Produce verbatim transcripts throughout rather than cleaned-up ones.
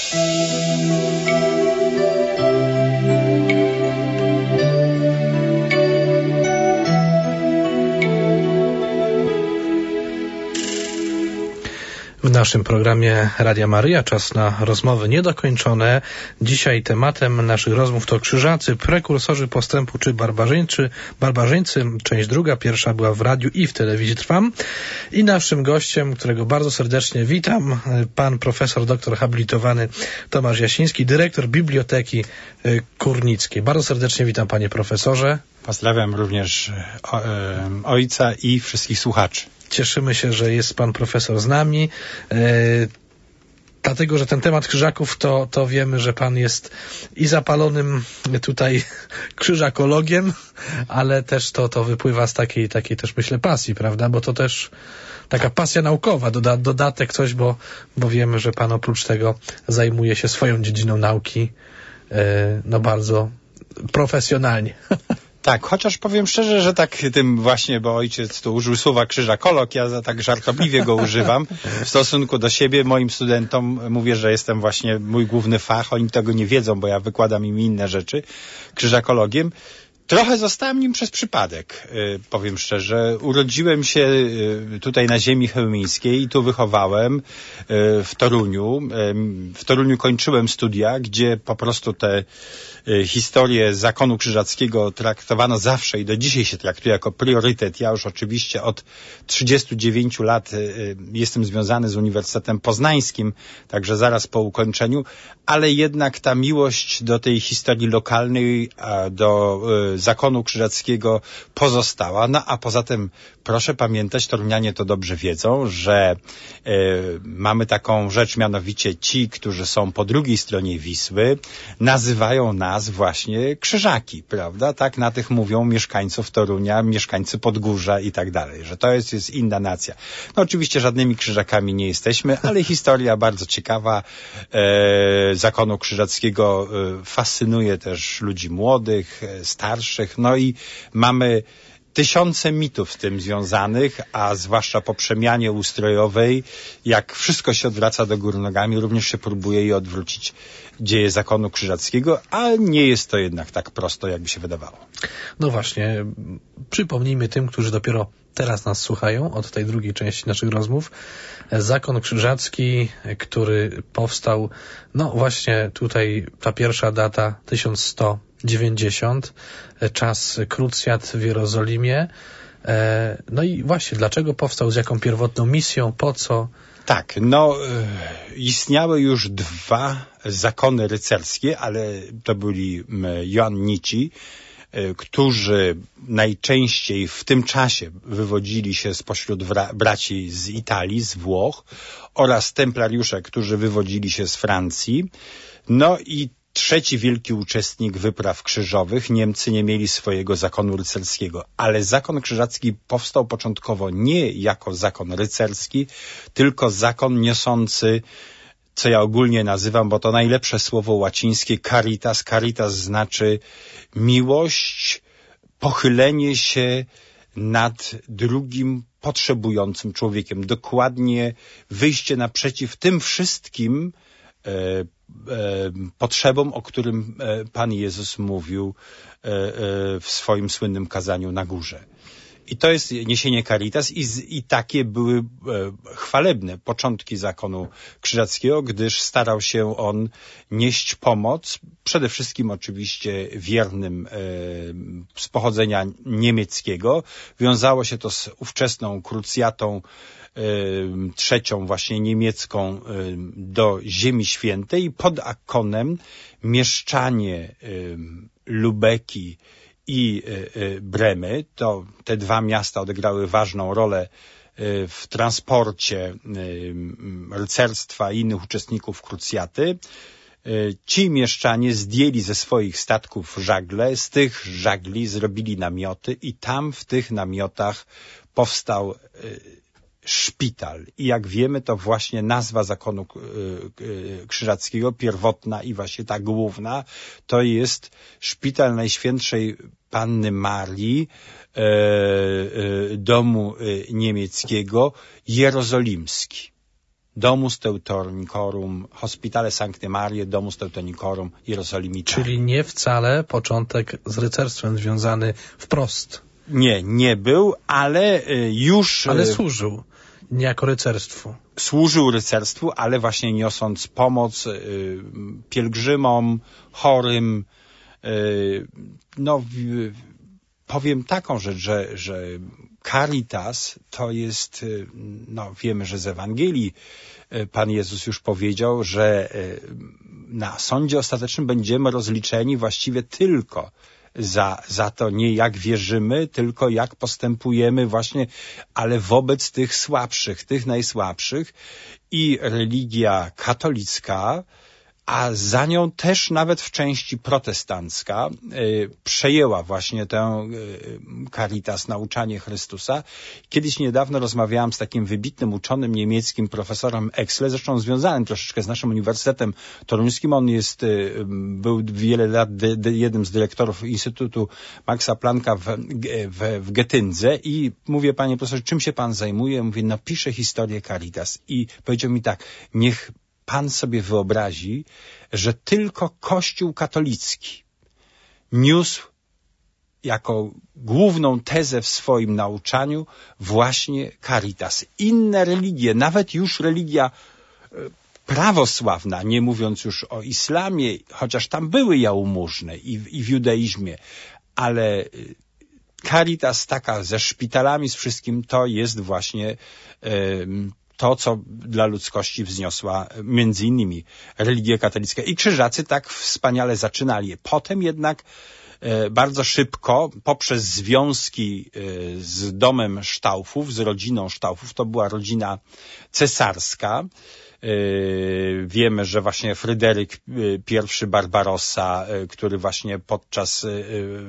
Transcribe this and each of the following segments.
W naszym programie Radia Maryja czas na rozmowy niedokończone. Dzisiaj tematem naszych rozmów to krzyżacy, prekursorzy postępu czy barbarzyńcy. barbarzyńcy. Część druga, pierwsza była w radiu i w telewizji Trwam. I naszym gościem, którego bardzo serdecznie witam, pan profesor doktor habilitowany Tomasz Jasiński, dyrektor Biblioteki Kurnickiej. Bardzo serdecznie witam, panie profesorze. Pozdrawiam również o, e, ojca i wszystkich słuchaczy. Cieszymy się, że jest pan profesor z nami, e, dlatego, że ten temat krzyżaków to, to wiemy, że pan jest i zapalonym tutaj krzyżakologiem, ale też to, to wypływa z takiej, takiej też myślę pasji, prawda, bo to też taka pasja naukowa, doda, dodatek coś, bo, bo wiemy, że pan oprócz tego zajmuje się swoją dziedziną nauki e, no bardzo profesjonalnie. Tak, chociaż powiem szczerze, że tak tym właśnie, bo ojciec tu użył słowa krzyżakolog, ja tak żartobliwie go używam w stosunku do siebie. Moim studentom mówię, że jestem właśnie mój główny fach, oni tego nie wiedzą, bo ja wykładam im inne rzeczy, krzyżakologiem. Trochę zostałem nim przez przypadek, powiem szczerze. Urodziłem się tutaj na ziemi chełmińskiej i tu wychowałem w Toruniu. W Toruniu kończyłem studia, gdzie po prostu te historię zakonu krzyżackiego traktowano zawsze i do dzisiaj się traktuje jako priorytet. Ja już oczywiście od trzydziestu dziewięciu lat jestem związany z Uniwersytetem Poznańskim, także zaraz po ukończeniu, ale jednak ta miłość do tej historii lokalnej, do zakonu krzyżackiego pozostała. No a poza tym proszę pamiętać, torunianie to dobrze wiedzą, że e, mamy taką rzecz, mianowicie ci, którzy są po drugiej stronie Wisły, nazywają nas właśnie krzyżaki, prawda? Tak na tych mówią mieszkańców Torunia, mieszkańcy Podgórza i tak dalej, że to jest, jest inna nacja. No oczywiście żadnymi krzyżakami nie jesteśmy, ale historia bardzo ciekawa e, zakonu krzyżackiego e, fascynuje też ludzi młodych, e, starszych, no i mamy tysiące mitów z tym związanych, a zwłaszcza po przemianie ustrojowej, jak wszystko się odwraca do góry nogami, również się próbuje je odwrócić dzieje zakonu krzyżackiego, a nie jest to jednak tak prosto, jakby się wydawało. No właśnie, przypomnijmy tym, którzy dopiero teraz nas słuchają, od tej drugiej części naszych rozmów. Zakon krzyżacki, który powstał, no właśnie tutaj ta pierwsza data tysiąc sto dziewięćdziesiąt, czas krucjat w Jerozolimie. No i właśnie, dlaczego powstał, z jaką pierwotną misją, po co? Tak, no istniały już dwa zakony rycerskie, ale to byli joannici, którzy najczęściej w tym czasie wywodzili się spośród braci z Italii, z Włoch, oraz templariusze, którzy wywodzili się z Francji. No i trzeci wielki uczestnik wypraw krzyżowych, Niemcy nie mieli swojego zakonu rycerskiego, ale zakon krzyżacki powstał początkowo nie jako zakon rycerski, tylko zakon niosący, co ja ogólnie nazywam, bo to najlepsze słowo łacińskie, caritas. Caritas znaczy miłość, pochylenie się nad drugim potrzebującym człowiekiem. Dokładnie wyjście naprzeciw tym wszystkim e, e, potrzebom, o którym e, Pan Jezus mówił e, e, w swoim słynnym kazaniu na górze. I to jest niesienie caritas i, z, i takie były e, chwalebne początki zakonu krzyżackiego, gdyż starał się on nieść pomoc, przede wszystkim oczywiście wiernym e, z pochodzenia niemieckiego. Wiązało się to z ówczesną krucjatą e, trzecią właśnie niemiecką e, do Ziemi Świętej i pod Akkonem mieszczanie e, Lubeki i Bremy, to te dwa miasta odegrały ważną rolę w transporcie rycerstwa i innych uczestników krucjaty. Ci mieszczanie zdjęli ze swoich statków żagle, z tych żagli zrobili namioty i tam w tych namiotach powstał szpital. I jak wiemy, to właśnie nazwa zakonu krzyżackiego, pierwotna i właśnie ta główna, to jest Szpital Najświętszej Panny Marii, e, e, domu e, niemieckiego, jerozolimski. Domus Teutonicum, Hospitale Sancte Mariae, Domus Teutonicum, Jerozolimita. Czyli nie wcale początek z rycerstwem związany wprost. Nie, nie był, ale już... Ale służył niejako rycerstwu. Służył rycerstwu, ale właśnie niosąc pomoc y, pielgrzymom, chorym. Y, no, w, powiem taką rzecz, że, że Caritas to jest, y, no wiemy, że z Ewangelii y, Pan Jezus już powiedział, że y, na sądzie ostatecznym będziemy rozliczeni właściwie tylko za, za to nie jak wierzymy, tylko jak postępujemy właśnie, ale wobec tych słabszych, tych najsłabszych. I religia katolicka, a za nią też nawet w części protestancka y, przejęła właśnie tę y, Caritas, nauczanie Chrystusa. Kiedyś niedawno rozmawiałam z takim wybitnym uczonym niemieckim profesorem Exle, zresztą związanym troszeczkę z naszym Uniwersytetem Toruńskim. On jest, y, był wiele lat dy, dy, jednym z dyrektorów Instytutu Maxa Plancka w, w, w Getyndze i mówię, panie profesorze, czym się pan zajmuje? Mówię, no piszę historię Caritas. I powiedział mi tak, niech pan sobie wyobrazi, że tylko Kościół katolicki niósł jako główną tezę w swoim nauczaniu właśnie Caritas. Inne religie, nawet już religia prawosławna, nie mówiąc już o islamie, chociaż tam były jałmużny i, i w judaizmie, ale Caritas taka ze szpitalami, z wszystkim, to jest właśnie um, to, co dla ludzkości wzniosła między innymi religia katolicka. I krzyżacy tak wspaniale zaczynali. Potem jednak e, bardzo szybko, poprzez związki e, z domem Sztaufów, z rodziną Sztaufów, to była rodzina cesarska. E, wiemy, że właśnie Fryderyk I Barbarossa, e, który właśnie podczas e,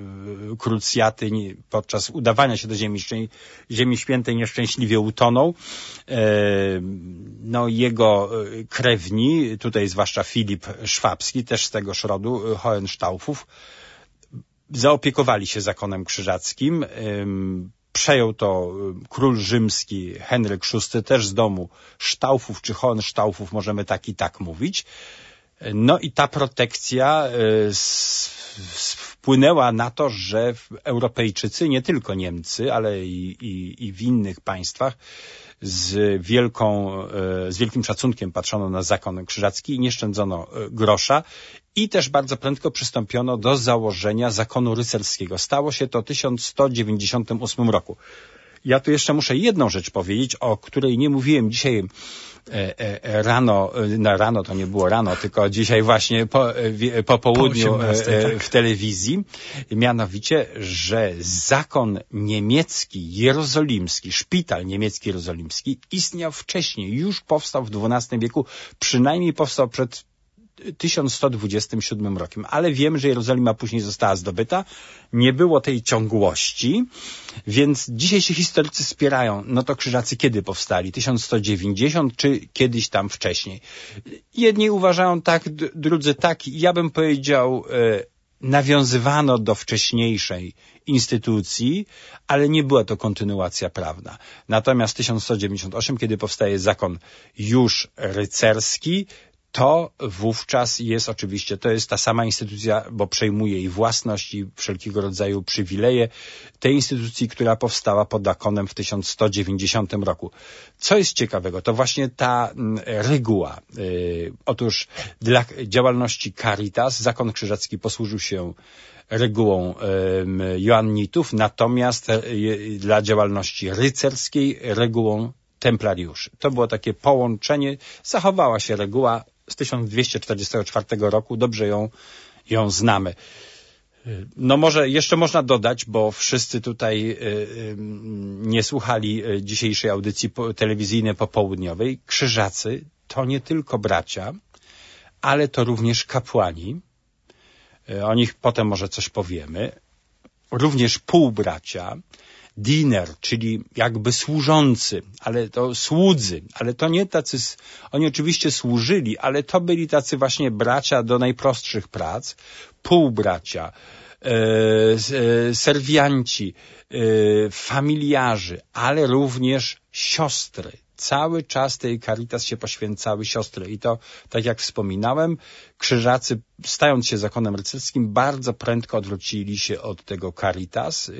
krucjaty, podczas udawania się do Ziemi, Ziemi Świętej nieszczęśliwie utonął. E, no jego krewni, tutaj zwłaszcza Filip Szwabski, też z tegoż rodu, Hohenstaufów, zaopiekowali się zakonem krzyżackim. E, Przejął to król rzymski Henryk szósty, też z domu Sztaufów czy Hohenstaufów, możemy tak i tak mówić. No i ta protekcja wpłynęła na to, że Europejczycy, nie tylko Niemcy, ale i, i, i w innych państwach z wielką, z wielkim szacunkiem patrzono na zakon krzyżacki i nie szczędzono grosza. I też bardzo prędko przystąpiono do założenia zakonu rycerskiego. Stało się to w tysiąc sto dziewięćdziesiątym ósmym roku. Ja tu jeszcze muszę jedną rzecz powiedzieć, o której nie mówiłem dzisiaj e, e, rano, no rano to nie było rano, tylko dzisiaj właśnie po, e, po południu po osiemnastej, tak. W telewizji. Mianowicie, że zakon niemiecki, jerozolimski, szpital niemiecki jerozolimski istniał wcześniej, już powstał w dwunastym wieku, przynajmniej powstał przed tysiąc sto dwudziestym siódmym rokiem, ale wiemy, że Jerozolima później została zdobyta, nie było tej ciągłości, więc dzisiaj się historycy spierają, no to krzyżacy kiedy powstali? tysiąc sto dziewięćdziesiąt czy kiedyś tam wcześniej? Jedni uważają tak, drudzy tak. Ja bym powiedział, e, nawiązywano do wcześniejszej instytucji, ale nie była to kontynuacja prawna. Natomiast tysiąc sto dziewięćdziesiąty ósmy, kiedy powstaje zakon już rycerski, to wówczas jest oczywiście, to jest ta sama instytucja, bo przejmuje jej własność i wszelkiego rodzaju przywileje tej instytucji, która powstała pod zakonem w tysiąc sto dziewięćdziesiątym roku. Co jest ciekawego, to właśnie ta reguła. Yy, otóż dla działalności Caritas zakon krzyżacki posłużył się regułą yy, Joannitów, natomiast yy, dla działalności rycerskiej regułą templariuszy. To było takie połączenie, zachowała się reguła z tysiąc dwieście czterdziestego czwartego roku, dobrze ją, ją znamy. No może jeszcze można dodać, bo wszyscy tutaj y, y, nie słuchali dzisiejszej audycji telewizyjnej popołudniowej, krzyżacy to nie tylko bracia, ale to również kapłani. O nich potem może coś powiemy. Również półbracia. Diener, czyli jakby służący, ale to słudzy, ale to nie tacy, oni oczywiście służyli, ale to byli tacy właśnie bracia do najprostszych prac, półbracia, e, e, serwianci, e, familiarzy, ale również siostry. cały czas tej Caritas się poświęcały siostry. I to, tak jak wspominałem, krzyżacy, stając się zakonem rycerskim, bardzo prędko odwrócili się od tego Caritas.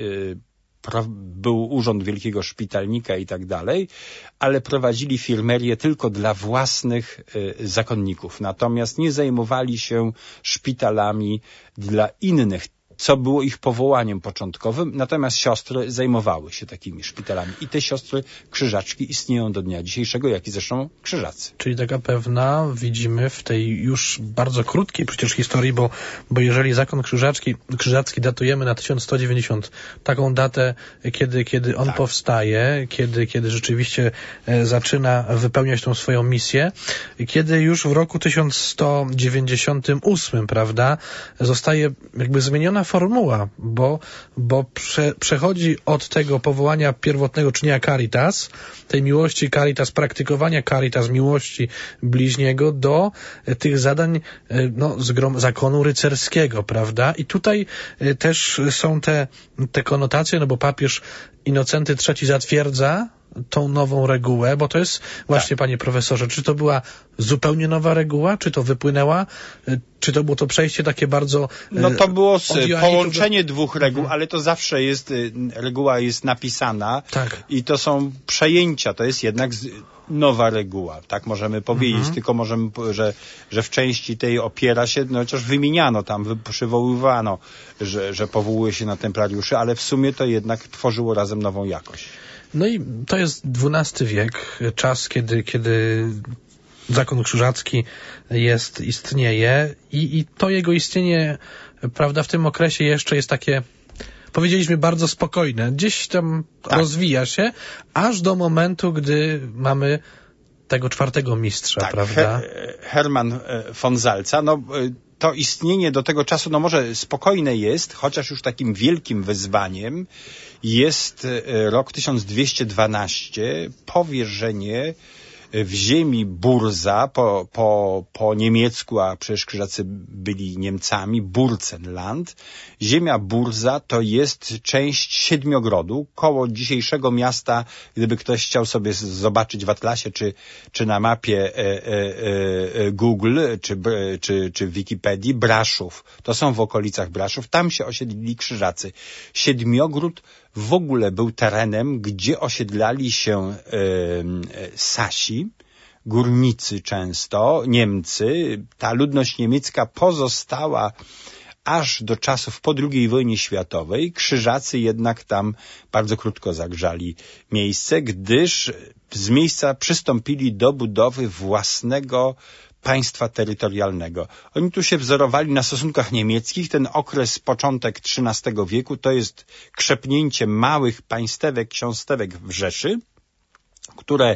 Był urząd wielkiego szpitalnika i tak dalej, ale prowadzili firmerię tylko dla własnych zakonników. Natomiast nie zajmowali się szpitalami dla innych, co było ich powołaniem początkowym, natomiast siostry zajmowały się takimi szpitalami. I te siostry krzyżaczki istnieją do dnia dzisiejszego, jak i zresztą krzyżacy. Czyli taka pewna, widzimy w tej już bardzo krótkiej przecież historii, bo, bo jeżeli zakon krzyżacki, krzyżacki datujemy na tysiąc sto dziewięćdziesiąt, taką datę, kiedy, kiedy on tak. powstaje, kiedy, kiedy rzeczywiście e, zaczyna wypełniać tą swoją misję, kiedy już w roku tysiąc sto dziewięćdziesiątym ósmym, prawda, zostaje jakby zmieniona formuła, bo, bo prze, przechodzi od tego powołania pierwotnego czynienia Caritas, tej miłości Caritas, praktykowania Caritas, miłości bliźniego, do tych zadań no, z grom, zakonu rycerskiego, prawda? I tutaj też są te, te konotacje, no bo papież Innocenty trzeci zatwierdza tą nową regułę, bo to jest właśnie, tak. panie profesorze, czy to była zupełnie nowa reguła, czy to wypłynęła, czy to było to przejście takie bardzo... No to było połączenie do... dwóch reguł, mhm. ale to zawsze jest, reguła jest napisana tak. i to są przejęcia, to jest jednak nowa reguła, tak możemy powiedzieć, mhm. tylko możemy, że, że w części tej opiera się, no chociaż wymieniano tam, przywoływano, że, że powołuje się na templariuszy, ale w sumie to jednak tworzyło razem nową jakość. No i to jest dwunasty wiek, czas, kiedy, kiedy zakon krzyżacki jest, istnieje i, i to jego istnienie, prawda, w tym okresie jeszcze jest takie, powiedzieliśmy, bardzo spokojne. Gdzieś tam tak. rozwija się, aż do momentu, gdy mamy tego czwartego mistrza, tak, prawda? Her- Hermann von Salza, no to istnienie do tego czasu, no może spokojne jest, chociaż już takim wielkim wyzwaniem jest rok tysiąc dwieście dwanaście, powierzenie w ziemi Burza, po, po, po niemiecku, a przecież krzyżacy byli Niemcami, Burzenland. Ziemia Burza to jest część Siedmiogrodu, koło dzisiejszego miasta, gdyby ktoś chciał sobie zobaczyć w atlasie, czy, czy na mapie e, e, e, Google, czy, czy, czy w Wikipedii, Braszów. To są w okolicach Braszów. Tam się osiedlili krzyżacy. Siedmiogród w ogóle był terenem, gdzie osiedlali się e, Sasi, górnicy często, Niemcy. Ta ludność niemiecka pozostała aż do czasów po drugiej wojnie światowej. Krzyżacy jednak tam bardzo krótko zagrzali miejsce, gdyż z miejsca przystąpili do budowy własnego państwa terytorialnego. Oni tu się wzorowali na stosunkach niemieckich. Ten okres, początek trzynastego wieku, to jest krzepnięcie małych państewek, ksiąstewek w Rzeszy, które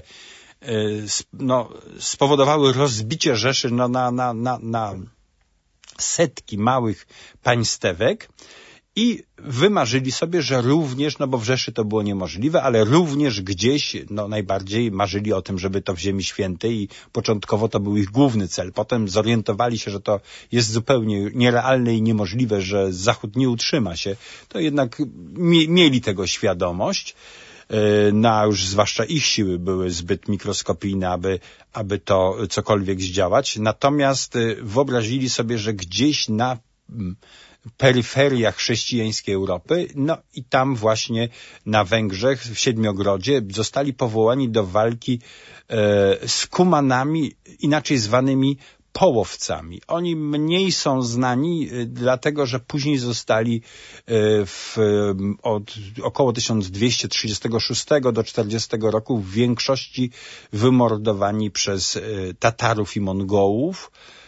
no, spowodowały rozbicie Rzeszy no, na, na, na, na setki małych państewek i wymarzyli sobie, że również, no bo w Rzeszy to było niemożliwe, ale również gdzieś, no najbardziej marzyli o tym, żeby to w Ziemi Świętej i początkowo to był ich główny cel. Potem zorientowali się, że to jest zupełnie nierealne i niemożliwe, że Zachód nie utrzyma się. To jednak mie- mieli tego świadomość. Na już zwłaszcza ich siły były zbyt mikroskopijne, aby, aby to cokolwiek zdziałać. Natomiast wyobrazili sobie, że gdzieś na peryferiach chrześcijańskiej Europy, no i tam właśnie na Węgrzech, w Siedmiogrodzie, zostali powołani do walki e, z Kumanami, inaczej zwanymi Połowcami. Oni mniej są znani, dlatego że później zostali w, od około tysiąc dwieście trzydziestego szóstego do czterdziestego roku w większości wymordowani przez Tatarów i Mongołów,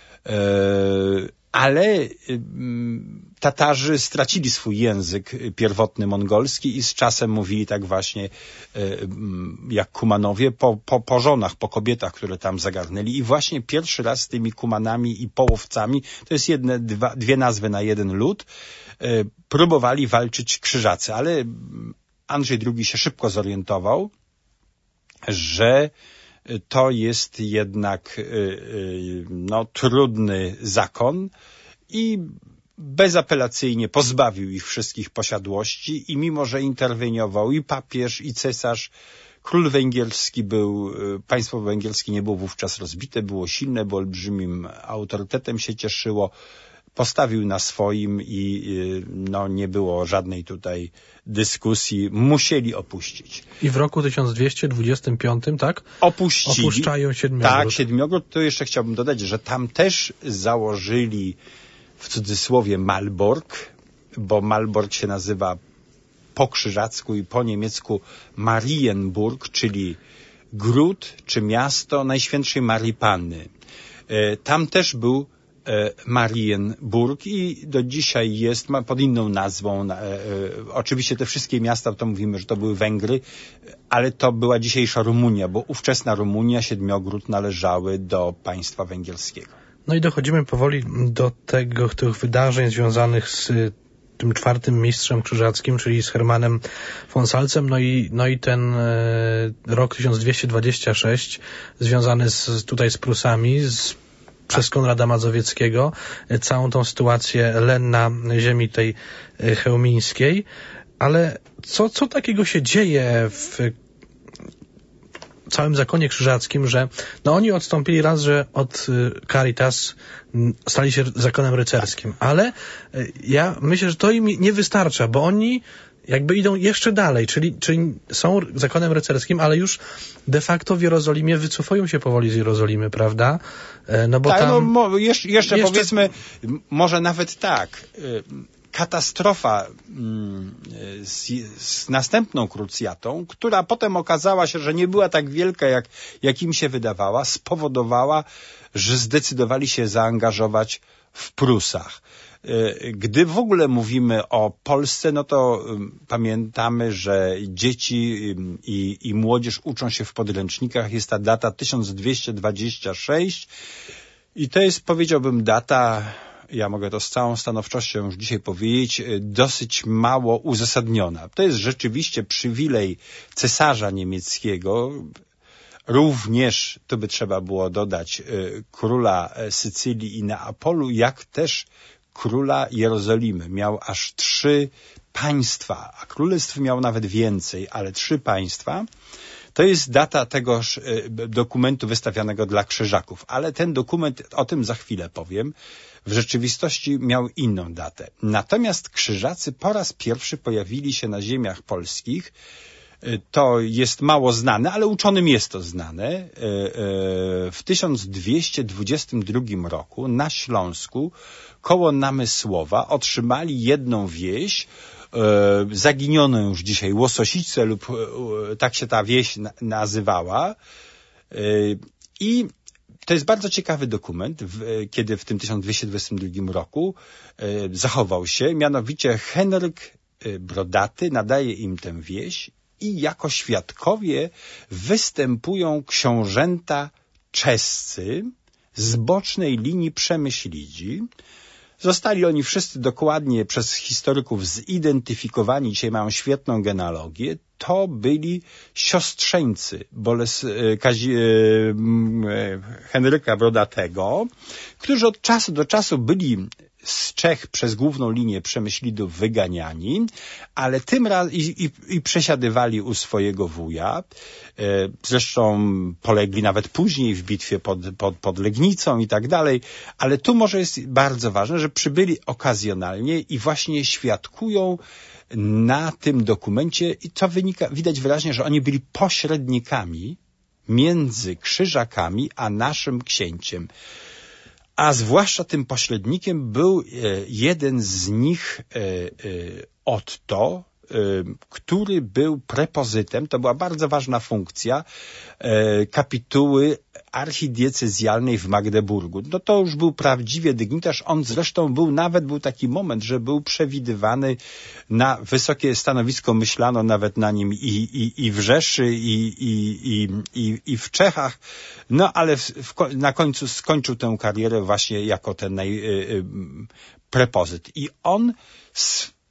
ale Tatarzy stracili swój język pierwotny mongolski i z czasem mówili tak właśnie jak Kumanowie po, po, po żonach, po kobietach, które tam zagarnęli. I właśnie pierwszy raz z tymi Kumanami i Połowcami, to jest jedne, dwa, dwie nazwy na jeden lud, próbowali walczyć krzyżacy, ale Andrzej drugi się szybko zorientował, że to jest jednak no, trudny zakon i bezapelacyjnie pozbawił ich wszystkich posiadłości i mimo, że interweniował i papież, i cesarz, Król węgierski był, państwo węgierskie nie było wówczas rozbite, było silne, bo olbrzymim autorytetem się cieszyło. Postawił na swoim i no, nie było żadnej tutaj dyskusji. Musieli opuścić. I w roku tysiąc dwieście dwudziestym piątym, tak? Opuścili. Opuszczają Siedmiogród. Tak, Siedmiogród. Tu jeszcze chciałbym dodać, że tam też założyli w cudzysłowie Malbork, bo Malbork się nazywa po krzyżacku i po niemiecku Marienburg, czyli gród czy miasto Najświętszej Marii Panny. Tam też był Marienburg i do dzisiaj jest pod inną nazwą. Oczywiście te wszystkie miasta, to mówimy, że to były Węgry, ale to była dzisiejsza Rumunia, bo ówczesna Rumunia, Siedmiogród należały do państwa węgierskiego. No i dochodzimy powoli do tego, tych wydarzeń związanych z tym czwartym mistrzem krzyżackim, czyli z Hermanem von Salzem, no i, no i ten e, rok tysiąc dwieście dwadzieścia sześć związany z, tutaj z Prusami, z przez Konrada Mazowieckiego, całą tą sytuację len na ziemi tej chełmińskiej. Ale co, co takiego się dzieje w całym zakonie krzyżackim, że no oni odstąpili raz, że od Caritas stali się zakonem rycerskim, ale ja myślę, że to im nie wystarcza, bo oni jakby idą jeszcze dalej, czyli, czyli są zakonem rycerskim, ale już de facto w Jerozolimie wycofują się powoli z Jerozolimy, prawda? No bo tak, tam... no, mo, jeszcze, jeszcze, jeszcze powiedzmy, może nawet tak, katastrofa z, z następną krucjatą, która potem okazała się, że nie była tak wielka, jak, jak im się wydawała, spowodowała, że zdecydowali się zaangażować w Prusach. Gdy w ogóle mówimy o Polsce, no to pamiętamy, że dzieci i, i młodzież uczą się w podręcznikach. Jest ta data tysiąc dwieście dwadzieścia sześć i to jest, powiedziałbym, data, ja mogę to z całą stanowczością już dzisiaj powiedzieć, dosyć mało uzasadniona. To jest rzeczywiście przywilej cesarza niemieckiego, również, to by trzeba było dodać, króla Sycylii i Neapolu, jak też króla Jerozolimy. Miał aż trzy państwa, a królestw miał nawet więcej, ale trzy państwa. To jest data tegoż dokumentu wystawianego dla krzyżaków, ale ten dokument, o tym za chwilę powiem, w rzeczywistości miał inną datę. Natomiast krzyżacy po raz pierwszy pojawili się na ziemiach polskich. To jest mało znane, ale uczonym jest to znane. W tysiąc dwieście dwudziestym drugim roku na Śląsku koło Namysłowa otrzymali jedną wieś, zaginioną już dzisiaj, Łososice, lub tak się ta wieś nazywała. I to jest bardzo ciekawy dokument, kiedy w tym tysiąc dwieście dwudziestym drugim roku zachował się. Mianowicie Henryk Brodaty nadaje im tę wieś i jako świadkowie występują książęta czescy z bocznej linii Przemyślidzi. Zostali oni wszyscy dokładnie przez historyków zidentyfikowani. Dzisiaj mają świetną genealogię. To byli siostrzeńcy Boles, Kazi, Henryka Brodatego, którzy od czasu do czasu byli z Czech przez główną linię Przemyślidów wyganiani, ale tym razem i, i, i przesiadywali u swojego wuja. Zresztą polegli nawet później w bitwie pod, pod, pod Legnicą i tak dalej, ale tu może jest bardzo ważne, że przybyli okazjonalnie i właśnie świadkują na tym dokumencie i to wynika, widać wyraźnie, że oni byli pośrednikami między krzyżakami a naszym księciem. A zwłaszcza tym pośrednikiem był jeden z nich, Otto, który był prepozytem, to była bardzo ważna funkcja, kapituły archidiecezjalnej w Magdeburgu. No to już był prawdziwie dygnitarz. On zresztą był, nawet był taki moment, że był przewidywany na wysokie stanowisko, myślano nawet na nim i, i, i w Rzeszy, i, i, i, i, i w Czechach. No ale w, w, na końcu skończył tę karierę właśnie jako ten naj, y, y, prepozyt. I on z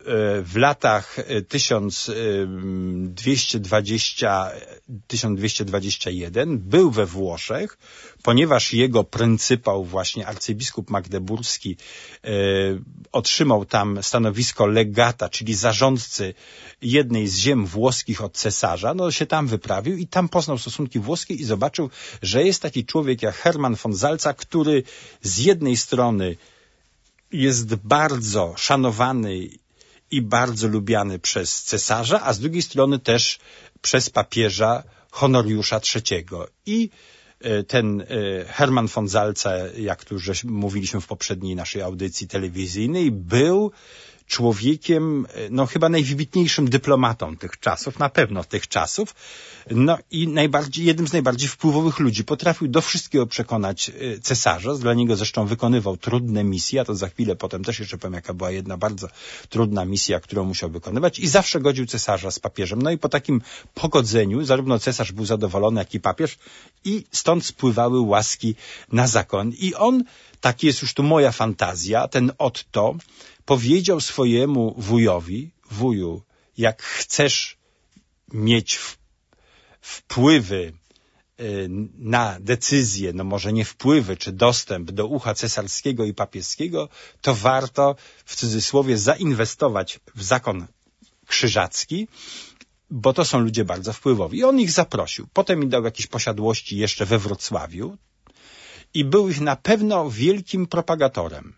w latach tysiąc dwieście dwadzieścia jeden był we Włoszech, ponieważ jego pryncypał, właśnie arcybiskup magdeburski, otrzymał tam stanowisko legata, czyli zarządcy jednej z ziem włoskich od cesarza, no się tam wyprawił i tam poznał stosunki włoskie i zobaczył, że jest taki człowiek jak Hermann von Salza, który z jednej strony jest bardzo szanowany i bardzo lubiany przez cesarza, a z drugiej strony też przez papieża Honoriusza trzeciego. I ten Hermann von Salza, jak tu już mówiliśmy w poprzedniej naszej audycji telewizyjnej, był człowiekiem, no chyba najwybitniejszym dyplomatą tych czasów, na pewno tych czasów, no i najbardziej, jednym z najbardziej wpływowych ludzi. Potrafił do wszystkiego przekonać cesarza, dla niego zresztą wykonywał trudne misje, a to za chwilę potem też jeszcze powiem, jaka była jedna bardzo trudna misja, którą musiał wykonywać i zawsze godził cesarza z papieżem. No i po takim pogodzeniu zarówno cesarz był zadowolony, jak i papież i stąd spływały łaski na zakon. I on, tak jest już tu moja fantazja, ten Otto, powiedział swojemu wujowi, wuju, jak chcesz mieć w, wpływy y, na decyzje, no może nie wpływy, czy dostęp do ucha cesarskiego i papieskiego, to warto w cudzysłowie zainwestować w zakon krzyżacki, bo to są ludzie bardzo wpływowi. I on ich zaprosił. Potem im dał jakieś posiadłości jeszcze we Wrocławiu i był ich na pewno wielkim propagatorem.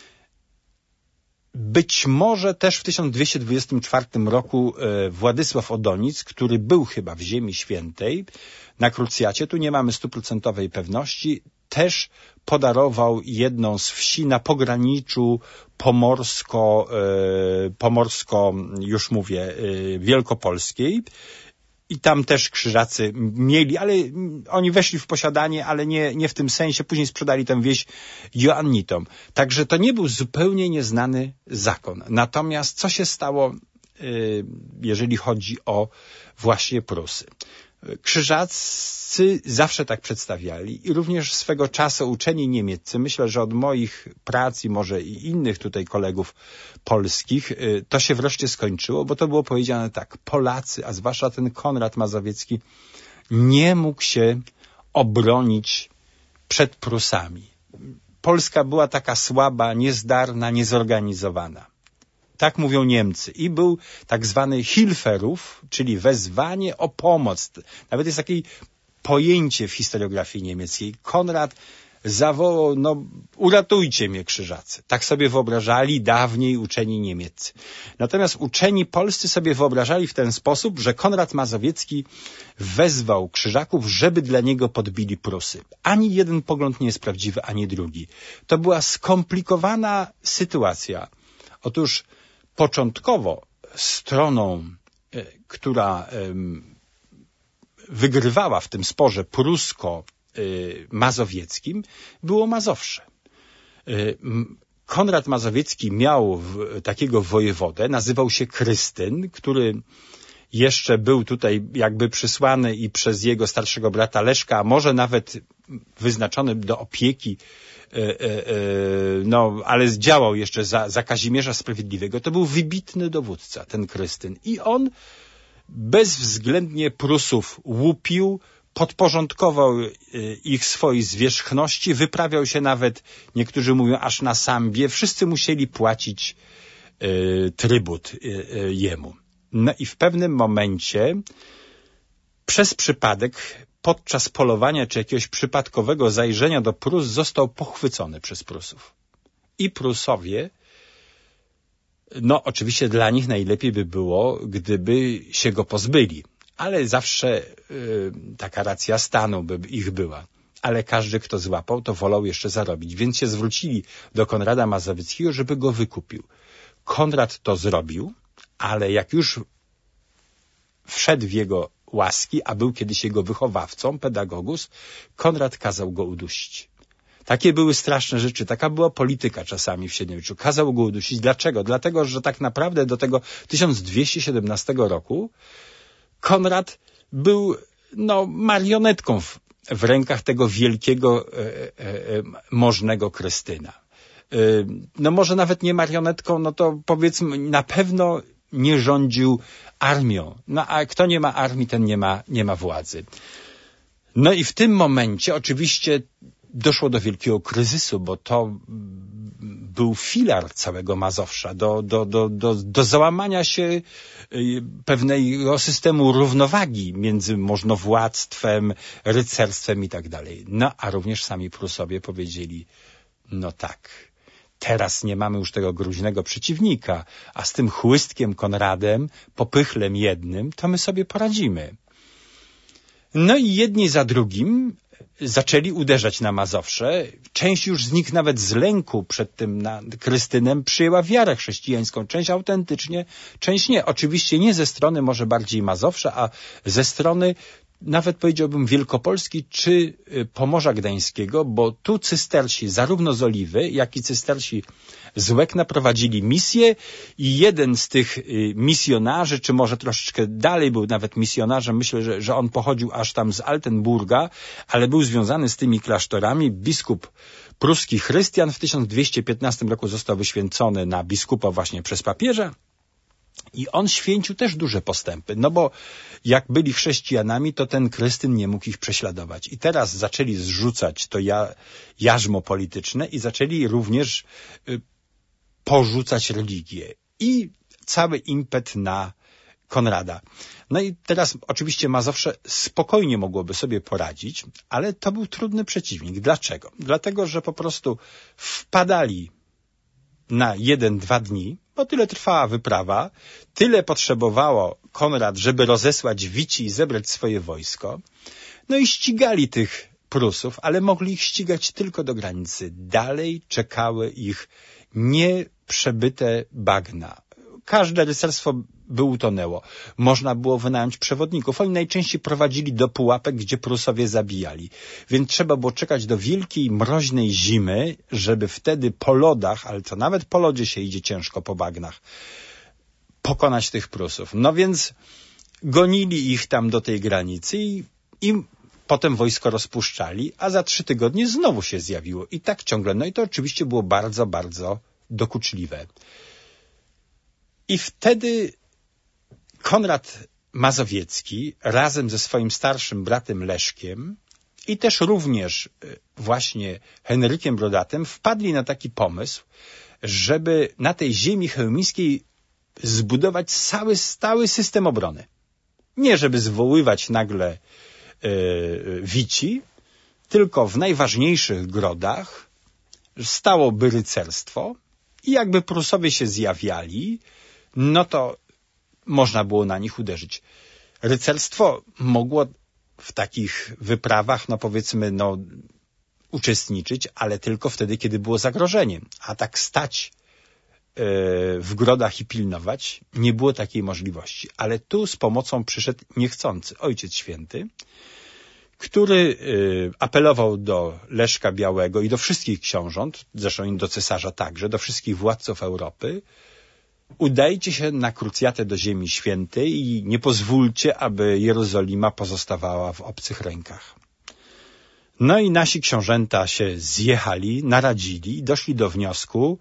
Być może też w tysiąc dwieście dwudziestym czwartym roku e, Władysław Odonic, który był chyba w Ziemi Świętej na krucjacie, tu nie mamy stuprocentowej pewności, też podarował jedną z wsi na pograniczu pomorsko, e, pomorsko już mówię, e, wielkopolskiej. I tam też krzyżacy mieli, ale oni weszli w posiadanie, ale nie, nie w tym sensie. Później sprzedali tę wieś Joannitom. Także to nie był zupełnie nieznany zakon. Natomiast co się stało, jeżeli chodzi o właśnie Prusy? Krzyżacy zawsze tak przedstawiali i również swego czasu uczeni niemieccy, myślę, że od moich prac i może i innych tutaj kolegów polskich, to się wreszcie skończyło, bo to było powiedziane tak, Polacy, a zwłaszcza ten Konrad Mazowiecki, nie mógł się obronić przed Prusami. Polska była taka słaba, niezdarna, niezorganizowana. Tak mówią Niemcy. I był tak zwany Hilferuf, czyli wezwanie o pomoc. Nawet jest takie pojęcie w historiografii niemieckiej. Konrad zawołał, no uratujcie mnie krzyżacy. Tak sobie wyobrażali dawniej uczeni niemieccy. Natomiast uczeni polscy sobie wyobrażali w ten sposób, że Konrad Mazowiecki wezwał krzyżaków, żeby dla niego podbili Prusy. Ani jeden pogląd nie jest prawdziwy, ani drugi. To była skomplikowana sytuacja. Otóż początkowo stroną, która wygrywała w tym sporze prusko-mazowieckim, było Mazowsze. Konrad Mazowiecki miał takiego wojewodę, nazywał się Krystyn, który jeszcze był tutaj jakby przysłany i przez jego starszego brata Leszka, a może nawet wyznaczony do opieki, no, ale działał jeszcze za, za Kazimierza Sprawiedliwego. To był wybitny dowódca, ten Krystyn. I on bezwzględnie Prusów łupił, podporządkował ich swojej zwierzchności, wyprawiał się nawet, niektórzy mówią, aż na Sambie. Wszyscy musieli płacić y, trybut y, y, jemu. No i w pewnym momencie przez przypadek podczas polowania czy jakiegoś przypadkowego zajrzenia do Prus został pochwycony przez Prusów. I Prusowie, no oczywiście dla nich najlepiej by było, gdyby się go pozbyli, ale zawsze y, taka racja stanu by ich była. Ale każdy, kto złapał, to wolał jeszcze zarobić, więc się zwrócili do Konrada Mazowieckiego, żeby go wykupił. Konrad to zrobił, ale jak już wszedł w jego łaski, a był kiedyś jego wychowawcą, pedagogus, Konrad kazał go udusić. Takie były straszne rzeczy, taka była polityka czasami w średniowieczu. Kazał go udusić. Dlaczego? Dlatego, że tak naprawdę do tego tysiąc dwieście siedemnastego roku Konrad był no, marionetką w, w rękach tego wielkiego, e, e, możnego Krystyna. no może nawet nie marionetką, no to powiedzmy na pewno nie rządził armią. No a kto nie ma armii, ten nie ma, nie ma władzy. No i w tym momencie oczywiście doszło do wielkiego kryzysu, bo to był filar całego Mazowsza, do, do, do, do, do załamania się pewnego systemu równowagi między możnowładztwem, rycerstwem i tak dalej. No a również sami Prusowie powiedzieli, no tak, teraz nie mamy już tego groźnego przeciwnika, a z tym chłystkiem Konradem, popychlem jednym, to my sobie poradzimy. No i jedni za drugim zaczęli uderzać na Mazowsze. Część już z nich nawet z lęku przed tym na Krystynem przyjęła wiarę chrześcijańską. Część autentycznie, część nie. Oczywiście nie ze strony może bardziej Mazowsza, a ze strony nawet powiedziałbym Wielkopolski czy Pomorza Gdańskiego, bo tu cystersi zarówno z Oliwy, jak i cystersi z Łekna prowadzili misję i jeden z tych misjonarzy, czy może troszeczkę dalej był nawet misjonarzem, myślę, że, że on pochodził aż tam z Altenburga, ale był związany z tymi klasztorami, biskup pruski Chrystian w tysiąc dwieście piętnastym roku został wyświęcony na biskupa właśnie przez papieża. I on święcił też duże postępy, no bo jak byli chrześcijanami, to ten Krystyn nie mógł ich prześladować. I teraz zaczęli zrzucać to ja, jarzmo polityczne i zaczęli również y, porzucać religię. I cały impet na Konrada. No i teraz oczywiście Mazowsze spokojnie mogłoby sobie poradzić, ale to był trudny przeciwnik. Dlaczego? Dlatego, że po prostu wpadali na jeden, dwa dni, bo tyle trwała wyprawa, tyle potrzebowało Konrad, żeby rozesłać wici i zebrać swoje wojsko. No i ścigali tych Prusów, ale mogli ich ścigać tylko do granicy. Dalej czekały ich nieprzebyte bagna. Każde rycerstwo by utonęło. Można było wynająć przewodników. Oni najczęściej prowadzili do pułapek, gdzie Prusowie zabijali. Więc trzeba było czekać do wielkiej, mroźnej zimy, żeby wtedy po lodach, ale to nawet po lodzie się idzie ciężko po bagnach, pokonać tych Prusów. No więc gonili ich tam do tej granicy i, i potem wojsko rozpuszczali, a za trzy tygodnie znowu się zjawiło. I tak ciągle. No i to oczywiście było bardzo, bardzo dokuczliwe. I wtedy Konrad Mazowiecki razem ze swoim starszym bratem Leszkiem i też również właśnie Henrykiem Brodatym wpadli na taki pomysł, żeby na tej ziemi chełmińskiej zbudować cały stały system obrony. Nie żeby zwoływać nagle yy, wici, tylko w najważniejszych grodach stałoby rycerstwo i jakby Prusowie się zjawiali, no to można było na nich uderzyć. Rycerstwo mogło w takich wyprawach, no powiedzmy, no uczestniczyć, ale tylko wtedy, kiedy było zagrożenie. A tak stać yy, w grodach i pilnować, nie było takiej możliwości. Ale tu z pomocą przyszedł niechcący Ojciec Święty, który yy, apelował do Leszka Białego i do wszystkich książąt, zresztą i do cesarza także, do wszystkich władców Europy: udajcie się na krucjatę do Ziemi Świętej i nie pozwólcie, aby Jerozolima pozostawała w obcych rękach. No i nasi książęta się zjechali, naradzili i doszli do wniosku,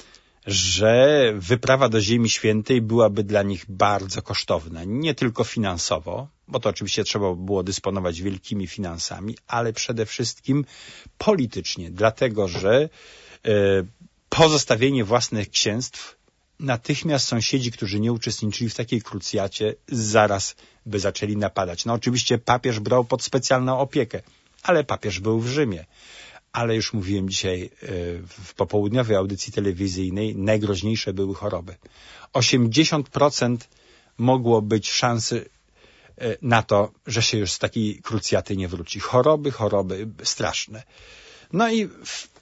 że wyprawa do Ziemi Świętej byłaby dla nich bardzo kosztowna. Nie tylko finansowo, bo to oczywiście trzeba było dysponować wielkimi finansami, ale przede wszystkim politycznie, dlatego że e, pozostawienie własnych księstw natychmiast sąsiedzi, którzy nie uczestniczyli w takiej krucjacie, zaraz by zaczęli napadać. No oczywiście papież brał pod specjalną opiekę, ale papież był w Rzymie. Ale już mówiłem dzisiaj w popołudniowej audycji telewizyjnej, najgroźniejsze były choroby. osiemdziesiąt procent mogło być szansy na to, że się już z takiej krucjaty nie wróci. Choroby, choroby straszne. No i w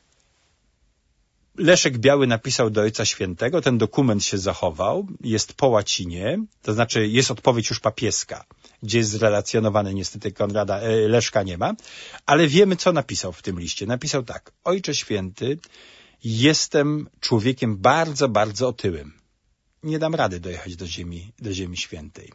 Leszek Biały napisał do Ojca Świętego, ten dokument się zachował, jest po łacinie, to znaczy jest odpowiedź już papieska, gdzie jest zrelacjonowane, niestety Konrada, e, Leszka nie ma, ale wiemy, co napisał w tym liście. Napisał tak: Ojcze Święty, jestem człowiekiem bardzo, bardzo otyłym. Nie dam rady dojechać do ziemi, do ziemi świętej.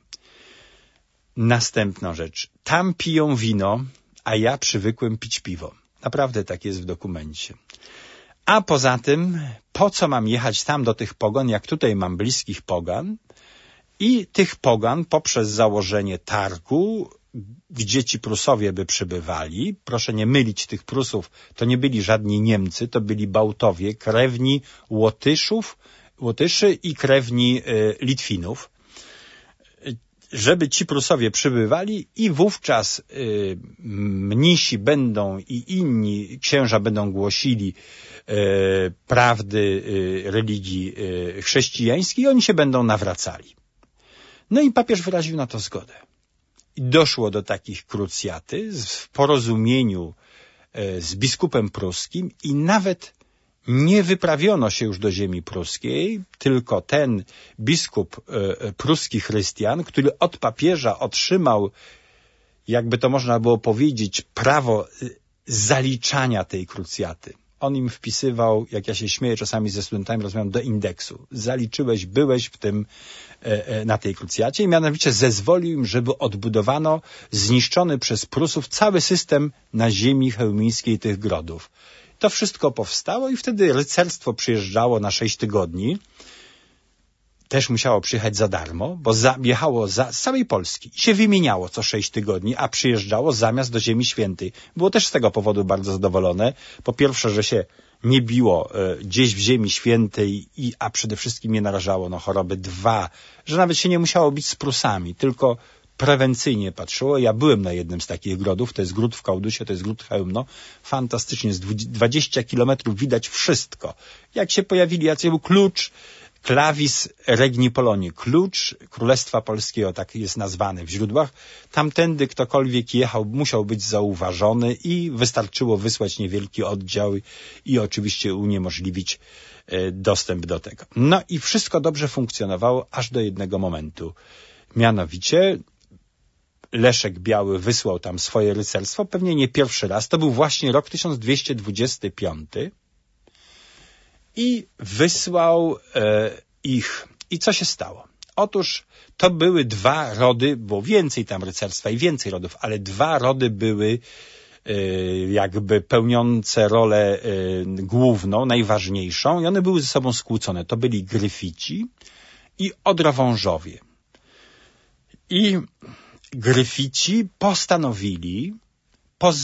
Następna rzecz. Tam piją wino, a ja przywykłem pić piwo. Naprawdę tak jest w dokumencie. A poza tym, po co mam jechać tam do tych pogan, jak tutaj mam bliskich pogan? I tych pogan poprzez założenie targu, gdzie ci Prusowie by przybywali, proszę nie mylić tych Prusów, to nie byli żadni Niemcy, to byli Bałtowie, krewni Łotyszów, Łotyszy i krewni y, Litwinów, żeby ci Prusowie przybywali i wówczas y, mnisi będą i inni księża będą głosili y, prawdy y, religii y, chrześcijańskiej i oni się będą nawracali. No i papież wyraził na to zgodę. I doszło do takich krucjaty w porozumieniu y, z biskupem pruskim i nawet nie wyprawiono się już do ziemi pruskiej, tylko ten biskup y, pruski Chrystian, który od papieża otrzymał, jakby to można było powiedzieć, prawo y, zaliczania tej krucjaty. On im wpisywał, jak ja się śmieję czasami ze studentami, rozmawiam, do indeksu. Zaliczyłeś, byłeś w tym, y, y, na tej krucjacie i mianowicie zezwolił im, żeby odbudowano zniszczony przez Prusów cały system na ziemi chełmińskiej tych grodów. To wszystko powstało i wtedy rycerstwo przyjeżdżało na sześć tygodni. Też musiało przyjechać za darmo, bo za, jechało za, z całej Polski i się wymieniało co sześć tygodni, a przyjeżdżało zamiast do Ziemi Świętej. Było też z tego powodu bardzo zadowolone. Po pierwsze, że się nie biło e, gdzieś w Ziemi Świętej, i, a przede wszystkim nie narażało na choroby. Dwa, że nawet się nie musiało bić z Prusami, tylko prewencyjnie patrzyło. Ja byłem na jednym z takich grodów, to jest gród w Kałdusie, to jest gród Chełmno. Fantastycznie, z dwadzieścia kilometrów widać wszystko. Jak się pojawili, jacy był klucz, klawis Regni Polonii, klucz Królestwa Polskiego, tak jest nazwany w źródłach. Tamtędy ktokolwiek jechał, musiał być zauważony i wystarczyło wysłać niewielki oddział i, i oczywiście uniemożliwić e, dostęp do tego. No i wszystko dobrze funkcjonowało aż do jednego momentu. Mianowicie Leszek Biały wysłał tam swoje rycerstwo, pewnie nie pierwszy raz, to był właśnie rok tysiąc dwieście dwudziesty piąty i wysłał e, ich. I co się stało? Otóż to były dwa rody, było więcej tam rycerstwa i więcej rodów, ale dwa rody były e, jakby pełniące rolę e, główną, najważniejszą i one były ze sobą skłócone. To byli Gryfici i Odrowążowie. I Gryfici postanowili poz,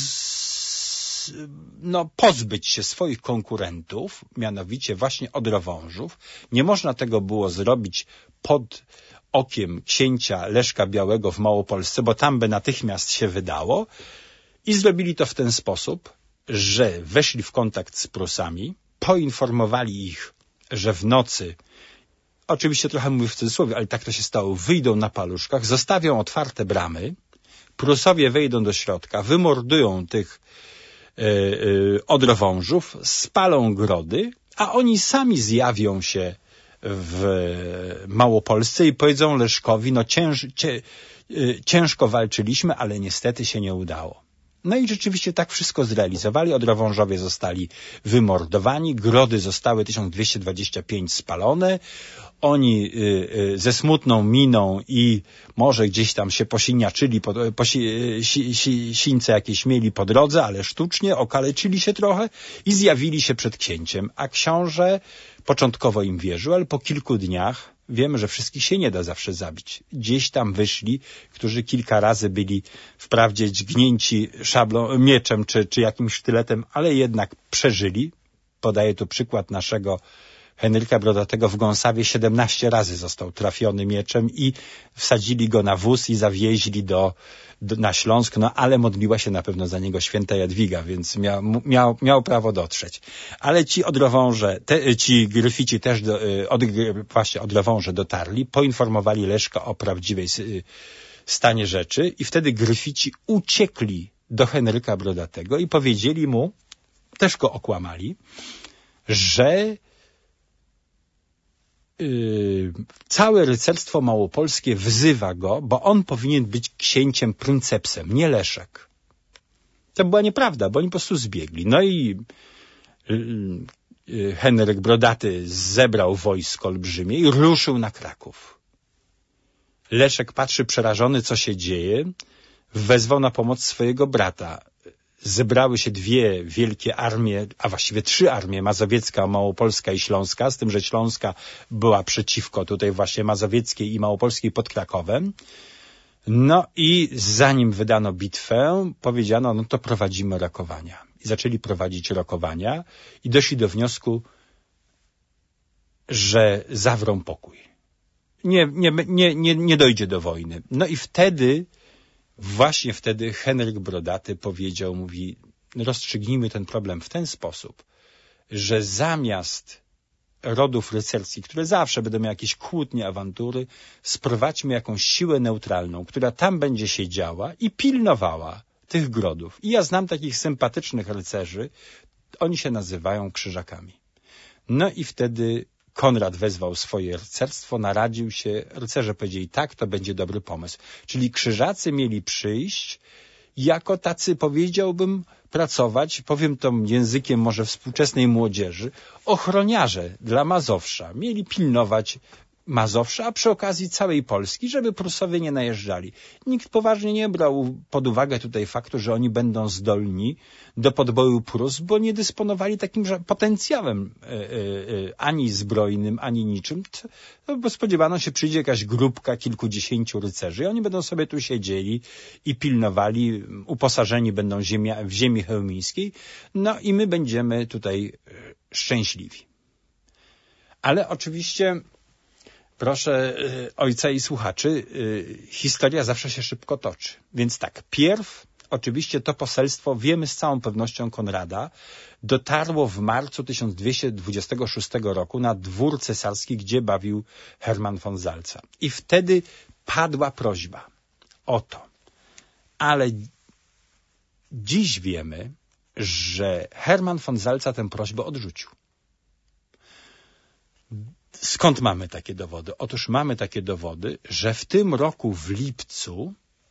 no, pozbyć się swoich konkurentów, mianowicie właśnie Odrowążów. Nie można tego było zrobić pod okiem księcia Leszka Białego w Małopolsce, bo tam by natychmiast się wydało. I zrobili to w ten sposób, że weszli w kontakt z Prusami, poinformowali ich, że w nocy, oczywiście trochę mówię w cudzysłowie, ale tak to się stało, wyjdą na paluszkach, zostawią otwarte bramy, Prusowie wejdą do środka, wymordują tych yy, yy, Odrowążów, spalą grody, a oni sami zjawią się w Małopolsce i powiedzą Leszkowi, no cięż, cie, yy, ciężko walczyliśmy, ale niestety się nie udało. No i rzeczywiście tak wszystko zrealizowali. Odrowążowie zostali wymordowani, grody zostały tysiąc dwieście dwadzieścia pięć spalone. Oni y, y, ze smutną miną i może gdzieś tam się posiniaczyli, po, posi, si, si, sińce jakieś mieli po drodze, ale sztucznie, okaleczyli się trochę i zjawili się przed księciem. A książę początkowo im wierzył, ale po kilku dniach wiemy, że wszystkich się nie da zawsze zabić. Gdzieś tam wyszli, którzy kilka razy byli wprawdzie dźgnięci szablą, mieczem czy, czy jakimś sztyletem, ale jednak przeżyli. Podaję tu przykład naszego Henryka Brodatego w Gąsawie. siedemnaście razy został trafiony mieczem i wsadzili go na wóz i zawieźli do, do, na Śląsk, no ale modliła się na pewno za niego święta Jadwiga, więc miał, miał, miał prawo dotrzeć. Ale ci Odrowąże, te, ci Gryfici też do, od, właśnie Odrowąże dotarli, poinformowali Leszka o prawdziwej stanie rzeczy i wtedy Gryfici uciekli do Henryka Brodatego i powiedzieli mu, też go okłamali, że Yy, całe rycerstwo małopolskie wzywa go, bo on powinien być księciem pryncepsem, nie Leszek. To była nieprawda, bo oni po prostu zbiegli. No i yy, yy, Henryk Brodaty zebrał wojsko olbrzymie i ruszył na Kraków. Leszek patrzy przerażony, co się dzieje, wezwał na pomoc swojego brata zebrały się dwie wielkie armie, a właściwie trzy armie, mazowiecka, małopolska i śląska, z tym, że śląska była przeciwko tutaj właśnie mazowieckiej i małopolskiej pod Krakowem. No i zanim wydano bitwę, powiedziano, no to prowadzimy rokowania. I zaczęli prowadzić rokowania i doszli do wniosku, że zawrą pokój. Nie, nie, nie, nie, nie dojdzie do wojny. No i wtedy, właśnie wtedy Henryk Brodaty powiedział, mówi, rozstrzygnijmy ten problem w ten sposób, że zamiast rodów rycerskich, które zawsze będą miały jakieś kłótnie, awantury, sprowadźmy jakąś siłę neutralną, która tam będzie siedziała i pilnowała tych grodów. I ja znam takich sympatycznych rycerzy, oni się nazywają krzyżakami. No i wtedy Konrad wezwał swoje rycerstwo, naradził się, rycerze powiedzieli, tak, to będzie dobry pomysł. Czyli krzyżacy mieli przyjść jako tacy, powiedziałbym, pracować, powiem to językiem może współczesnej młodzieży, ochroniarze dla Mazowsza. Mieli pilnować Mazowsza, a przy okazji całej Polski, żeby Prusowie nie najeżdżali. Nikt poważnie nie brał pod uwagę tutaj faktu, że oni będą zdolni do podboju Prus, bo nie dysponowali takim potencjałem e, e, ani zbrojnym, ani niczym. To, bo spodziewano się, przyjdzie jakaś grupka kilkudziesięciu rycerzy i oni będą sobie tu siedzieli i pilnowali, uposażeni będą ziemia, w ziemi chełmińskiej, no i my będziemy tutaj szczęśliwi. Ale oczywiście proszę y, ojca i słuchaczy, y, historia zawsze się szybko toczy. Więc tak, pierw oczywiście to poselstwo, wiemy z całą pewnością Konrada, dotarło w marcu tysiąc dwieście dwudziestego szóstego roku na dwór cesarski, gdzie bawił Hermann von Salza. I wtedy padła prośba o to. Ale dziś wiemy, że Hermann von Salza tę prośbę odrzucił. Skąd mamy takie dowody? Otóż mamy takie dowody, że w tym roku w lipcu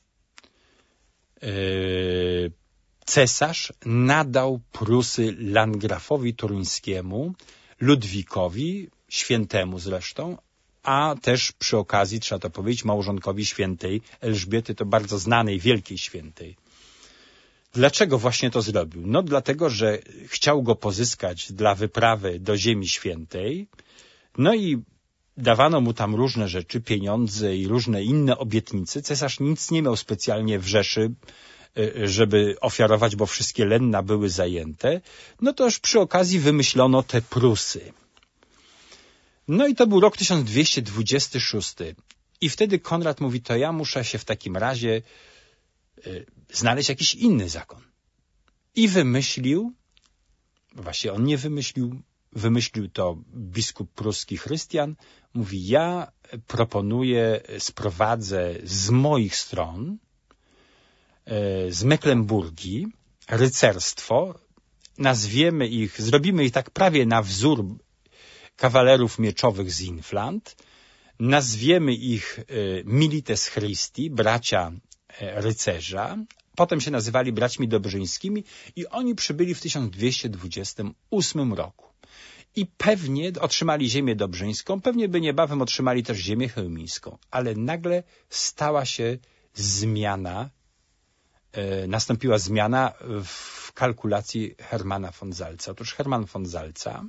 yy, cesarz nadał Prusy landgrafowi toruńskiemu, Ludwikowi, świętemu zresztą, a też przy okazji, trzeba to powiedzieć, małżonkowi świętej Elżbiety, to bardzo znanej, wielkiej świętej. Dlaczego właśnie to zrobił? No dlatego, że chciał go pozyskać dla wyprawy do Ziemi Świętej. No i dawano mu tam różne rzeczy, pieniądze i różne inne obietnice. Cesarz nic nie miał specjalnie w Rzeszy, żeby ofiarować, bo wszystkie lenna były zajęte. No to już przy okazji wymyślono te Prusy. No i to był rok tysiąc dwieście dwudziesty szósty. I wtedy Konrad mówi, to ja muszę się w takim razie y, znaleźć jakiś inny zakon. I wymyślił, właśnie on nie wymyślił, wymyślił to biskup pruski Chrystian, mówi, ja proponuję, sprowadzę z moich stron, z Mecklenburgii, rycerstwo, nazwiemy ich, zrobimy ich tak prawie na wzór kawalerów mieczowych z Inflant, nazwiemy ich Milites Christi, bracia rycerza, potem się nazywali braćmi dobrzyńskimi i oni przybyli w tysiąc dwieście dwudziestym ósmym roku. I pewnie otrzymali ziemię dobrzyńską, pewnie by niebawem otrzymali też ziemię chełmińską, ale nagle stała się zmiana, e, nastąpiła zmiana w kalkulacji Hermana von Salza. Otóż Hermann von Salza,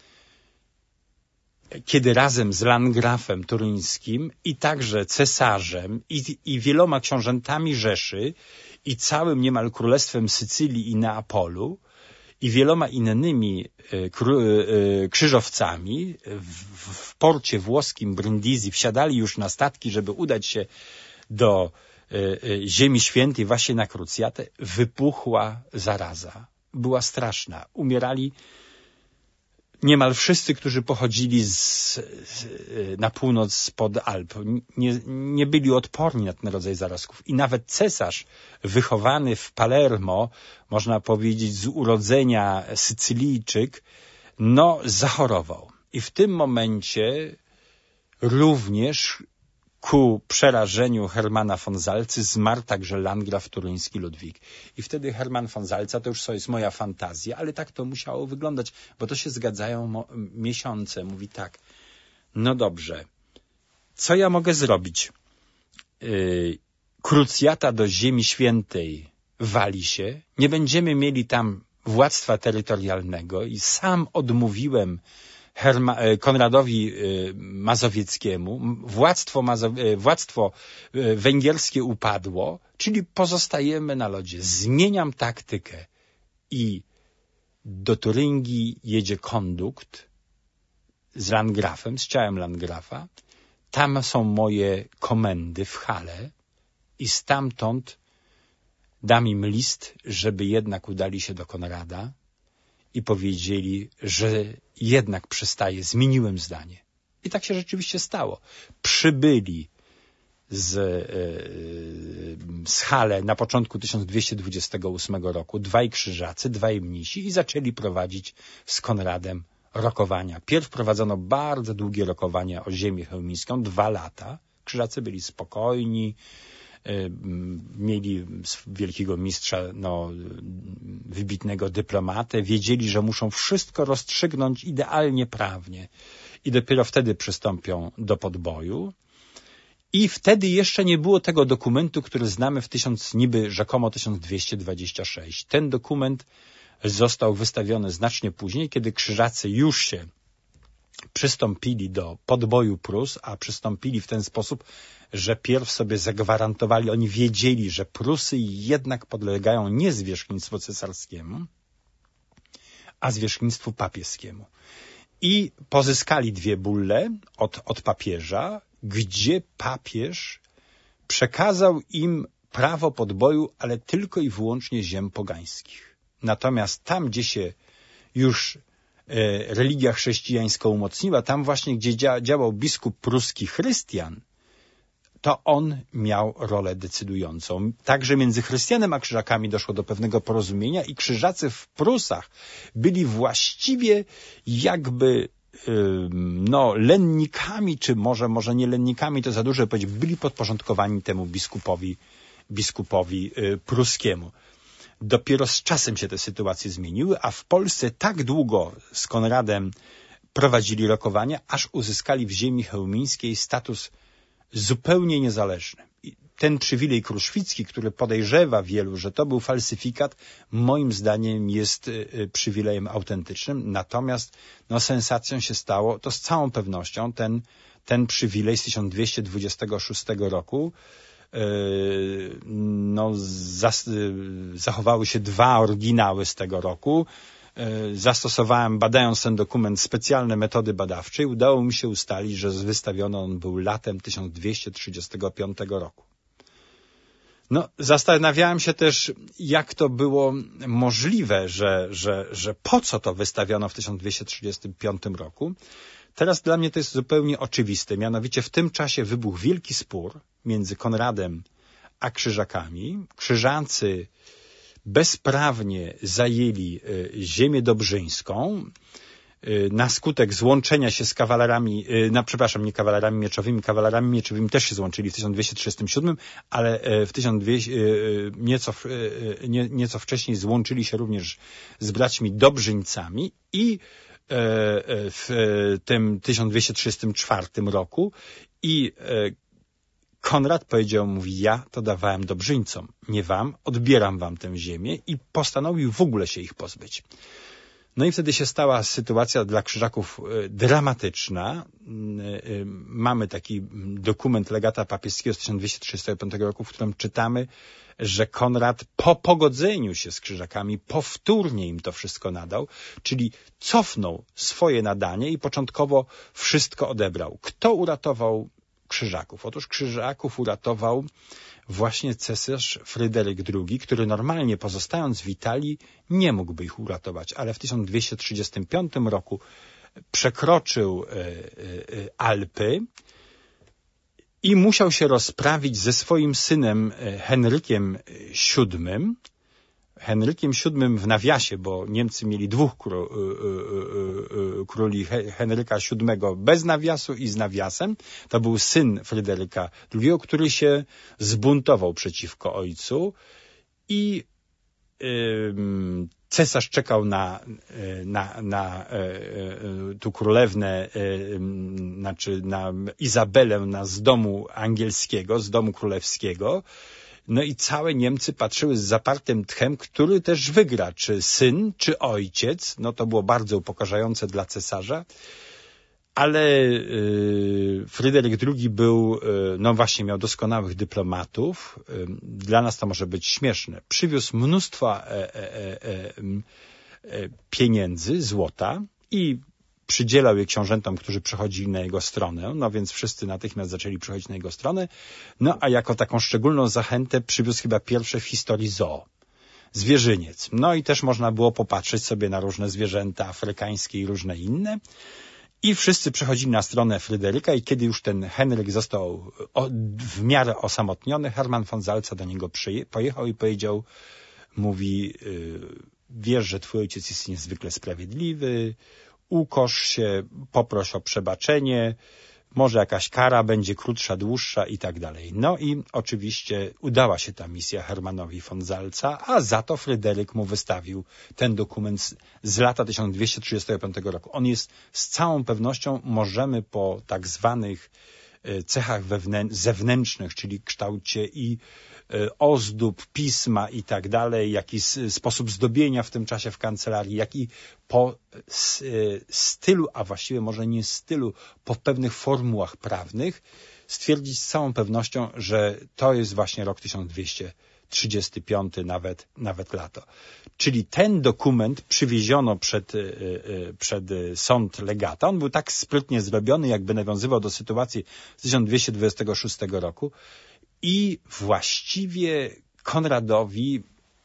kiedy razem z landgrafem turyńskim i także cesarzem i, i wieloma książętami Rzeszy i całym niemal królestwem Sycylii i Neapolu i wieloma innymi krzyżowcami w, w porcie włoskim Brindisi wsiadali już na statki, żeby udać się do Ziemi Świętej, właśnie na Krucjatę, wybuchła zaraza. Była straszna. Umierali niemal wszyscy, którzy pochodzili z, z, na północ spod Alp. Nie, nie byli odporni na ten rodzaj zarazków. I nawet cesarz, wychowany w Palermo, można powiedzieć z urodzenia Sycylijczyk, no zachorował. I w tym momencie również ku przerażeniu Hermana von Salzy zmarł także landgraf turyński Ludwik. I wtedy Hermann von Salza, to już jest moja fantazja, ale tak to musiało wyglądać, bo to się zgadzają miesiące. Mówi tak, no dobrze, co ja mogę zrobić? Yy, krucjata do Ziemi Świętej wali się, nie będziemy mieli tam władztwa terytorialnego i sam odmówiłem Herma, Konradowi Mazowieckiemu, władztwo, Mazo, władztwo węgierskie upadło, czyli pozostajemy na lodzie. Zmieniam taktykę i do Turyngii jedzie kondukt z landgrafem, z ciałem landgrafa. Tam są moje komendy w Hale i stamtąd dam im list, żeby jednak udali się do Konrada i powiedzieli, że jednak przestaje. Zmieniłem zdanie. I tak się rzeczywiście stało. Przybyli z, z Hale na początku tysiąc dwieście dwudziestego ósmego roku dwaj krzyżacy, dwaj mnisi i zaczęli prowadzić z Konradem rokowania. Pierw prowadzono bardzo długie rokowania o ziemię chełmińską, dwa lata. Krzyżacy byli spokojni, mieli wielkiego mistrza, no, wybitnego dyplomatę, wiedzieli, że muszą wszystko rozstrzygnąć idealnie prawnie i dopiero wtedy przystąpią do podboju. I wtedy jeszcze nie było tego dokumentu, który znamy w tysiąc, niby rzekomo tysiąc dwieście dwadzieścia sześć. Ten dokument został wystawiony znacznie później, kiedy krzyżacy już się przystąpili do podboju Prus, a przystąpili w ten sposób, że pierw sobie zagwarantowali, oni wiedzieli, że Prusy jednak podlegają nie zwierzchnictwu cesarskiemu, a zwierzchnictwu papieskiemu. I pozyskali dwie bulle od, od papieża, gdzie papież przekazał im prawo podboju, ale tylko i wyłącznie ziem pogańskich. Natomiast tam, gdzie się już e, religia chrześcijańska umocniła, tam właśnie, gdzie dzia, działał biskup pruski Chrystian, to on miał rolę decydującą. Także między Chrystianem a Krzyżakami doszło do pewnego porozumienia i Krzyżacy w Prusach byli właściwie jakby no, lennikami, czy może, może nie lennikami, to za dużo powiedzieć, byli podporządkowani temu biskupowi, biskupowi pruskiemu. Dopiero z czasem się te sytuacje zmieniły, a w Polsce tak długo z Konradem prowadzili rokowania, aż uzyskali w ziemi chełmińskiej status zupełnie niezależny. I ten przywilej kruszwicki, który podejrzewa wielu, że to był falsyfikat, moim zdaniem jest y, przywilejem autentycznym. Natomiast no, sensacją się stało, to z całą pewnością ten, ten przywilej z tysiąc dwieście dwudziestego szóstego roku y, no, zas, y, zachowały się dwa oryginały z tego roku. Zastosowałem, badając ten dokument, specjalne metody badawcze i udało mi się ustalić, że wystawiony on był latem tysiąc dwieście trzydziestego piątego roku. No, zastanawiałem się też, jak to było możliwe, że, że, że po co to wystawiono w tysiąc dwieście trzydziestym piątym roku. Teraz dla mnie to jest zupełnie oczywiste. Mianowicie w tym czasie wybuchł wielki spór między Konradem a Krzyżakami. Krzyżacy bezprawnie zajęli ziemię dobrzyńską na skutek złączenia się z kawalerami, no przepraszam, nie kawalerami mieczowymi, kawalerami mieczowymi też się złączyli w tysiąc dwieście trzydziestym siódmym, ale w tysiąc dwieście, nieco, nie, nieco wcześniej złączyli się również z braćmi dobrzyńcami i w tym tysiąc dwieście trzydziestym czwartym roku i Konrad powiedział, mówi, ja to dawałem dobrzyńcom, nie wam, odbieram wam tę ziemię i postanowił w ogóle się ich pozbyć. No i wtedy się stała sytuacja dla Krzyżaków dramatyczna. Mamy taki dokument legata papieskiego z tysiąc dwieście trzydziestego piątego roku, w którym czytamy, że Konrad po pogodzeniu się z Krzyżakami powtórnie im to wszystko nadał, czyli cofnął swoje nadanie i początkowo wszystko odebrał. Kto uratował Krzyżaków? Otóż Krzyżaków uratował właśnie cesarz Fryderyk drugi, który normalnie pozostając w Italii nie mógłby ich uratować, ale w tysiąc dwieście trzydziestym piątym roku przekroczył e, e, Alpy i musiał się rozprawić ze swoim synem Henrykiem siódmym. Henrykiem siódmym w nawiasie, bo Niemcy mieli dwóch kró, króli, Henryka siódmego bez nawiasu i z nawiasem. To był syn Fryderyka drugiego, który się zbuntował przeciwko ojcu i y, cesarz czekał na, na, na y, tu królewnę, y, znaczy na Izabelę na z domu angielskiego, z domu królewskiego. No i całe Niemcy patrzyły z zapartym tchem, który też wygra, czy syn, czy ojciec. No to było bardzo upokarzające dla cesarza. Ale y, Fryderyk drugi był, y, no właśnie miał doskonałych dyplomatów. Y, dla nas to może być śmieszne. Przywiózł mnóstwo e, e, e, e, e, pieniędzy, złota i przydzielał je książętom, którzy przechodzili na jego stronę, no więc wszyscy natychmiast zaczęli przechodzić na jego stronę. No a jako taką szczególną zachętę przywiózł chyba pierwsze w historii zoo. Zwierzyniec. No i też można było popatrzeć sobie na różne zwierzęta afrykańskie i różne inne. I wszyscy przechodzili na stronę Fryderyka i kiedy już ten Henryk został o, w miarę osamotniony, Hermann von Salza do niego przyje, pojechał i powiedział, mówi, yy, wiesz, że twój ojciec jest niezwykle sprawiedliwy, ukosz się, poproś o przebaczenie, może jakaś kara będzie krótsza, dłuższa i tak dalej. No i oczywiście udała się ta misja Hermannowi von Salza, a za to Fryderyk mu wystawił ten dokument z, z lata tysiąc dwieście trzydziestego piątego roku. On jest z całą pewnością, możemy po tak zwanych cechach wewnę- zewnętrznych, czyli kształcie i ozdób, pisma i tak dalej, jak i sposób zdobienia w tym czasie w kancelarii, jak i po stylu, a właściwie może nie stylu, po pewnych formułach prawnych, stwierdzić z całą pewnością, że to jest właśnie rok tysiąc dwieście trzydziesty piąty, nawet, nawet lato. Czyli ten dokument przywieziono przed, przed sąd legata. On był tak sprytnie zrobiony, jakby nawiązywał do sytuacji z tysiąc dwieście dwudziestego szóstego roku. I właściwie Konradowi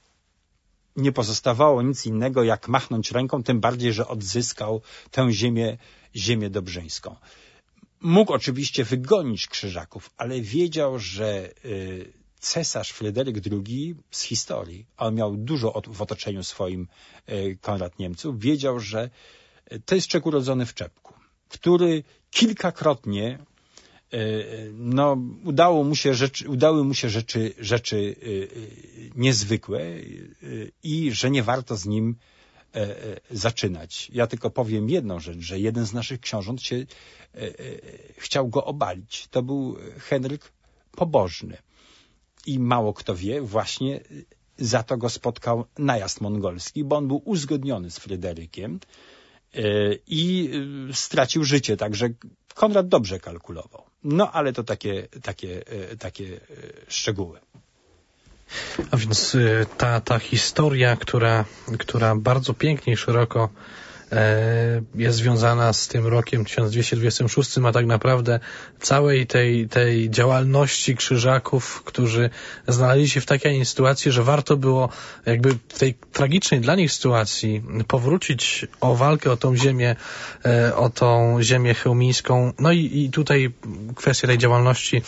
nie pozostawało nic innego, jak machnąć ręką, tym bardziej, że odzyskał tę ziemię, ziemię dobrzyńską. Mógł oczywiście wygonić Krzyżaków, ale wiedział, że y, cesarz Fryderyk drugi z historii, a on miał dużo od, w otoczeniu swoim y, Konrad Niemców, wiedział, że to jest człowiek urodzony w czepku, który kilkakrotnie no, udało mu się rzeczy, udały mu się rzeczy, rzeczy niezwykłe i że nie warto z nim zaczynać. Ja tylko powiem jedną rzecz, że jeden z naszych książąt się chciał go obalić. To był Henryk Pobożny. I mało kto wie, właśnie za to go spotkał najazd mongolski, bo on był uzgodniony z Fryderykiem i stracił życie, także Konrad dobrze kalkulował. No ale to takie, takie, takie szczegóły. A więc ta, ta historia, która, która bardzo pięknie i szeroko jest związana z tym rokiem tysiąc dwieście dwudziestym szóstym, a tak naprawdę całej tej, tej działalności Krzyżaków, którzy znaleźli się w takiej, a nie sytuacji, że warto było jakby w tej tragicznej dla nich sytuacji powrócić o walkę o tą ziemię, o tą ziemię chełmińską. No i, i tutaj kwestia tej działalności,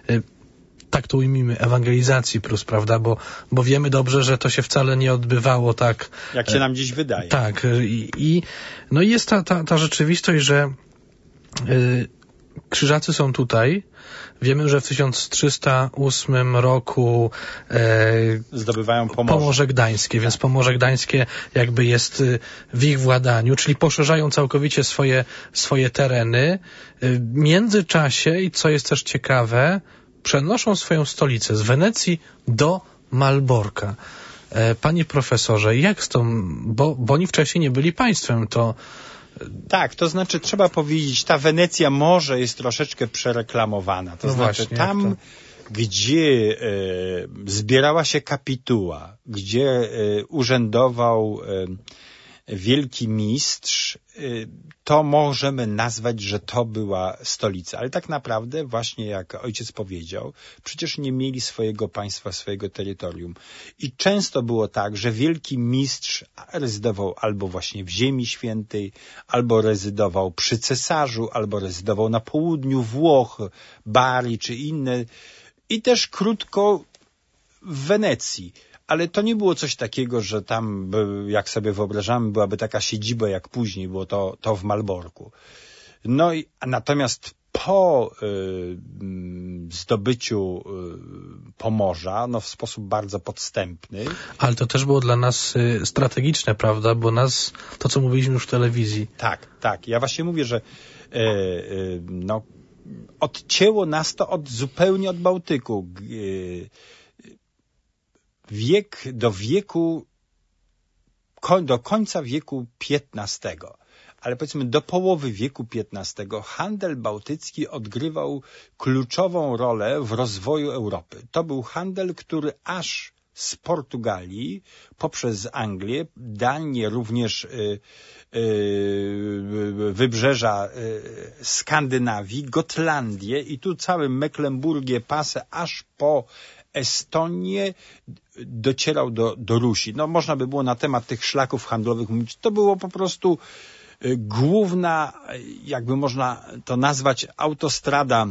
tak to ujmijmy, ewangelizacji Prus, prawda, bo, bo wiemy dobrze, że to się wcale nie odbywało tak. Jak się nam dziś wydaje. Tak. I, i no i jest ta, ta, ta rzeczywistość, że y, Krzyżacy są tutaj. Wiemy, że w tysiąc trzysta ósmym roku y, zdobywają Pomorze. Pomorze Gdańskie, więc Pomorze Gdańskie jakby jest w ich władaniu, czyli poszerzają całkowicie swoje, swoje tereny. W międzyczasie, i co jest też ciekawe, przenoszą swoją stolicę z Wenecji do Malborka. Panie profesorze, jak z tą, bo, bo oni wcześniej nie byli państwem, to... Tak, to znaczy trzeba powiedzieć, ta Wenecja może jest troszeczkę przereklamowana. To no znaczy właśnie, tam, gdzie e, zbierała się kapituła, gdzie e, urzędował e, wielki mistrz, to możemy nazwać, że to była stolica. Ale tak naprawdę, właśnie jak ojciec powiedział, przecież nie mieli swojego państwa, swojego terytorium. I często było tak, że wielki mistrz rezydował albo właśnie w Ziemi Świętej, albo rezydował przy cesarzu, albo rezydował na południu Włoch, Bari czy inne. I też krótko w Wenecji. Ale to nie było coś takiego, że tam, jak sobie wyobrażamy, byłaby taka siedziba jak później, było to, to w Malborku. No i natomiast po y, zdobyciu y, Pomorza, no w sposób bardzo podstępny. Ale to też było dla nas y, strategiczne, prawda? Bo nas, to co mówiliśmy już w telewizji. Tak, tak. Ja właśnie mówię, że y, y, no, odcięło nas to od, zupełnie od Bałtyku. Y, wiek do wieku, do końca wieku piętnastego, ale powiedzmy do połowy wieku piętnastego handel bałtycki odgrywał kluczową rolę w rozwoju Europy. To był handel, który aż z Portugalii poprzez Anglię, Danię, również y, y, wybrzeża y, Skandynawii, Gotlandię i tu całym Mecklenburgię, Passę, aż po Estonię docierał do, do Rusi. No można by było na temat tych szlaków handlowych mówić. To było po prostu y, główna, jakby można to nazwać, autostrada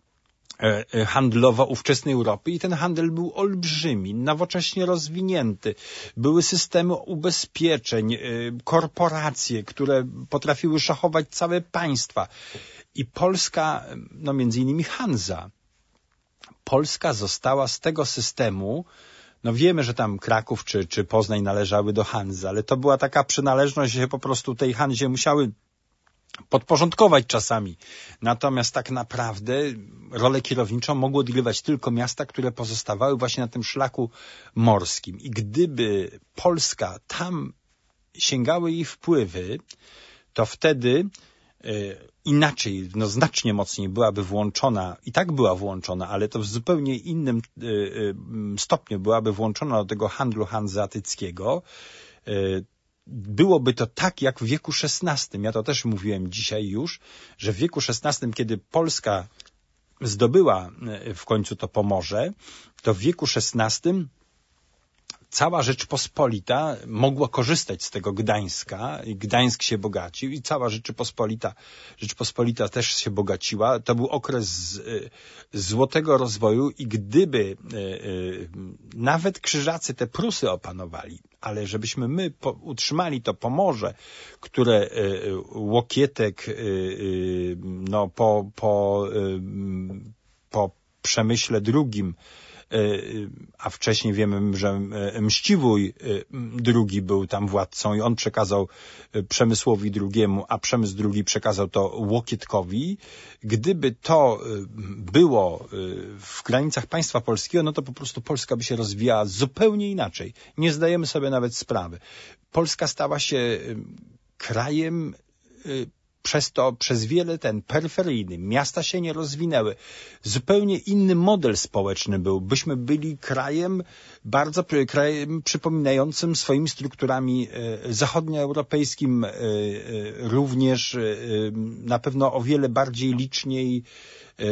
handlowa ówczesnej Europy i ten handel był olbrzymi, nowocześnie rozwinięty. Były systemy ubezpieczeń, korporacje, które potrafiły szachować całe państwa. I Polska, no między innymi Hanza, Polska została z tego systemu, no wiemy, że tam Kraków czy, czy Poznań należały do Hanzy, ale to była taka przynależność, że po prostu tej Hanzie musiały podporządkować czasami. Natomiast tak naprawdę rolę kierowniczą mogły odgrywać tylko miasta, które pozostawały właśnie na tym szlaku morskim. I gdyby Polska tam sięgały jej wpływy, to wtedy y, inaczej, no znacznie mocniej byłaby włączona, i tak była włączona, ale to w zupełnie innym y, y, stopniu byłaby włączona do tego handlu hanzeatyckiego. Y, Byłoby to tak jak w wieku szesnastym. Ja to też mówiłem dzisiaj już, że w wieku szesnastym, kiedy Polska zdobyła w końcu to Pomorze, to w wieku szesnastym cała Rzeczpospolita mogła korzystać z tego Gdańska i Gdańsk się bogacił i cała Rzeczypospolita, Rzeczpospolita też się bogaciła. To był okres złotego rozwoju i gdyby y, y, nawet Krzyżacy te Prusy opanowali, ale żebyśmy my po, utrzymali to Pomorze, które y, Łokietek y, y, no, po, po, y, po Przemyśle drugim, a wcześniej wiemy, że Mściwój drugi był tam władcą i on przekazał Przemysłowi drugiemu, a Przemysł drugi przekazał to Łokietkowi. Gdyby to było w granicach państwa polskiego, no to po prostu Polska by się rozwijała zupełnie inaczej. Nie zdajemy sobie nawet sprawy. Polska stała się krajem przez to, przez wiele ten peryferyjny. Miasta się nie rozwinęły. Zupełnie inny model społeczny był. Byśmy byli krajem, bardzo krajem przypominającym swoimi strukturami e, zachodnioeuropejskim, e, e, również e, na pewno o wiele bardziej liczniej e,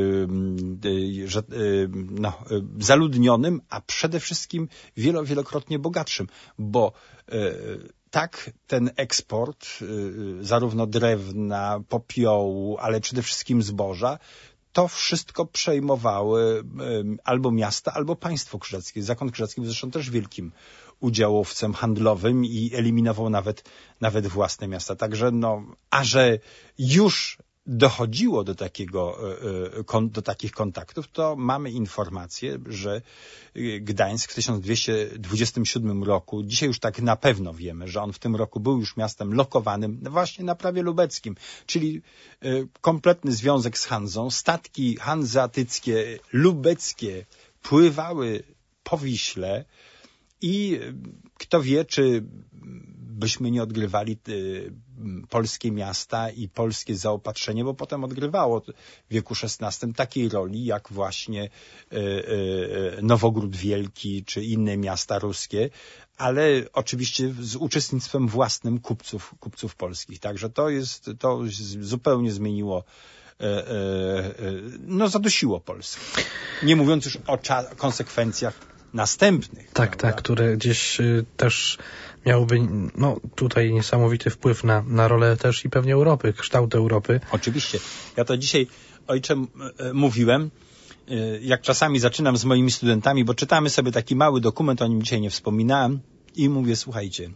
e, że, e, no, e, zaludnionym, a przede wszystkim wielo, wielokrotnie bogatszym, bo e, tak ten eksport y, zarówno drewna, popiołu, ale przede wszystkim zboża, to wszystko przejmowały y, albo miasta, albo państwo krzyżackie. Zakon Krzyżacki był zresztą też wielkim udziałowcem handlowym i eliminował nawet, nawet własne miasta. Także no, a że już dochodziło do takiego, do takich kontaktów, to mamy informację, że Gdańsk w tysiąc dwieście dwudziestym siódmym roku, dzisiaj już tak na pewno wiemy, że on w tym roku był już miastem lokowanym właśnie na prawie lubeckim, czyli kompletny związek z Hanzą. Statki hanzeatyckie, lubeckie pływały po Wiśle i kto wie, czy byśmy nie odgrywali y, polskie miasta i polskie zaopatrzenie, bo potem odgrywało w wieku szesnastym takiej roli, jak właśnie y, y, Nowogród Wielki, czy inne miasta ruskie, ale oczywiście z uczestnictwem własnym kupców, kupców polskich. Także to jest, to zupełnie zmieniło, y, y, y, no zadusiło Polskę. Nie mówiąc już o cza- konsekwencjach następnych. Tak, prawda? tak, które gdzieś y, też miałyby, no tutaj niesamowity wpływ na, na rolę też i pewnie Europy, kształt Europy. Oczywiście. Ja to dzisiaj, ojcze, m- mówiłem, y, jak czasami zaczynam z moimi studentami, bo czytamy sobie taki mały dokument, o nim dzisiaj nie wspominałem i mówię, słuchajcie,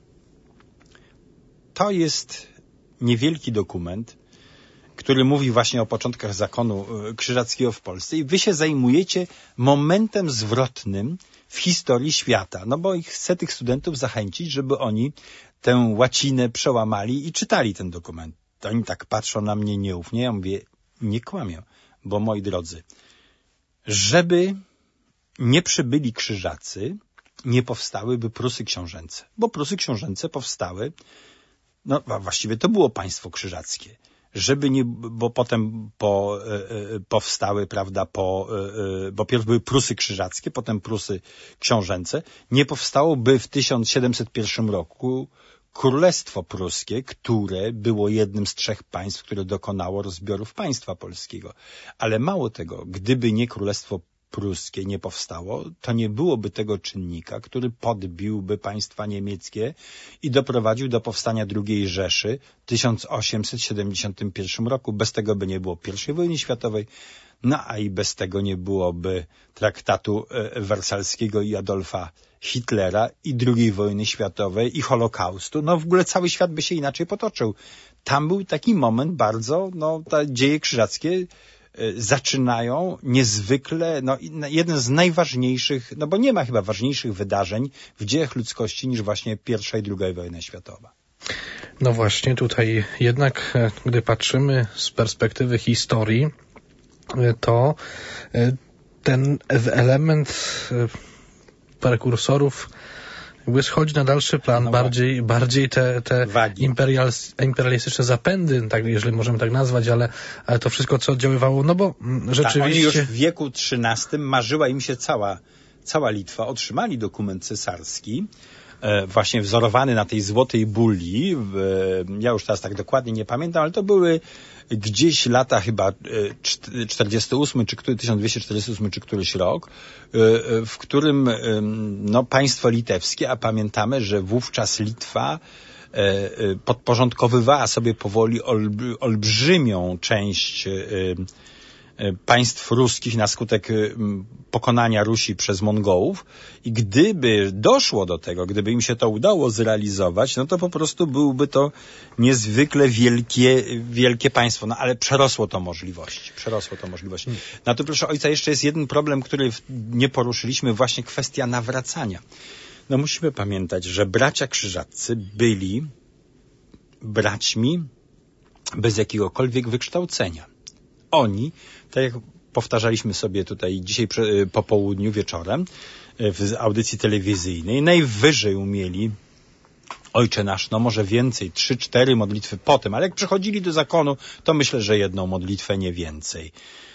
to jest niewielki dokument, który mówi właśnie o początkach zakonu krzyżackiego w Polsce i wy się zajmujecie momentem zwrotnym w historii świata. No bo chcę tych studentów zachęcić, żeby oni tę łacinę przełamali i czytali ten dokument. To oni tak patrzą na mnie nieufnie. Ja mówię, nie kłamię, bo moi drodzy, żeby nie przybyli krzyżacy, nie powstałyby Prusy książęce. Bo Prusy książęce powstały, no właściwie to było państwo krzyżackie. Żeby nie, bo potem po, y, powstały, prawda, po, y, bo pierw były Prusy krzyżackie, potem Prusy książęce. Nie powstałoby w tysiąc siedemset pierwszym roku Królestwo Pruskie, które było jednym z trzech państw, które dokonało rozbiorów państwa polskiego. Ale mało tego, gdyby nie Królestwo Pruskie nie powstało, to nie byłoby tego czynnika, który podbiłby państwa niemieckie i doprowadził do powstania drugiej Rzeszy w tysiąc osiemset siedemdziesiątym pierwszym roku. Bez tego by nie było pierwszej wojny światowej, no a i bez tego nie byłoby traktatu wersalskiego i Adolfa Hitlera i drugiej wojny światowej i Holokaustu. No w ogóle cały świat by się inaczej potoczył. Tam był taki moment bardzo, no te dzieje krzyżackie zaczynają niezwykle, no jeden z najważniejszych, no bo nie ma chyba ważniejszych wydarzeń w dziejach ludzkości niż właśnie pierwsza i druga wojna światowa. No właśnie, tutaj jednak, gdy patrzymy z perspektywy historii, to ten element prekursorów jakby schodzi na dalszy plan, no bardziej, bardziej te, te imperial, imperialistyczne zapędy, tak, jeżeli możemy tak nazwać, ale, ale to wszystko, co oddziaływało, no bo rzeczywiście... Tak, oni już w wieku trzynastym marzyła im się cała, cała Litwa. Otrzymali dokument cesarski, e, właśnie wzorowany na tej złotej bulli. W, ja już teraz tak dokładnie nie pamiętam, ale to były gdzieś lata chyba czterdziesty ósmy, czy tysiąc dwieście czterdziesty ósmy, czy któryś rok, w którym no, państwo litewskie, a pamiętamy, że wówczas Litwa podporządkowywała sobie powoli olbrzymią część państw ruskich na skutek pokonania Rusi przez Mongołów i gdyby doszło do tego, gdyby im się to udało zrealizować, no to po prostu byłby to niezwykle wielkie, wielkie państwo, no ale przerosło to możliwości, przerosło to możliwości. Na to proszę ojca jeszcze jest jeden problem, który nie poruszyliśmy, właśnie kwestia nawracania. No musimy pamiętać, że bracia krzyżaccy byli braćmi bez jakiegokolwiek wykształcenia. Oni, tak jak powtarzaliśmy sobie tutaj dzisiaj po południu, wieczorem, w audycji telewizyjnej, najwyżej umieli Ojcze Nasz, no może więcej, trzy, cztery modlitwy potem, ale jak przychodzili do zakonu, to myślę, że jedną modlitwę, nie więcej.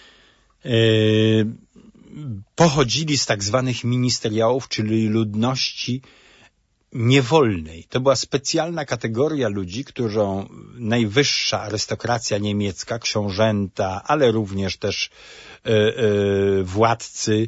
Yy, pochodzili z tak zwanych ministeriałów, czyli ludności niewolnej. To była specjalna kategoria ludzi, którą najwyższa arystokracja niemiecka, książęta, ale również też e, e, władcy,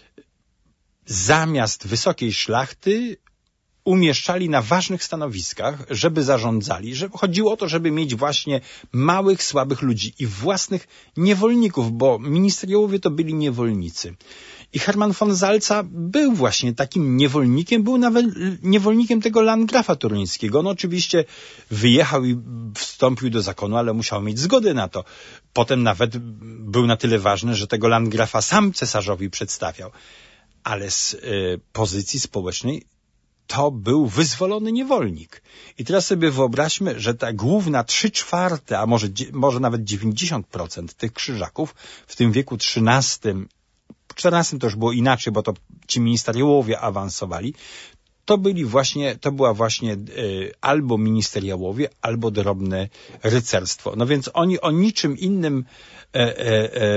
zamiast wysokiej szlachty umieszczali na ważnych stanowiskach, żeby zarządzali. Że chodziło o to, żeby mieć właśnie małych, słabych ludzi i własnych niewolników, bo ministeriałowie to byli niewolnicy. I Hermann von Salza był właśnie takim niewolnikiem, był nawet niewolnikiem tego landgrafa toruńskiego. On oczywiście wyjechał i wstąpił do zakonu, ale musiał mieć zgodę na to. Potem nawet był na tyle ważny, że tego landgrafa sam cesarzowi przedstawiał. Ale z y, pozycji społecznej to był wyzwolony niewolnik. I teraz sobie wyobraźmy, że ta główna trzy czwarte, a może, może nawet dziewięćdziesiąt procent tych krzyżaków w tym wieku trzynastym, czternastym to już było inaczej, bo to ci ministeriałowie awansowali, to byli właśnie, to była właśnie y, albo ministeriałowie, albo drobne rycerstwo. No więc oni o niczym innym e, e, e,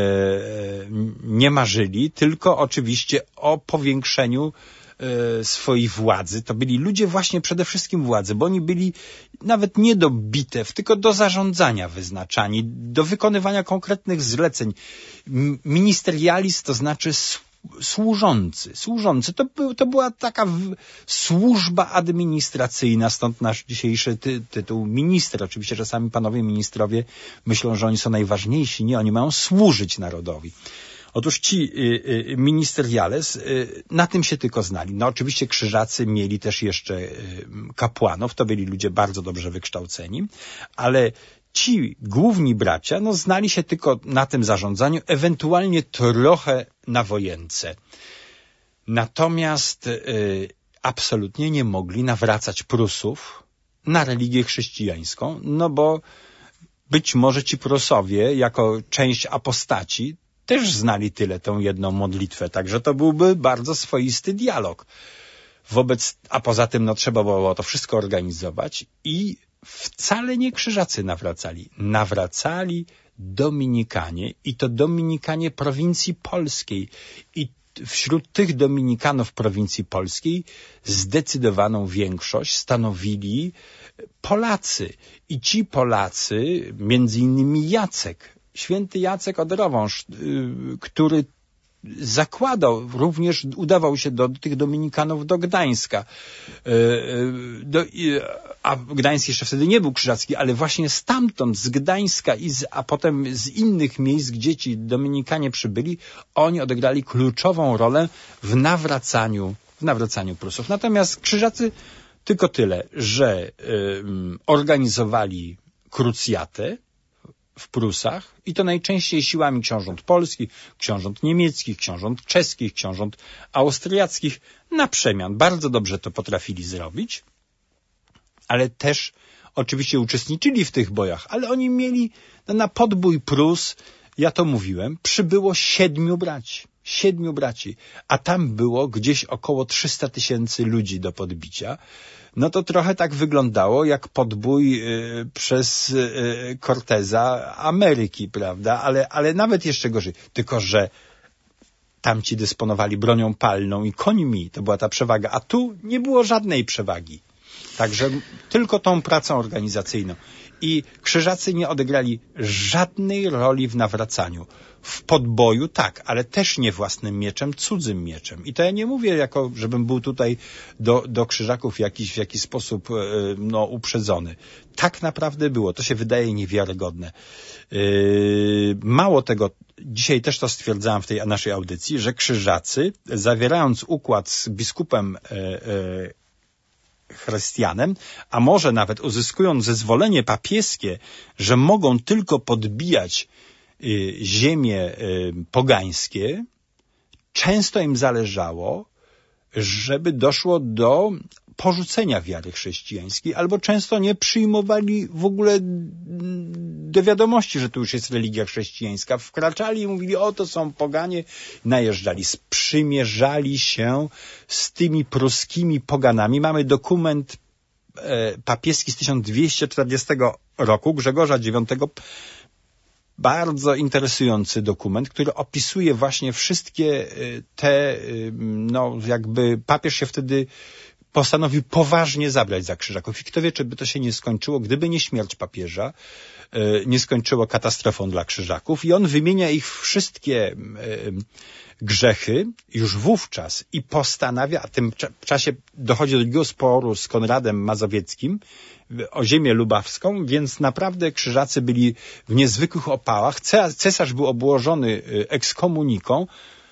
nie marzyli, tylko oczywiście o powiększeniu swojej władzy. To byli ludzie właśnie przede wszystkim władzy, bo oni byli nawet nie do bitew, tylko do zarządzania wyznaczani, do wykonywania konkretnych zleceń. Ministerialis to znaczy służący. Służący to, był, to była taka w, służba administracyjna, stąd nasz dzisiejszy ty, tytuł minister. Oczywiście czasami panowie ministrowie myślą, że oni są najważniejsi. Nie, oni mają służyć narodowi. Otóż ci y, y, ministeriales y, na tym się tylko znali. No oczywiście krzyżacy mieli też jeszcze y, kapłanów, to byli ludzie bardzo dobrze wykształceni, ale ci główni bracia no, znali się tylko na tym zarządzaniu, ewentualnie trochę na wojence. Natomiast y, absolutnie nie mogli nawracać Prusów na religię chrześcijańską, no bo być może ci Prusowie jako część apostaci też znali tyle tą jedną modlitwę, także to byłby bardzo swoisty dialog. wobec, a poza tym no trzeba było to wszystko organizować i wcale nie Krzyżacy nawracali. Nawracali Dominikanie i to Dominikanie prowincji polskiej. I wśród tych Dominikanów prowincji polskiej zdecydowaną większość stanowili Polacy. I ci Polacy, między innymi Jacek, święty Jacek Odrowąż, który zakładał, również udawał się do tych Dominikanów do Gdańska. Do, a Gdańsk jeszcze wtedy nie był krzyżacki, ale właśnie stamtąd, z Gdańska i z, a potem z innych miejsc, gdzie ci Dominikanie przybyli, oni odegrali kluczową rolę w nawracaniu, w nawracaniu Prusów. Natomiast krzyżacy tylko tyle, że y, organizowali krucjatę w Prusach i to najczęściej siłami książąt polskich, książąt niemieckich, książąt czeskich, książąt austriackich na przemian. Bardzo dobrze to potrafili zrobić, ale też oczywiście uczestniczyli w tych bojach, ale oni mieli no, na podbój Prus, ja to mówiłem, przybyło siedmiu braci. Siedmiu braci, a tam było gdzieś około trzysta tysięcy ludzi do podbicia. No to trochę tak wyglądało jak podbój y, przez y, Corteza Ameryki, prawda? Ale, ale nawet jeszcze gorzej. Tylko, że tamci dysponowali bronią palną i końmi. To była ta przewaga. A tu nie było żadnej przewagi. Także tylko tą pracą organizacyjną. I krzyżacy nie odegrali żadnej roli w nawracaniu. W podboju tak, ale też nie własnym mieczem, cudzym mieczem. I to ja nie mówię, jako, żebym był tutaj do, do krzyżaków w jakiś, w jakiś sposób no, uprzedzony. Tak naprawdę było. To się wydaje niewiarygodne. Yy, mało tego, dzisiaj też to stwierdzałem w tej naszej audycji, że krzyżacy, zawierając układ z biskupem yy, yy, chrystianem, a może nawet uzyskując zezwolenie papieskie, że mogą tylko podbijać y, ziemie y, pogańskie, często im zależało, żeby doszło do porzucenia wiary chrześcijańskiej, albo często nie przyjmowali w ogóle do wiadomości, że to już jest religia chrześcijańska. Wkraczali i mówili, o to są poganie, najeżdżali, sprzymierzali się z tymi pruskimi poganami. Mamy dokument e, papieski z tysiąc dwieście czterdziestego roku, Grzegorza dziewiątego, bardzo interesujący dokument, który opisuje właśnie wszystkie te, no jakby papież się wtedy postanowił poważnie zabrać za krzyżaków. I kto wie, czy by to się nie skończyło, gdyby nie śmierć papieża, nie skończyło katastrofą dla krzyżaków. I on wymienia ich wszystkie grzechy już wówczas i postanawia, a w tym czasie dochodzi do drugiego sporu z Konradem Mazowieckim o ziemię lubawską, więc naprawdę krzyżacy byli w niezwykłych opałach. Cesarz był obłożony ekskomuniką.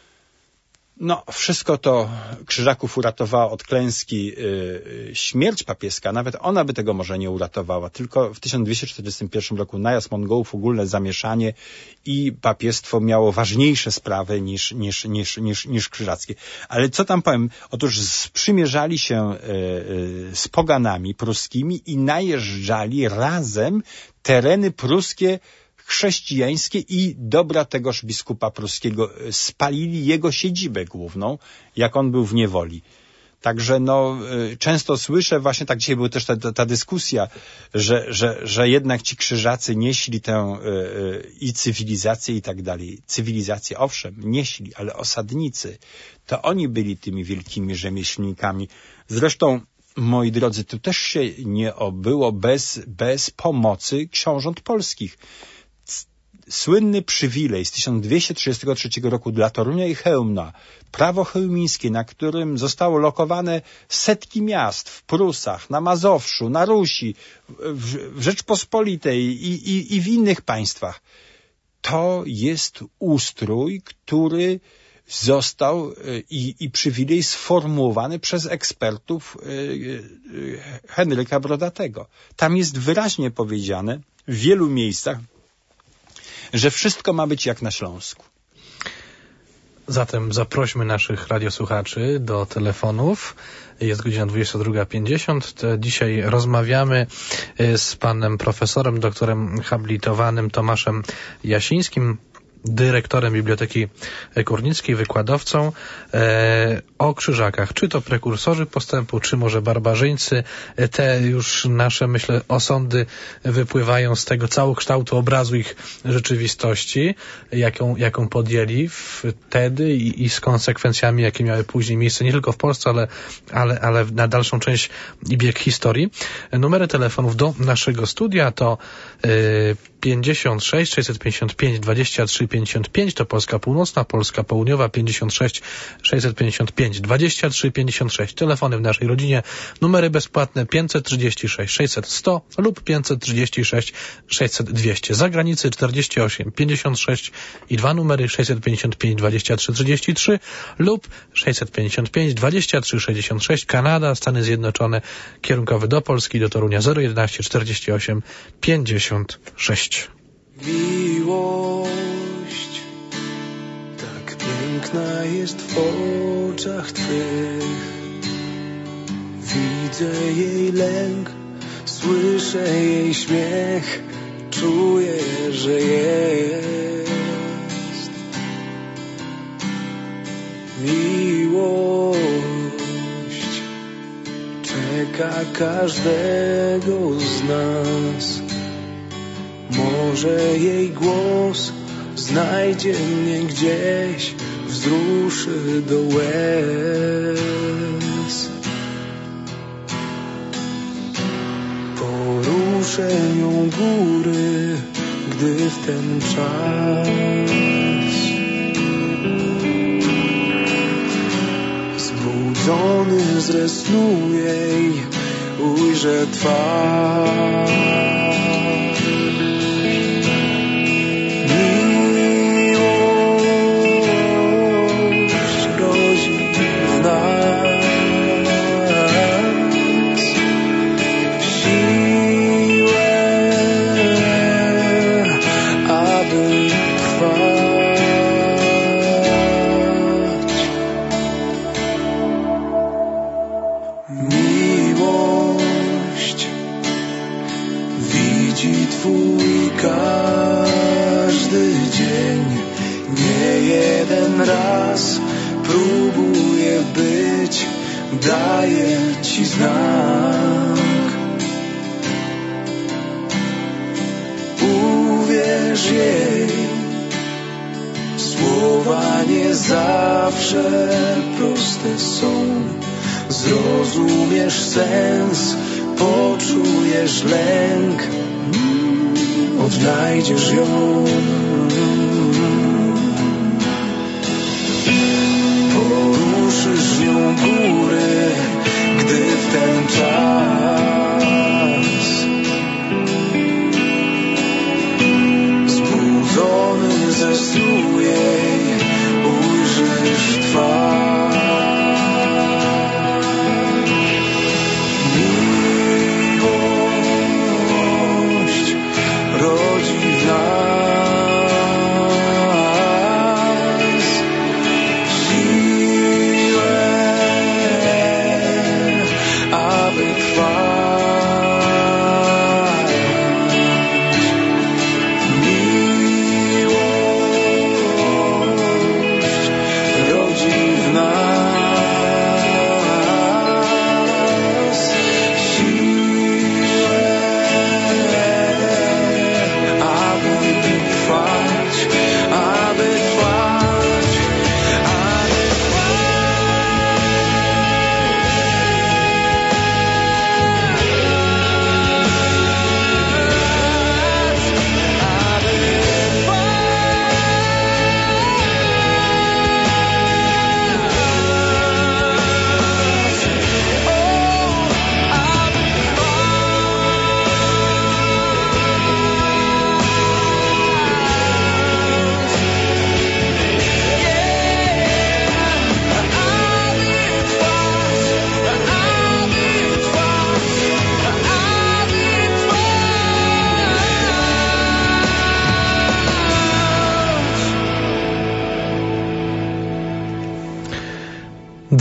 No, wszystko to krzyżaków uratowała od klęski yy, śmierć papieska. Nawet ona by tego może nie uratowała. Tylko w tysiąc dwieście czterdziestym pierwszym roku najazd Mongołów, ogólne zamieszanie i papiestwo miało ważniejsze sprawy niż, niż, niż, niż, niż krzyżackie. Ale co tam powiem? Otóż sprzymierzali się yy, z poganami pruskimi i najeżdżali razem tereny pruskie chrześcijańskie i dobra tegoż biskupa pruskiego. Spalili jego siedzibę główną, jak on był w niewoli. Także no, często słyszę, właśnie tak dzisiaj była też ta, ta, ta dyskusja, że, że, że jednak ci krzyżacy nieśli tę y, i cywilizację i tak dalej. Cywilizację, owszem, nieśli, ale osadnicy, to oni byli tymi wielkimi rzemieślnikami. Zresztą, moi drodzy, tu też się nie obyło bez, bez pomocy książąt polskich. Słynny przywilej z tysiąc dwieście trzydziestego trzeciego roku dla Torunia i Chełmna, prawo chełmińskie, na którym zostało lokowane setki miast w Prusach, na Mazowszu, na Rusi, w, w Rzeczpospolitej i, i, i w innych państwach. To jest ustrój, który został i, i przywilej sformułowany przez ekspertów Henryka Brodatego. Tam jest wyraźnie powiedziane w wielu miejscach, że wszystko ma być jak na Śląsku. Zatem zaprośmy naszych radiosłuchaczy do telefonów. Jest godzina dwudziesta druga pięćdziesiąt. Dzisiaj rozmawiamy z panem profesorem, doktorem habilitowanym Tomaszem Jasińskim. dyrektorem Biblioteki Kurnickiej, wykładowcą e, o krzyżakach. Czy to prekursorzy postępu, czy może barbarzyńcy. Te już nasze, myślę, osądy wypływają z tego całokształtu obrazu ich rzeczywistości, jaką, jaką podjęli wtedy i, i z konsekwencjami, jakie miały później miejsce nie tylko w Polsce, ale, ale, ale na dalszą część i bieg historii. Numery telefonów do naszego studia to y, pięćdziesiąt sześć sześćset pięćdziesiąt pięć dwadzieścia trzy pięćdziesiąt pięć, to Polska Północna, Polska Południowa, pięćdziesiąt sześć sześćset pięćdziesiąt pięć dwadzieścia trzy pięćdziesiąt sześć. Telefony w naszej rodzinie, numery bezpłatne pięćset trzydzieści sześć sześćset sto lub pięćset trzydzieści sześć sześćset dwieście. Za granicy czterdzieści osiem pięćdziesiąt sześć i dwa numery sześćset pięćdziesiąt pięć dwadzieścia trzy trzydzieści trzy lub sześćset pięćdziesiąt pięć dwadzieścia trzy sześćdziesiąt sześć. Kanada, Stany Zjednoczone, kierunkowy do Polski, do Torunia zero jedenaście czterdzieści osiem pięćdziesiąt sześć. Miłość tak piękna jest w oczach Twych. Widzę jej lęk, słyszę jej śmiech, czuję, że jest. Miłość czeka każdego z nas. Może jej głos znajdzie mnie gdzieś, wzruszy do łez. Poruszę nią góry, gdy w ten czas zbudzony ze snu jej ujrzę twarz. Raz próbuję być, daję Ci znak. Uwierz jej, słowa nie zawsze proste są. Zrozumiesz sens, poczujesz lęk, odnajdziesz ją. Poruszysz nią góry, gdy w ten czas zbudzony ze snu jej ujrzysz twarz. Miłość rodzi w nas siłę, aby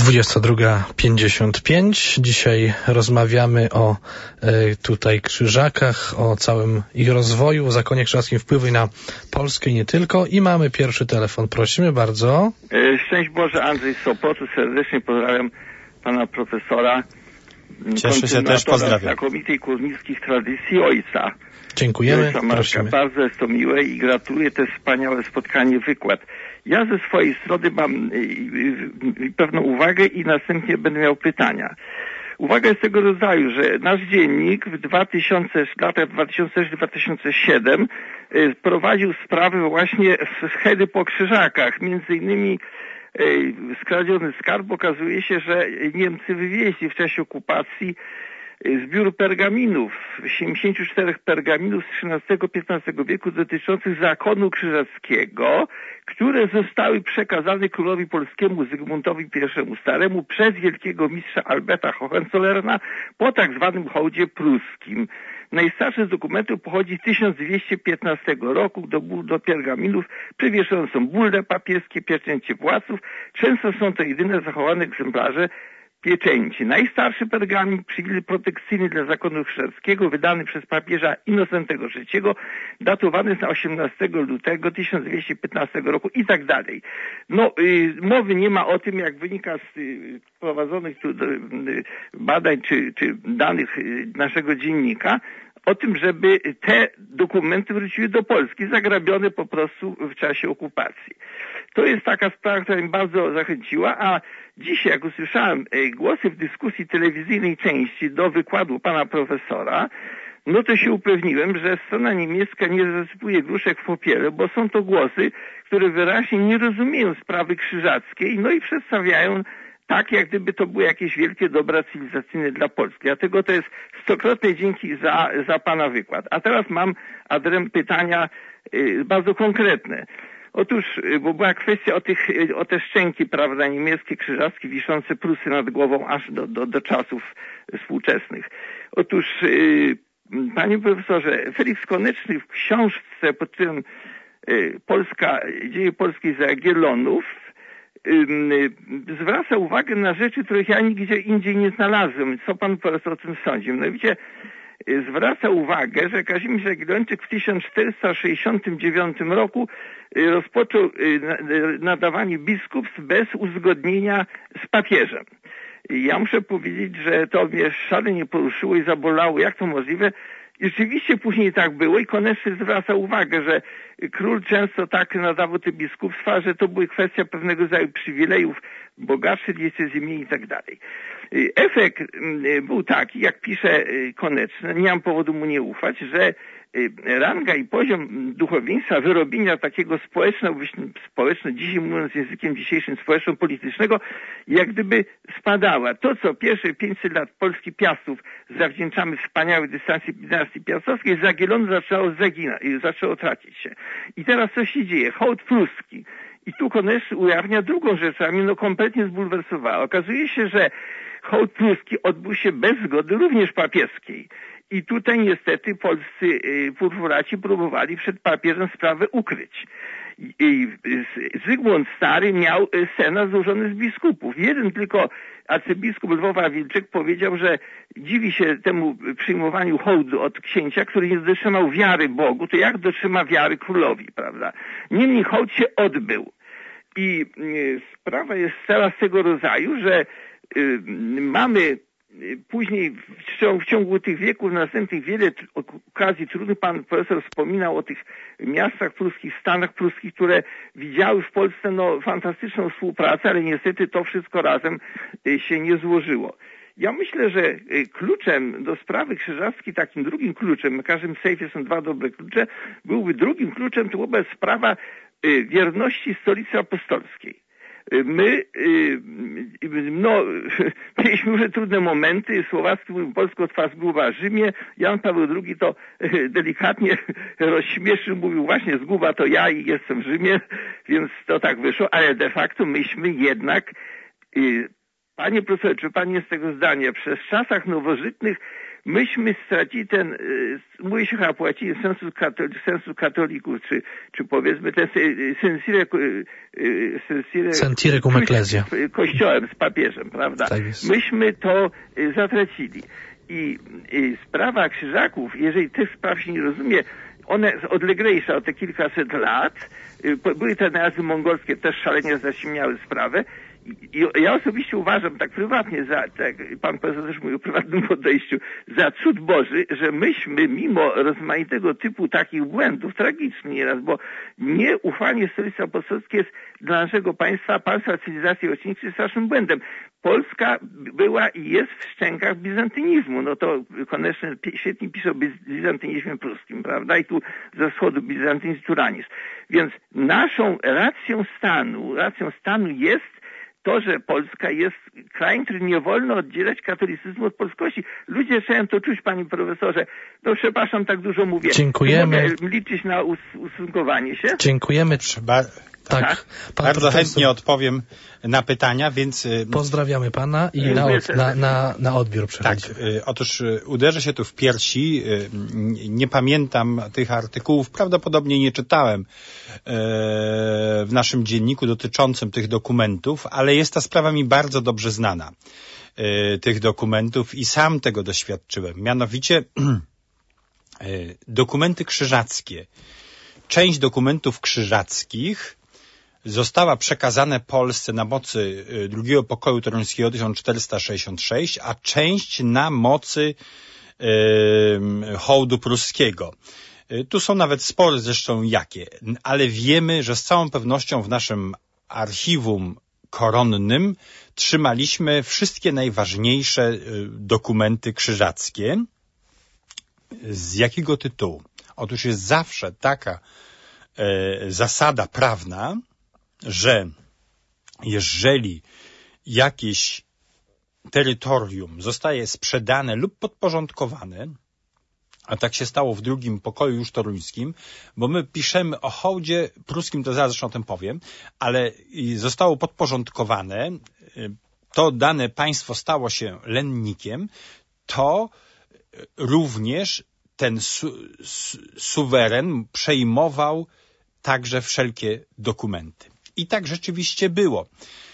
dwudziesta druga pięćdziesiąt pięć. Dzisiaj rozmawiamy o e, tutaj krzyżakach, o całym ich rozwoju, o zakonie krzyżackim, wpływie na Polskę i nie tylko. I mamy pierwszy telefon. Prosimy bardzo. Szczęść Boże, Andrzej z Sopotu. Serdecznie pozdrawiam pana profesora. Cieszę się, też pozdrawiam. Znakomitej kurmiskich tradycji ojca. Dziękujemy, Ojca prosimy. Bardzo jest to miłe i gratuluję też wspaniałe spotkanie, wykład. Ja ze swojej strony mam pewną uwagę i następnie będę miał pytania. Uwaga jest tego rodzaju, że nasz dziennik w dwa tysiące, latach dwa tysiące sześć do dwa tysiące siedem prowadził sprawy właśnie z schedy po krzyżakach. Między innymi skradziony skarb, okazuje się, że Niemcy wywieźli w czasie okupacji zbiór pergaminów, siedemdziesiąt cztery pergaminów z trzynastego piętnastego wieku dotyczących zakonu krzyżackiego, które zostały przekazane królowi polskiemu Zygmuntowi I Staremu przez wielkiego mistrza Alberta Hohenzollerna po tak zwanym hołdzie pruskim. Najstarszy z dokumentów pochodzi z tysiąc dwieście piętnastego roku. Do, do pergaminów przywieszone są bulle papieskie, pieczęcie władców. Często są to jedyne zachowane egzemplarze pieczęci. Najstarszy pergamin, przywilej protekcyjny dla zakonu krzyżackiego, wydany przez papieża Innocentego trzeciego, datowany jest na osiemnastego lutego tysiąc dwieście piętnastego roku i tak dalej. No, y, mowy nie ma o tym, jak wynika z y, prowadzonych tu y, badań czy, czy danych y, naszego dziennika, o tym, żeby te dokumenty wróciły do Polski, zagrabione po prostu w czasie okupacji. To jest taka sprawa, która mnie bardzo zachęciła, a dzisiaj, jak usłyszałem głosy w dyskusji telewizyjnej części do wykładu pana profesora, no to się upewniłem, że strona niemiecka nie zasypuje gruszek w popiele, bo są to głosy, które wyraźnie nie rozumieją sprawy krzyżackiej, no i przedstawiają tak, jak gdyby to były jakieś wielkie dobra cywilizacyjne dla Polski. Dlatego to jest stokrotne dzięki za, za pana wykład. A teraz mam adrem pytania y, bardzo konkretne. Otóż, bo była kwestia o tych, o te szczęki, prawda, niemieckie, krzyżackie, wiszące Prusy nad głową aż do, do, do czasów współczesnych. Otóż, yy, panie profesorze, Felix Koneczny w książce pod tytułem yy, Polska, dzieje polskiej za Jagiellonów yy, zwraca uwagę na rzeczy, których ja nigdzie indziej nie znalazłem. Co pan profesor o tym sądzi? Mianowicie, zwraca uwagę, że Kazimierz Jagiellończyk w tysiąc czterysta sześćdziesiątym dziewiątym roku rozpoczął nadawanie biskupstw bez uzgodnienia z papieżem. Ja muszę powiedzieć, że to mnie szalenie poruszyło i zabolało, jak to możliwe. I rzeczywiście później tak było i Koneczny zwraca uwagę, że król często tak nadawał te biskupstwa, że to były kwestia pewnego rodzaju przywilejów, bogatsze diecezji mniej i tak dalej. Efekt był taki, jak pisze Koneczny, nie mam powodu mu nie ufać, że ranga i poziom duchowieństwa, wyrobienia takiego społeczno, społeczno, dzisiaj mówiąc językiem dzisiejszym, społeczno-politycznego, jak gdyby spadała. To, co pierwsze pięćset lat Polski Piastów zawdzięczamy wspaniałej dystancji dynastii piastowskiej, z Jagiellonu zaczęło zaginać, zaczęło tracić się. I teraz co się dzieje? Hołd pruski. I tu Koneczny ujawnia drugą rzecz, a mnie no kompletnie zbulwersowała. Okazuje się, że hołd pruski odbył się bez zgody również papieskiej. I tutaj niestety polscy purpuraci próbowali przed papieżem sprawę ukryć. I Zygmunt Stary miał senat złożony z biskupów. Jeden tylko arcybiskup Lwowa Wilczek powiedział, że dziwi się temu przyjmowaniu hołdu od księcia, który nie dotrzymał wiary Bogu, to jak dotrzyma wiary królowi, prawda? Niemniej hołd się odbył. I sprawa jest cała z tego rodzaju, że y, mamy później w ciągu tych wieków następnych wiele okazji trudnych. Pan profesor wspominał o tych miastach pruskich, stanach pruskich, które widziały w Polsce no, fantastyczną współpracę, ale niestety to wszystko razem się nie złożyło. Ja myślę, że kluczem do sprawy krzyżackiej, takim drugim kluczem, w każdym sejfie są dwa dobre klucze, byłby drugim kluczem, to byłaby sprawa wierności Stolicy Apostolskiej. My, no, mieliśmy już trudne momenty, Słowacki mówił polsko twarz zguba Rzymie, Jan Paweł drugi to delikatnie rozśmieszył, mówił właśnie zguba to ja i jestem w Rzymie, więc to tak wyszło, ale de facto myśmy jednak, panie profesorze, czy pan jest tego zdania, przez czasach nowożytnych myśmy stracili ten, y, mówi się chyba po łacinie sensus, katol, sensus catholicus, czy, czy powiedzmy ten sensire, y, sensire sentire cum ecclesia. Kościołem, z papieżem, prawda? Tak jest. Myśmy to y, zatracili. I, I sprawa krzyżaków, jeżeli tych spraw się nie rozumie, one odleglejsze o te kilkaset lat, były te najazdy mongolskie, też szalenie zaciemniały sprawę. I, I ja osobiście uważam, tak prywatnie, za, tak, pan profesor też mówił o prywatnym podejściu, za cud Boży, że myśmy mimo rozmaitego typu takich błędów, tragicznych nieraz, bo nieufanie Stolicy Apostolskiej jest dla naszego państwa, państwa cywilizacji roczniczej strasznym błędem. Polska była i jest w szczękach bizantynizmu. No to koniecznie świetnie pisze o bizantynizmie pruskim, prawda? I tu ze wschodu bizantynizm, turanizm. Więc naszą racją stanu, racją stanu jest to, że Polska jest krajem, który nie wolno oddzielać katolicyzmu od polskości. Ludzie zaczynają to czuć, panie profesorze. No przepraszam, tak dużo mówię. Dziękujemy. Mogę liczyć na us ustosunkowanie się? Dziękujemy. Trzeba... Tak. Tak. Pan Bardzo profesor, chętnie odpowiem na pytania, więc... pozdrawiamy pana i na, od, na, na, na odbiór Tak, przechodzimy. y, otóż y, uderzę się tu w piersi. Y, nie pamiętam tych artykułów, prawdopodobnie nie czytałem y, w naszym dzienniku dotyczącym tych dokumentów, ale jest ta sprawa mi bardzo dobrze znana, y, tych dokumentów i sam tego doświadczyłem. Mianowicie y, dokumenty krzyżackie. Część dokumentów krzyżackich została przekazana Polsce na mocy drugiego pokoju toruńskiego tysiąc czterysta sześćdziesiąt sześć, a część na mocy e, hołdu pruskiego. Tu są nawet spory zresztą jakie, ale wiemy, że z całą pewnością w naszym archiwum koronnym trzymaliśmy wszystkie najważniejsze dokumenty krzyżackie. Z jakiego tytułu? Otóż jest zawsze taka e, zasada prawna, że jeżeli jakieś terytorium zostaje sprzedane lub podporządkowane, a tak się stało w drugim pokoju już toruńskim, bo my piszemy o hołdzie pruskim, to zaraz zresztą o tym powiem, ale zostało podporządkowane, to dane państwo stało się lennikiem, to również ten su su suweren przejmował także wszelkie dokumenty. I tak rzeczywiście było.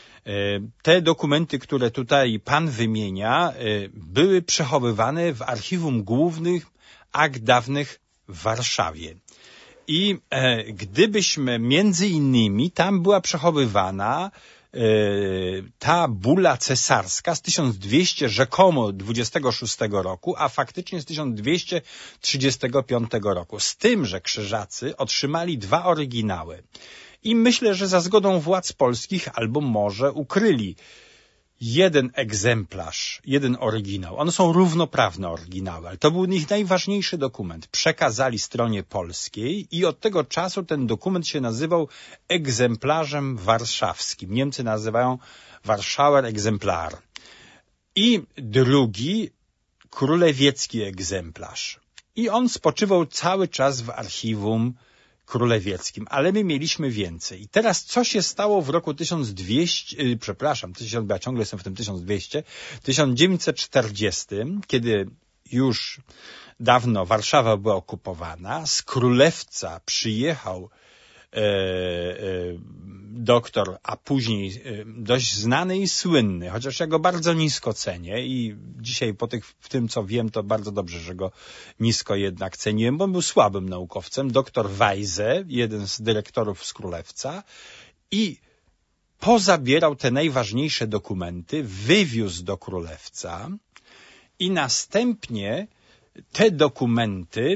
Te dokumenty, które tutaj pan wymienia, były przechowywane w archiwum głównych akt dawnych w Warszawie. I e, gdybyśmy między innymi, tam była przechowywana e, ta bula cesarska z tysiąc dwieście rzekomo dwudziestego szóstego roku, a faktycznie z tysiąc dwieście trzydziestego piątego roku. Z tym, że krzyżacy otrzymali dwa oryginały. I myślę, że za zgodą władz polskich albo może ukryli jeden egzemplarz, jeden oryginał. One są równoprawne oryginały, ale to był ich najważniejszy dokument. Przekazali stronie polskiej i od tego czasu ten dokument się nazywał egzemplarzem warszawskim. Niemcy nazywają Warschauer Exemplar. I drugi królewiecki egzemplarz. I on spoczywał cały czas w archiwum królewieckim, ale my mieliśmy więcej. I teraz co się stało w roku tysiąc dwieście, yy, przepraszam, tysiąc, ja ciągle jestem w tym tysiąc dwieście, tysiąc dziewięćset czterdziestym, kiedy już dawno Warszawa była okupowana, z Królewca przyjechał e, e, doktor, a później e, dość znany i słynny, chociaż ja go bardzo nisko cenię i dzisiaj po tych, w tym co wiem, to bardzo dobrze, że go nisko jednak ceniłem, bo on był słabym naukowcem, doktor Weise, jeden z dyrektorów z Królewca i pozabierał te najważniejsze dokumenty, wywiózł do Królewca i następnie te dokumenty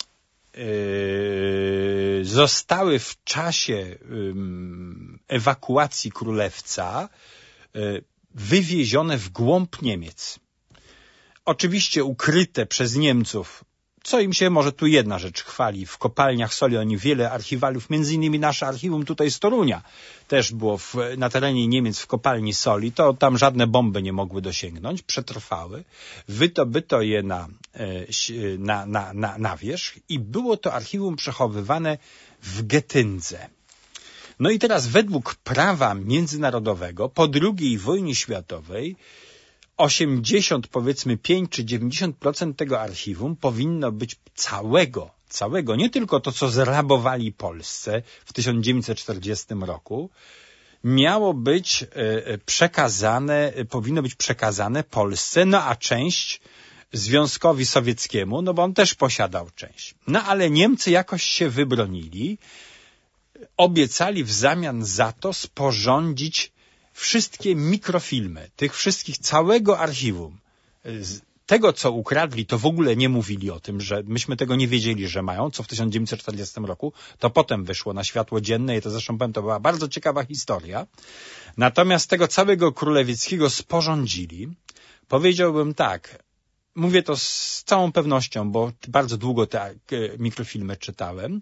Yy, zostały w czasie yy, ewakuacji Królewca yy, wywiezione w głąb Niemiec. Oczywiście ukryte przez Niemców, co im się może tu jedna rzecz chwali, w kopalniach soli oni wiele archiwaliów, między innymi nasze archiwum tutaj z Torunia też było w, na terenie Niemiec w kopalni soli, to tam żadne bomby nie mogły dosięgnąć, przetrwały, wydobyto je na, na, na, na, na wierzch i było to archiwum przechowywane w Getyndze. No i teraz według prawa międzynarodowego po drugiej wojnie światowej osiemdziesiąt, powiedzmy pięć czy dziewięćdziesiąt procent tego archiwum powinno być całego, całego, nie tylko to, co zrabowali Polsce w tysiąc dziewięćset czterdziestym roku, miało być przekazane, powinno być przekazane Polsce, no a część Związkowi Sowieckiemu, no bo on też posiadał część. No ale Niemcy jakoś się wybronili, obiecali w zamian za to sporządzić wszystkie mikrofilmy, tych wszystkich, całego archiwum. Tego, co ukradli, to w ogóle nie mówili o tym, że myśmy tego nie wiedzieli, że mają, co w tysiąc dziewięćset czterdziestym roku, to potem wyszło na światło dzienne i to zresztą powiem, to była bardzo ciekawa historia. Natomiast tego całego Królewieckiego sporządzili. Powiedziałbym tak, mówię to z całą pewnością, bo bardzo długo te mikrofilmy czytałem.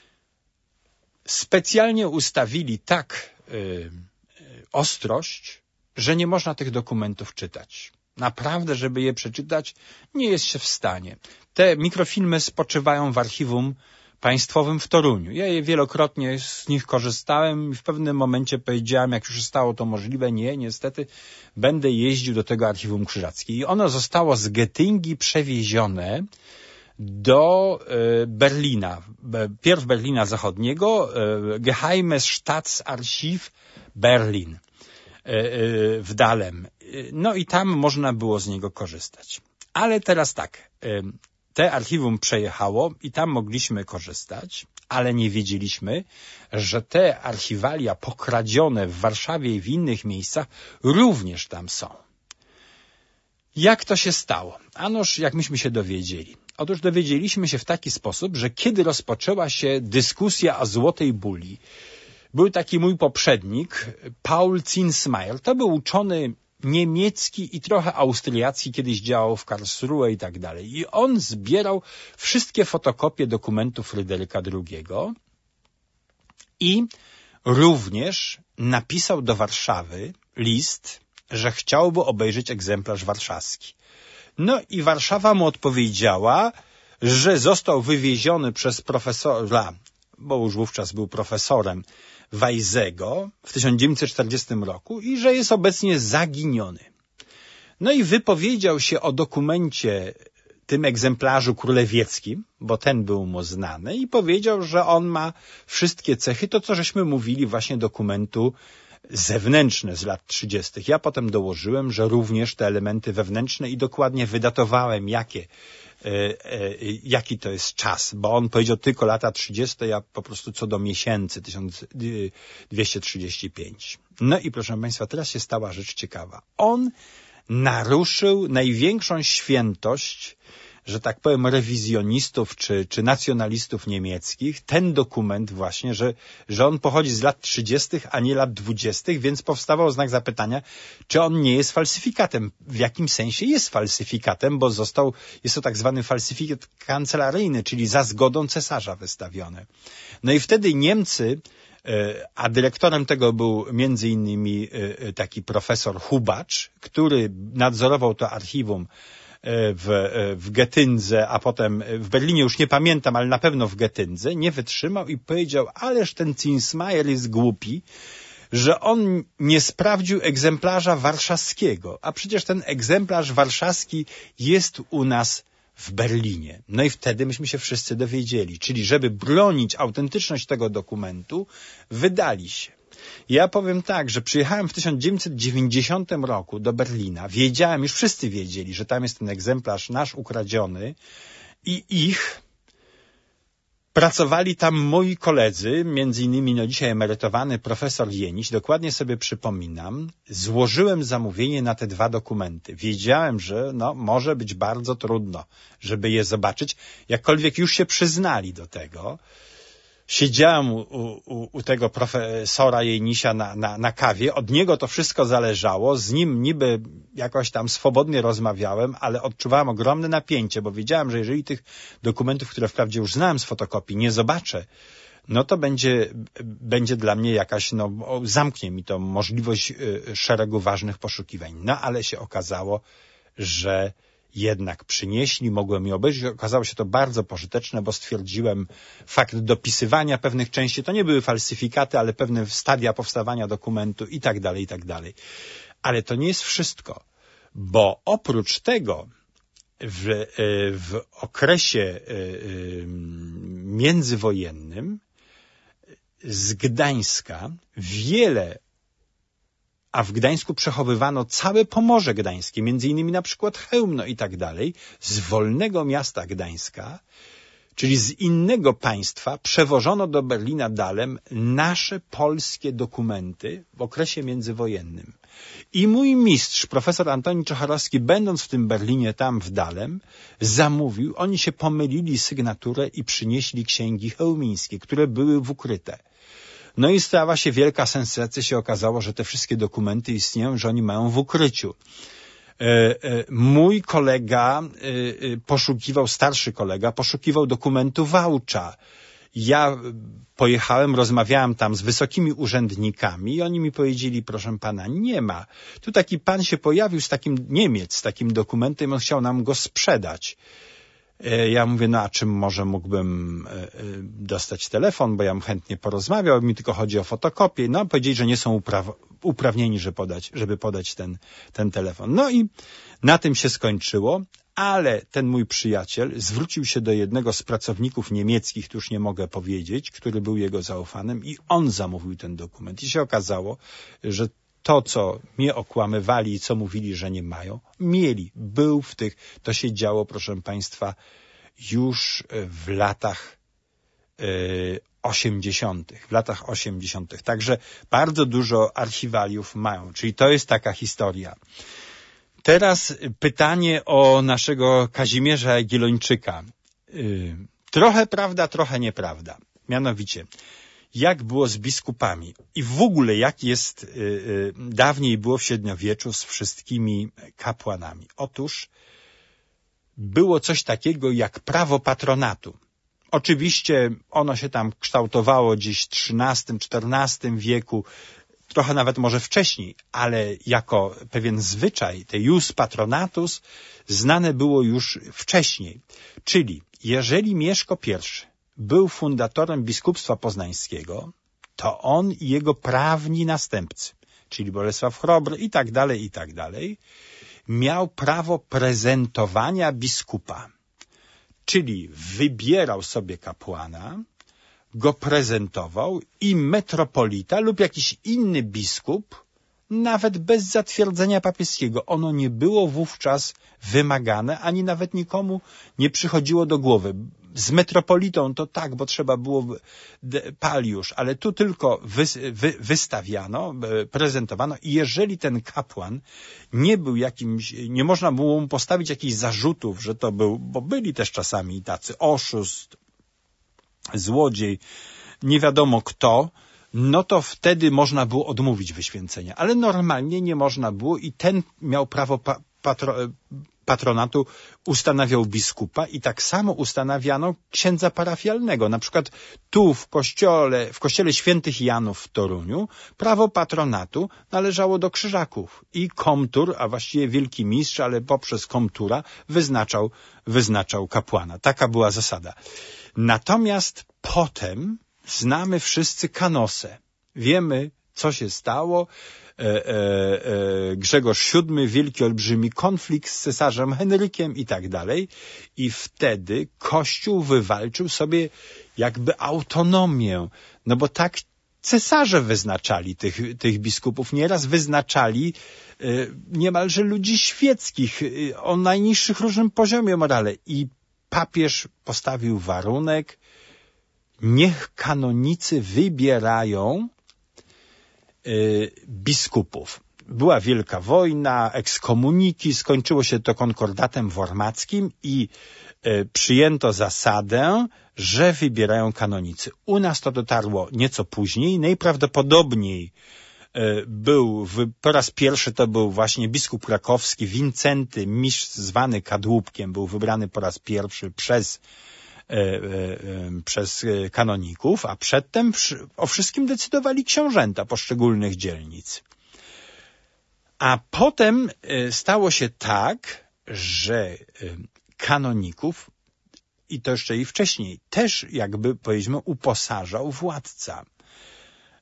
Specjalnie ustawili tak y, ostrość, że nie można tych dokumentów czytać. Naprawdę, żeby je przeczytać, nie jest się w stanie. Te mikrofilmy spoczywają w archiwum państwowym w Toruniu. Ja je wielokrotnie z nich korzystałem i w pewnym momencie powiedziałem, jak już stało to możliwe, nie, niestety będę jeździł do tego archiwum krzyżackiego. I ono zostało z Gettyngi przewiezione do e, Berlina. Pierw Berlina Zachodniego, e, Geheimes Staatsarchiv Berlin w Dahlem. No i tam można było z niego korzystać. Ale teraz tak, te archiwum przejechało i tam mogliśmy korzystać, ale nie wiedzieliśmy, że te archiwalia pokradzione w Warszawie i w innych miejscach również tam są. Jak to się stało? Anoż, jak myśmy się dowiedzieli? Otóż dowiedzieliśmy się w taki sposób, że kiedy rozpoczęła się dyskusja o Złotej Buli, był taki mój poprzednik, Paul Zinsmeier. To był uczony niemiecki i trochę austriacki, kiedyś działał w Karlsruhe i tak dalej. I on zbierał wszystkie fotokopie dokumentów Fryderyka drugiego i również napisał do Warszawy list, że chciałby obejrzeć egzemplarz warszawski. No i Warszawa mu odpowiedziała, że został wywieziony przez profesora, bo już wówczas był profesorem, Weissego w tysiąc dziewięćset czterdziestym roku i że jest obecnie zaginiony. No i wypowiedział się o dokumencie, tym egzemplarzu królewieckim, bo ten był mu znany i powiedział, że on ma wszystkie cechy, to co żeśmy mówili właśnie dokumentu zewnętrzne z lat trzydziestych. Ja potem dołożyłem, że również te elementy wewnętrzne i dokładnie wydatowałem, jakie jaki to jest czas, bo on powiedział tylko lata trzydzieste, ja po prostu co do miesięcy, tysiąc dwieście trzydzieści pięć. No i proszę Państwa, teraz się stała rzecz ciekawa. On naruszył największą świętość, że tak powiem, rewizjonistów czy, czy nacjonalistów niemieckich, ten dokument właśnie, że, że on pochodzi z lat trzydziestych, a nie lat dwudziestych, więc powstawał znak zapytania, czy on nie jest falsyfikatem. W jakim sensie jest falsyfikatem, bo został, jest to tak zwany falsyfikat kancelaryjny, czyli za zgodą cesarza wystawiony. No i wtedy Niemcy, a dyrektorem tego był między innymi taki profesor Hubacz, który nadzorował to archiwum w, w Getyndze, a potem w Berlinie, już nie pamiętam, ale na pewno w Getyndze, nie wytrzymał i powiedział, ależ ten Zinsmeier jest głupi, że on nie sprawdził egzemplarza warszawskiego, a przecież ten egzemplarz warszawski jest u nas w Berlinie. No i wtedy myśmy się wszyscy dowiedzieli, czyli żeby bronić autentyczność tego dokumentu, wydali się. Ja powiem tak, że przyjechałem w tysiąc dziewięćset dziewięćdziesiątym roku do Berlina. Wiedziałem, już wszyscy wiedzieli, że tam jest ten egzemplarz nasz ukradziony i ich pracowali tam moi koledzy, między innymi no dzisiaj emerytowany profesor Jeniś, dokładnie sobie przypominam, złożyłem zamówienie na te dwa dokumenty. Wiedziałem, że no, może być bardzo trudno, żeby je zobaczyć, jakkolwiek już się przyznali do tego. Siedziałem u, u, u tego profesora Jenisia na, na, na kawie, od niego to wszystko zależało, z nim niby jakoś tam swobodnie rozmawiałem, ale odczuwałem ogromne napięcie, bo wiedziałem, że jeżeli tych dokumentów, które wprawdzie już znałem z fotokopii, nie zobaczę, no to będzie, będzie dla mnie jakaś, no zamknie mi to możliwość szeregu ważnych poszukiwań. No ale się okazało, że jednak przynieśli, mogłem je obejrzeć. Okazało się to bardzo pożyteczne, bo stwierdziłem fakt dopisywania pewnych części. To nie były falsyfikaty, ale pewne stadia powstawania dokumentu i tak dalej, i tak dalej. Ale to nie jest wszystko, Bo oprócz tego w, w okresie międzywojennym z Gdańska wiele, a w Gdańsku przechowywano całe Pomorze Gdańskie, między innymi na przykład Chełmno i tak dalej, z wolnego miasta Gdańska, czyli z innego państwa, przewożono do Berlina Dahlem nasze polskie dokumenty w okresie międzywojennym. I mój mistrz, profesor Antoni Czocharowski, będąc w tym Berlinie, tam w Dahlem, zamówił, oni się pomylili sygnaturę i przynieśli księgi chełmińskie, które były w ukryte. No i stała się wielka sensacja, się okazało, że te wszystkie dokumenty istnieją, że oni mają w ukryciu. Mój kolega poszukiwał, starszy kolega, poszukiwał dokumentu Wałcza. Ja pojechałem, rozmawiałem tam z wysokimi urzędnikami i oni mi powiedzieli, proszę pana, nie ma. Tu taki pan się pojawił z takim, Niemiec, z takim dokumentem, on chciał nam go sprzedać. Ja mówię, no a czym może mógłbym dostać telefon, bo ja bym chętnie porozmawiał, mi tylko chodzi o fotokopię. No, powiedzieli, że nie są upraw uprawnieni, żeby podać, żeby podać ten, ten telefon. No i na tym się skończyło, ale ten mój przyjaciel zwrócił się do jednego z pracowników niemieckich, tu już nie mogę powiedzieć, który był jego zaufanym i on zamówił ten dokument. I się okazało, że to, co mnie okłamywali i co mówili, że nie mają, mieli. Był w tych, to się działo, proszę państwa, już w latach osiemdziesiątych. W latach osiemdziesiątych. Także bardzo dużo archiwaliów mają. Czyli to jest taka historia. Teraz pytanie o naszego Kazimierza Jagiellończyka. Trochę prawda, trochę nieprawda. Mianowicie, jak było z biskupami i w ogóle jak jest y, y, dawniej było w średniowieczu z wszystkimi kapłanami. Otóż było coś takiego jak prawo patronatu. Oczywiście ono się tam kształtowało gdzieś w trzynastym, czternastym wieku, trochę nawet może wcześniej, ale jako pewien zwyczaj, te jus patronatus, znane było już wcześniej. Czyli jeżeli Mieszko I był fundatorem biskupstwa poznańskiego, to on i jego prawni następcy, czyli Bolesław Chrobry i tak dalej, i tak dalej, miał prawo prezentowania biskupa. Czyli wybierał sobie kapłana, go prezentował i metropolita lub jakiś inny biskup, nawet bez zatwierdzenia papieskiego. Ono nie było wówczas wymagane, ani nawet nikomu nie przychodziło do głowy. Z metropolitą to tak, bo trzeba było paliusz, ale tu tylko wy, wy, wystawiano, prezentowano i jeżeli ten kapłan nie był jakimś, nie można było mu postawić jakichś zarzutów, że to był, bo byli też czasami tacy oszust, złodziej, nie wiadomo kto, no to wtedy można było odmówić wyświęcenia, ale normalnie nie można było i ten miał prawo pa, patro, patronatu, ustanawiał biskupa i tak samo ustanawiano księdza parafialnego. Na przykład tu w kościele, w kościele świętych Janów w Toruniu prawo patronatu należało do Krzyżaków i komtur, a właściwie wielki mistrz, ale poprzez komtura wyznaczał, wyznaczał kapłana. Taka była zasada. Natomiast potem znamy wszyscy kanosę. Wiemy, co się stało. E, e, e, Grzegorz siódmy, wielki, olbrzymi konflikt z cesarzem Henrykiem i tak dalej. I wtedy Kościół wywalczył sobie jakby autonomię. No bo tak cesarze wyznaczali tych, tych biskupów. Nieraz wyznaczali e, niemalże ludzi świeckich e, o najniższych różnym poziomie morale. I papież postawił warunek, niech kanonicy wybierają y, biskupów. Była wielka wojna, ekskomuniki, skończyło się to konkordatem wormackim i y, przyjęto zasadę, że wybierają kanonicy. U nas to dotarło nieco później, najprawdopodobniej y, był, w, po raz pierwszy to był właśnie biskup krakowski, Wincenty, mistrz zwany Kadłubkiem, był wybrany po raz pierwszy przez przez kanoników, a przedtem o wszystkim decydowali książęta poszczególnych dzielnic. A potem stało się tak, że kanoników, i to jeszcze i wcześniej, też jakby powiedzmy uposażał władca.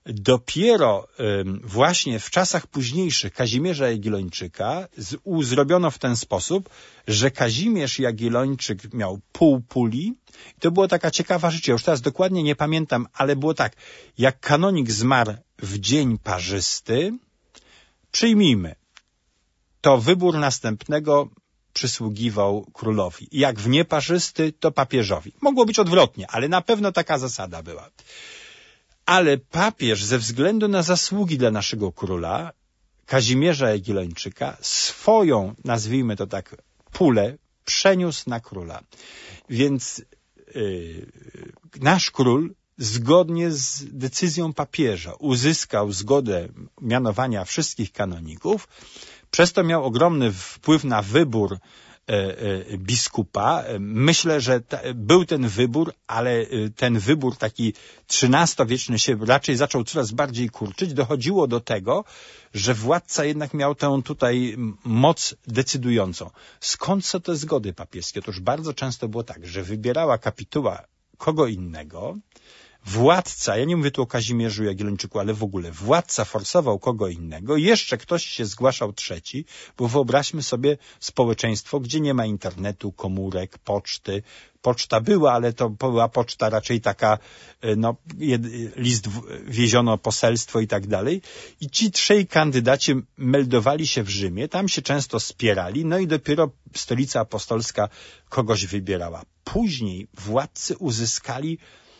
Dopiero ym, właśnie w czasach późniejszych Kazimierza Jagiellończyka z, u, zrobiono w ten sposób, że Kazimierz Jagiellończyk miał pół puli. I to była taka ciekawa rzecz, ja już teraz dokładnie nie pamiętam, ale było tak, jak kanonik zmarł w dzień parzysty, przyjmijmy, to wybór następnego przysługiwał królowi. Jak w nieparzysty, to papieżowi. Mogło być odwrotnie, ale na pewno taka zasada była. Ale papież ze względu na zasługi dla naszego króla, Kazimierza Jagiellończyka, swoją, nazwijmy to tak, pulę przeniósł na króla. Więc yy, nasz król zgodnie z decyzją papieża uzyskał zgodę mianowania wszystkich kanoników, przez to miał ogromny wpływ na wybór e, e, biskupa. Myślę, że ta, był ten wybór, ale ten wybór taki trzynastowieczny się raczej zaczął coraz bardziej kurczyć. Dochodziło do tego, że władca jednak miał tę tutaj moc decydującą. Skąd są te zgody papieskie? Otóż bardzo często było tak, że wybierała kapituła kogo innego, władca, ja nie mówię tu o Kazimierzu Jagiellończyku, ale w ogóle władca forsował kogo innego, jeszcze ktoś się zgłaszał trzeci, bo wyobraźmy sobie społeczeństwo, gdzie nie ma internetu, komórek, poczty. Poczta była, ale to była poczta raczej taka, no, jed, list wieziono, poselstwo i tak dalej. I ci trzej kandydaci meldowali się w Rzymie, tam się często spierali, no i dopiero Stolica Apostolska kogoś wybierała. Później władcy uzyskali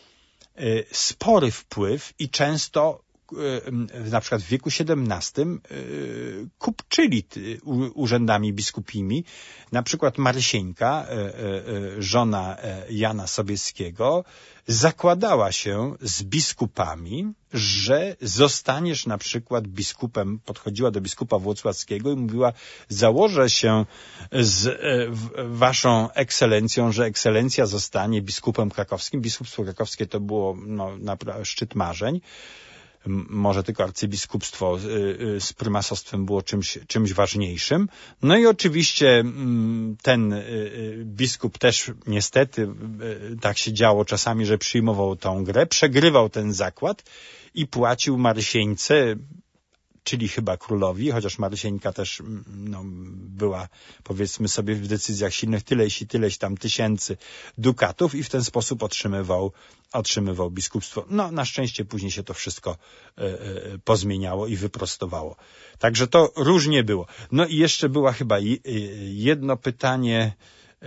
spory wpływ i często na przykład w wieku siedemnastym kupczyli urzędami biskupimi. Na przykład Marysieńka, żona Jana Sobieskiego, zakładała się z biskupami, że zostaniesz na przykład biskupem, podchodziła do biskupa włocławskiego i mówiła, założę się z waszą ekscelencją, że ekscelencja zostanie biskupem krakowskim. Biskupstwo krakowskie to było no, naprawdę szczyt marzeń. Może tylko arcybiskupstwo z prymasostwem było czymś, czymś ważniejszym. No i oczywiście ten biskup też niestety tak się działo czasami, że przyjmował tą grę, przegrywał ten zakład i płacił Marysieńce, czyli chyba królowi, chociaż Marysieńka też no, była, powiedzmy sobie, w decyzjach silnych tyleś i tyleś tam tysięcy dukatów i w ten sposób otrzymywał, otrzymywał biskupstwo. No, na szczęście później się to wszystko e, e, pozmieniało i wyprostowało. Także to różnie było. No i jeszcze była chyba jedno pytanie, e,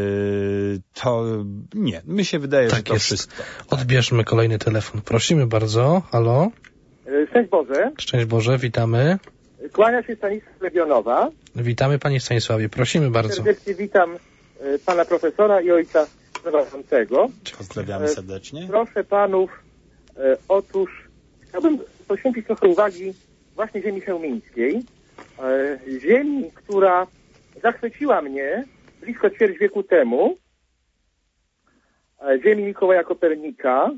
to nie, mi się wydaje, tak że to jest. wszystko. Odbierzmy kolejny telefon. Prosimy bardzo. Halo? Szczęść Boże. Szczęść Boże, witamy. Kłania się Stanisław Legionowa. Witamy Panie Stanisławie, prosimy bardzo. Serdecznie witam Pana Profesora i Ojca Prowadzącego. Pozdrawiamy serdecznie. Proszę Panów, otóż chciałbym poświęcić trochę uwagi właśnie ziemi chełmińskiej. Ziemi, która zachwyciła mnie blisko ćwierć wieku temu. Ziemi Mikołaja Kopernika.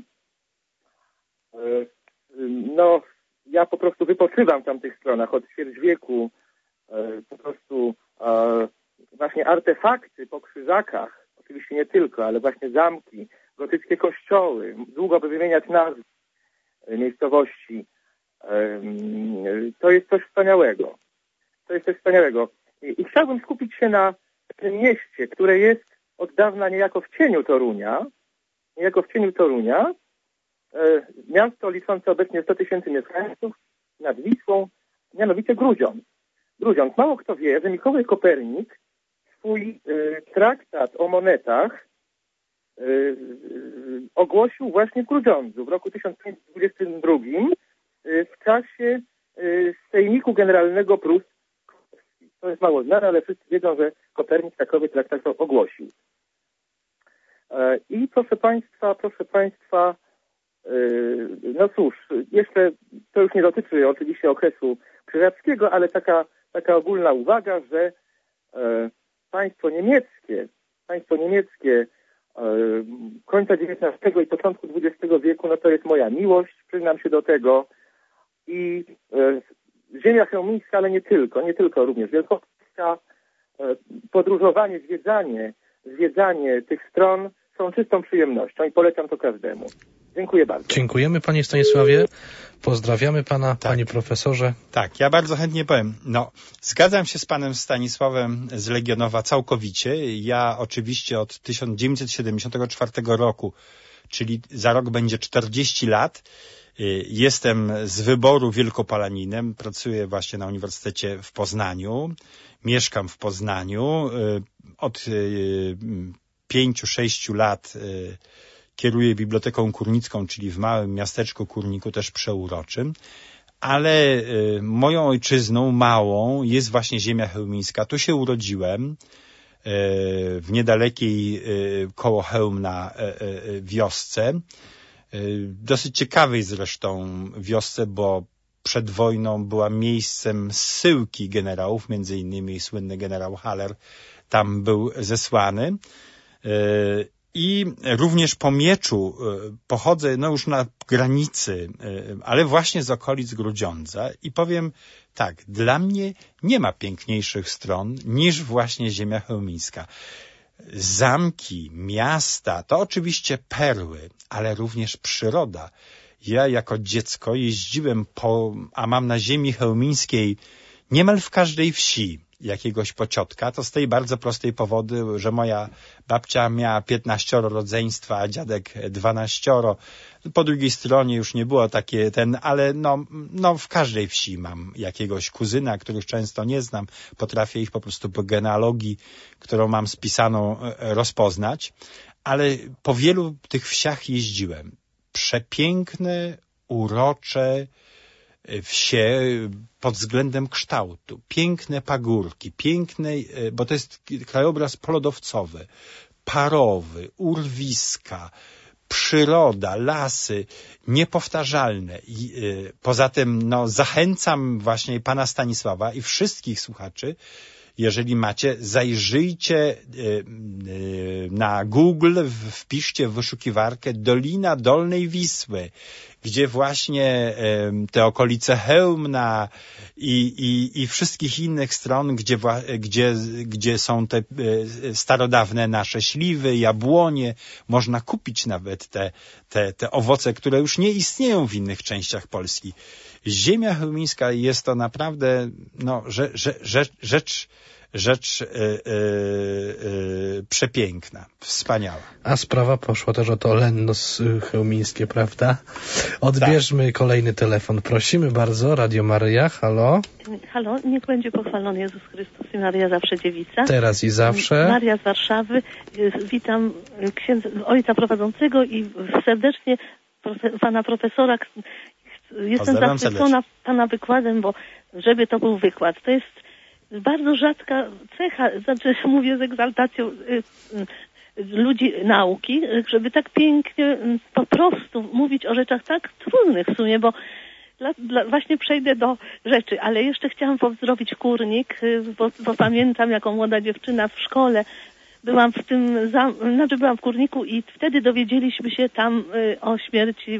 No, ja po prostu wypoczywam w tamtych stronach od ćwierć wieku. E, po prostu e, właśnie artefakty po krzyżakach, oczywiście nie tylko, ale właśnie zamki, gotyckie kościoły, długo by wymieniać nazwy miejscowości. E, to jest coś wspaniałego. To jest coś wspaniałego. I, I chciałbym skupić się na tym mieście, które jest od dawna niejako w cieniu Torunia, niejako w cieniu Torunia, miasto liczące obecnie sto tysięcy mieszkańców nad Wisłą, mianowicie Grudziądz. Grudziądz. Mało kto wie, że Mikołaj Kopernik swój y, traktat o monetach y, y, ogłosił właśnie w Grudziądzu w roku tysiąc pięćset dwudziestym drugim y, w czasie y, Sejmiku Generalnego Prus. To jest mało znane, ale wszyscy wiedzą, że Kopernik takowy traktat ogłosił. Y, I proszę Państwa, proszę Państwa, no cóż, jeszcze to już nie dotyczy oczywiście okresu krzyżackiego, ale taka, taka ogólna uwaga, że e, państwo niemieckie, państwo niemieckie e, końca dziewiętnastego i początku dwudziestego wieku, no to jest moja miłość, przyznam się do tego. I e, ziemia chełmińska, ale nie tylko, nie tylko, również Wielkopolska, e, podróżowanie, zwiedzanie, zwiedzanie tych stron są czystą przyjemnością i polecam to każdemu. Dziękuję bardzo. Dziękujemy panie Stanisławie. Pozdrawiamy pana, tak. panie profesorze. Tak, ja bardzo chętnie powiem. No, zgadzam się z panem Stanisławem z Legionowa całkowicie. Ja oczywiście od tysiąc dziewięćset siedemdziesiątego czwartego roku, czyli za rok będzie czterdzieści lat, jestem z wyboru wielkopolaninem, pracuję właśnie na Uniwersytecie w Poznaniu, mieszkam w Poznaniu. Od pięciu, sześciu lat kieruję Biblioteką Kurnicką, czyli w małym miasteczku Kurniku, też przeuroczym. Ale moją ojczyzną małą jest właśnie ziemia chełmińska. Tu się urodziłem, w niedalekiej koło Chełmna wiosce. Dosyć ciekawej zresztą wiosce, bo przed wojną była miejscem zsyłki generałów, między innymi słynny generał Haller tam był zesłany. I również po Mieczu pochodzę, no już na granicy, ale właśnie z okolic Grudziądza i powiem tak, dla mnie nie ma piękniejszych stron niż właśnie ziemia chełmińska. Zamki, miasta, to oczywiście perły, ale również przyroda. Ja jako dziecko jeździłem po, a mam na ziemi chełmińskiej niemal w każdej wsi jakiegoś pociotka, to z tej bardzo prostej powody, że moja babcia miała piętnaścioro rodzeństwa, a dziadek dwanaścioro. Po drugiej stronie już nie było takie ten, ale no, no w każdej wsi mam jakiegoś kuzyna, których często nie znam. Potrafię ich po prostu po genealogii, którą mam spisaną, rozpoznać. Ale po wielu tych wsiach jeździłem. Przepiękne, urocze wsie pod względem kształtu. Piękne pagórki, piękne, bo to jest krajobraz polodowcowy, parowy, urwiska, przyroda, lasy, niepowtarzalne. I, y, poza tym no, zachęcam właśnie pana Stanisława i wszystkich słuchaczy, jeżeli macie, zajrzyjcie y, y, na Google, wpiszcie w wyszukiwarkę Dolina Dolnej Wisły, gdzie właśnie y, te okolice Chełmna i, i, i wszystkich innych stron, gdzie, gdzie, gdzie są te y, starodawne nasze śliwy, jabłonie, można kupić nawet te, te, te owoce, które już nie istnieją w innych częściach Polski. Ziemia chełmińska jest to naprawdę no, rzecz, rzecz, rzecz, rzecz yy, yy, przepiękna, wspaniała. A sprawa poszła też o to lennos chełmińskie, prawda? Odbierzmy tak. Kolejny telefon. Prosimy bardzo, Radio Maryja, halo. Halo, niech będzie pochwalony Jezus Chrystus i Maryja zawsze dziewica. Teraz i zawsze. Maria z Warszawy. Witam księdza, ojca prowadzącego i serdecznie profe, pana profesora. Jestem zachwycona pana wykładem, bo żeby to był wykład. To jest bardzo rzadka cecha, znaczy mówię z egzaltacją y, y, ludzi nauki, żeby tak pięknie y, po prostu mówić o rzeczach tak trudnych w sumie, bo dla, dla, właśnie przejdę do rzeczy, ale jeszcze chciałam pozdrowić Kurnik, y, bo, bo pamiętam jako młoda dziewczyna w szkole byłam w tym, za, znaczy byłam w Kurniku i wtedy dowiedzieliśmy się tam y, o śmierci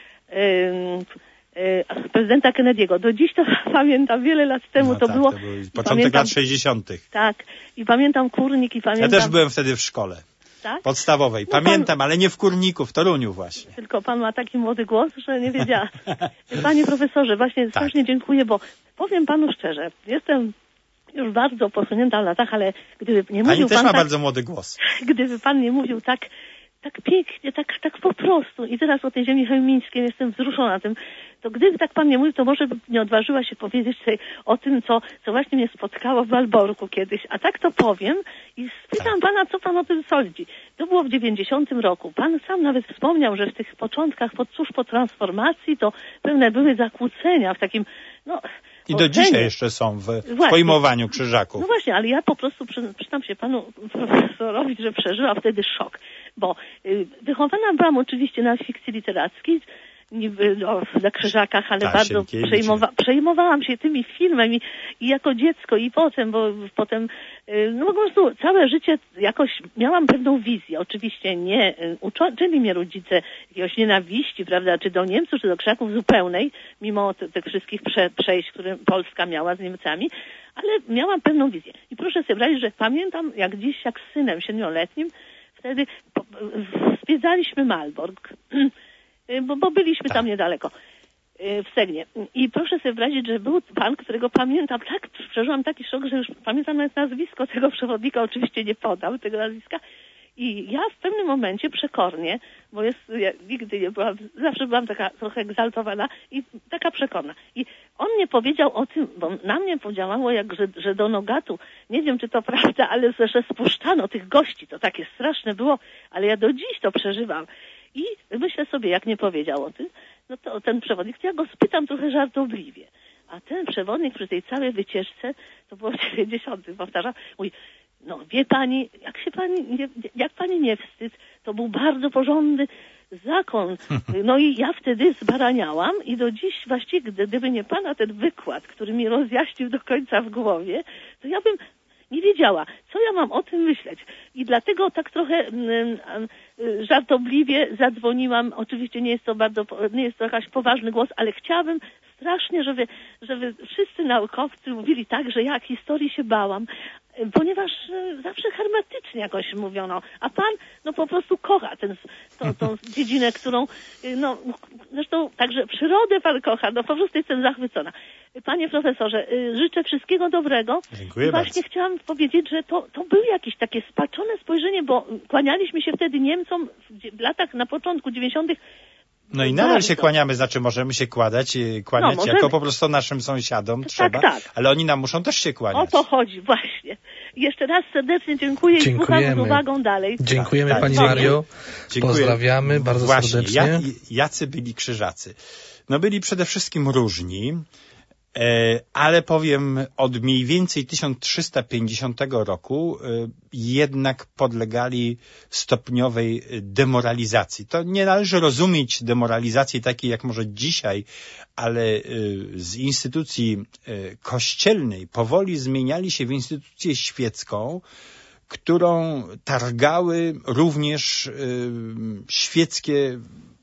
y, prezydenta Kennedy'ego. Do dziś to pamiętam, wiele lat temu no to tak, było. To był początek pamiętam, lat sześćdziesiątych. Tak. I pamiętam Kurnik i pamiętam... Ja też byłem wtedy w szkole. Tak? Podstawowej. Pamiętam, no pan... ale nie w Kurniku, w Toruniu właśnie. Tylko pan ma taki młody głos, że nie wiedziałam. Panie profesorze, właśnie tak. Strasznie dziękuję, bo powiem panu szczerze, jestem już bardzo posunięta w latach, ale gdyby nie mówił Pani też pan ma tak, bardzo młody głos. Gdyby pan nie mówił tak tak pięknie, tak, tak po prostu. I teraz o tej ziemi chełmińskiej jestem wzruszona tym. To gdyby tak pan nie mówił, to może by nie odważyła się powiedzieć sobie o tym, co, co właśnie mnie spotkało w Malborku kiedyś. A tak to powiem i spytam pana, co pan o tym sądzi. To było w dziewięćdziesiątym roku. Pan sam nawet wspomniał, że w tych początkach, pod, tuż po transformacji, to pewne były zakłócenia w takim, no... I do dzisiaj jeszcze są w właśnie. Pojmowaniu krzyżaków. No właśnie, ale ja po prostu przy, przyznam się panu profesorowi, że przeżyła wtedy szok. Bo y, wychowana byłam oczywiście na fikcji literackiej, niby o, na Krzyżakach, ale Ta, bardzo przejmowa przejmowałam się tymi filmem i, i jako dziecko i potem, bo potem y, no po prostu całe życie jakoś miałam pewną wizję. Oczywiście nie y, uczyli mnie rodzice jakiegoś nienawiści, prawda, czy do Niemców, czy do Krzyżaków zupełnej, mimo te, tych wszystkich prze, przejść, które Polska miała z Niemcami, ale miałam pewną wizję. I proszę sobie wyobrazić, że pamiętam jak dziś, jak z synem siedmioletnim, wtedy po, zwiedzaliśmy Malbork. bo, bo byliśmy tak. tam niedaleko. W Stegnie. I proszę sobie wyobrazić, że był pan, którego pamiętam, tak, przeżyłam taki szok, że już pamiętam nawet nazwisko tego przewodnika, oczywiście nie podam tego nazwiska. I ja w pewnym momencie przekornie, bo jest, ja nigdy nie byłam, zawsze byłam taka trochę egzaltowana i taka przekorna. I on nie powiedział o tym, bo na mnie podziałało, jak, że, że do Nogatu, nie wiem czy to prawda, ale że spuszczano tych gości, to takie straszne było, ale ja do dziś to przeżywam. I myślę sobie, jak nie powiedział o tym, no to ten przewodnik, to ja go spytam trochę żartobliwie. A ten przewodnik przy tej całej wycieczce, to było w dziewięćdziesiątym, powtarzam, mówi, no wie pani, jak się pani, nie, jak pani nie wstyd, to był bardzo porządny zakon. No i ja wtedy zbaraniałam i do dziś właściwie, gdyby nie pana ten wykład, który mi rozjaśnił do końca w głowie, to ja bym nie wiedziała, co ja mam o tym myśleć. I dlatego tak trochę mm, żartobliwie zadzwoniłam. Oczywiście nie jest to bardzo, nie jest to jakiś poważny głos, ale chciałabym strasznie, żeby, żeby wszyscy naukowcy mówili tak, że ja historii się bałam, ponieważ zawsze hermetycznie jakoś mówiono, a pan no po prostu kocha tę tą, tą dziedzinę, którą no zresztą także przyrodę pan kocha, no po prostu jestem zachwycona. Panie profesorze, życzę wszystkiego dobrego. Dziękuję I właśnie bardzo. chciałam powiedzieć, że to, to było jakieś takie spaczone spojrzenie, bo kłanialiśmy się wtedy Niemcom w latach na początku dziewięćdziesiątych. No i nadal bardzo. się kłaniamy, znaczy możemy się kładać, kłaniać no, jako po prostu naszym sąsiadom tak, trzeba, tak. ale oni nam muszą też się kłaniać. O to chodzi, właśnie. Jeszcze raz serdecznie dziękuję i słucham z uwagą dalej. Dziękujemy tak, pani tak. Mario. Dziękuję. Pozdrawiamy bardzo Właśnie, serdecznie. jak, jacy byli krzyżacy? No byli przede wszystkim różni, e, ale powiem od mniej więcej tysiąc trzysta pięćdziesiątego roku e, jednak podlegali stopniowej demoralizacji. To nie należy rozumieć demoralizacji takiej jak może dzisiaj, ale e, z instytucji e, kościelnej powoli zmieniali się w instytucję świecką, którą targały również y, świeckie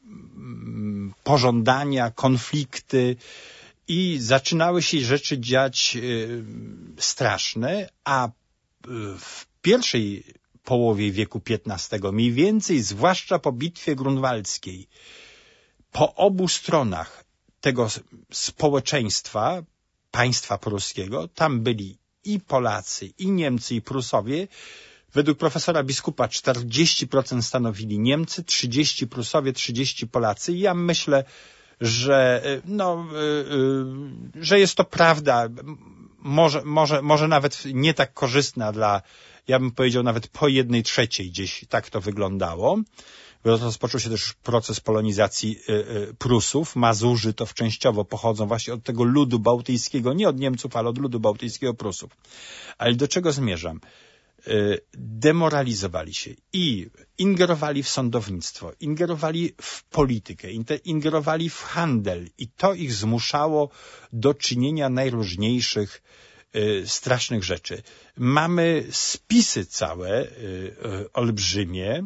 pożądania, konflikty i zaczynały się rzeczy dziać y, straszne, a w pierwszej połowie wieku piętnastego, mniej więcej, zwłaszcza po bitwie grunwaldzkiej, po obu stronach tego społeczeństwa, państwa pruskiego, tam byli i Polacy, i Niemcy, i Prusowie. Według profesora biskupa czterdzieści procent stanowili Niemcy, trzydzieści Prusowie, trzydzieści Polacy. I ja myślę, że, no, yy, że jest to prawda, może, może, może nawet nie tak korzystna dla, ja bym powiedział nawet po jednej trzeciej gdzieś tak to wyglądało. Rozpoczął się też proces polonizacji y, y, Prusów. Mazurzy to częściowo pochodzą właśnie od tego ludu bałtyckiego, nie od Niemców, ale od ludu bałtyckiego Prusów. Ale do czego zmierzam? Y, demoralizowali się i ingerowali w sądownictwo, ingerowali w politykę, ingerowali w handel i to ich zmuszało do czynienia najróżniejszych y, strasznych rzeczy. Mamy spisy całe, y, y, olbrzymie,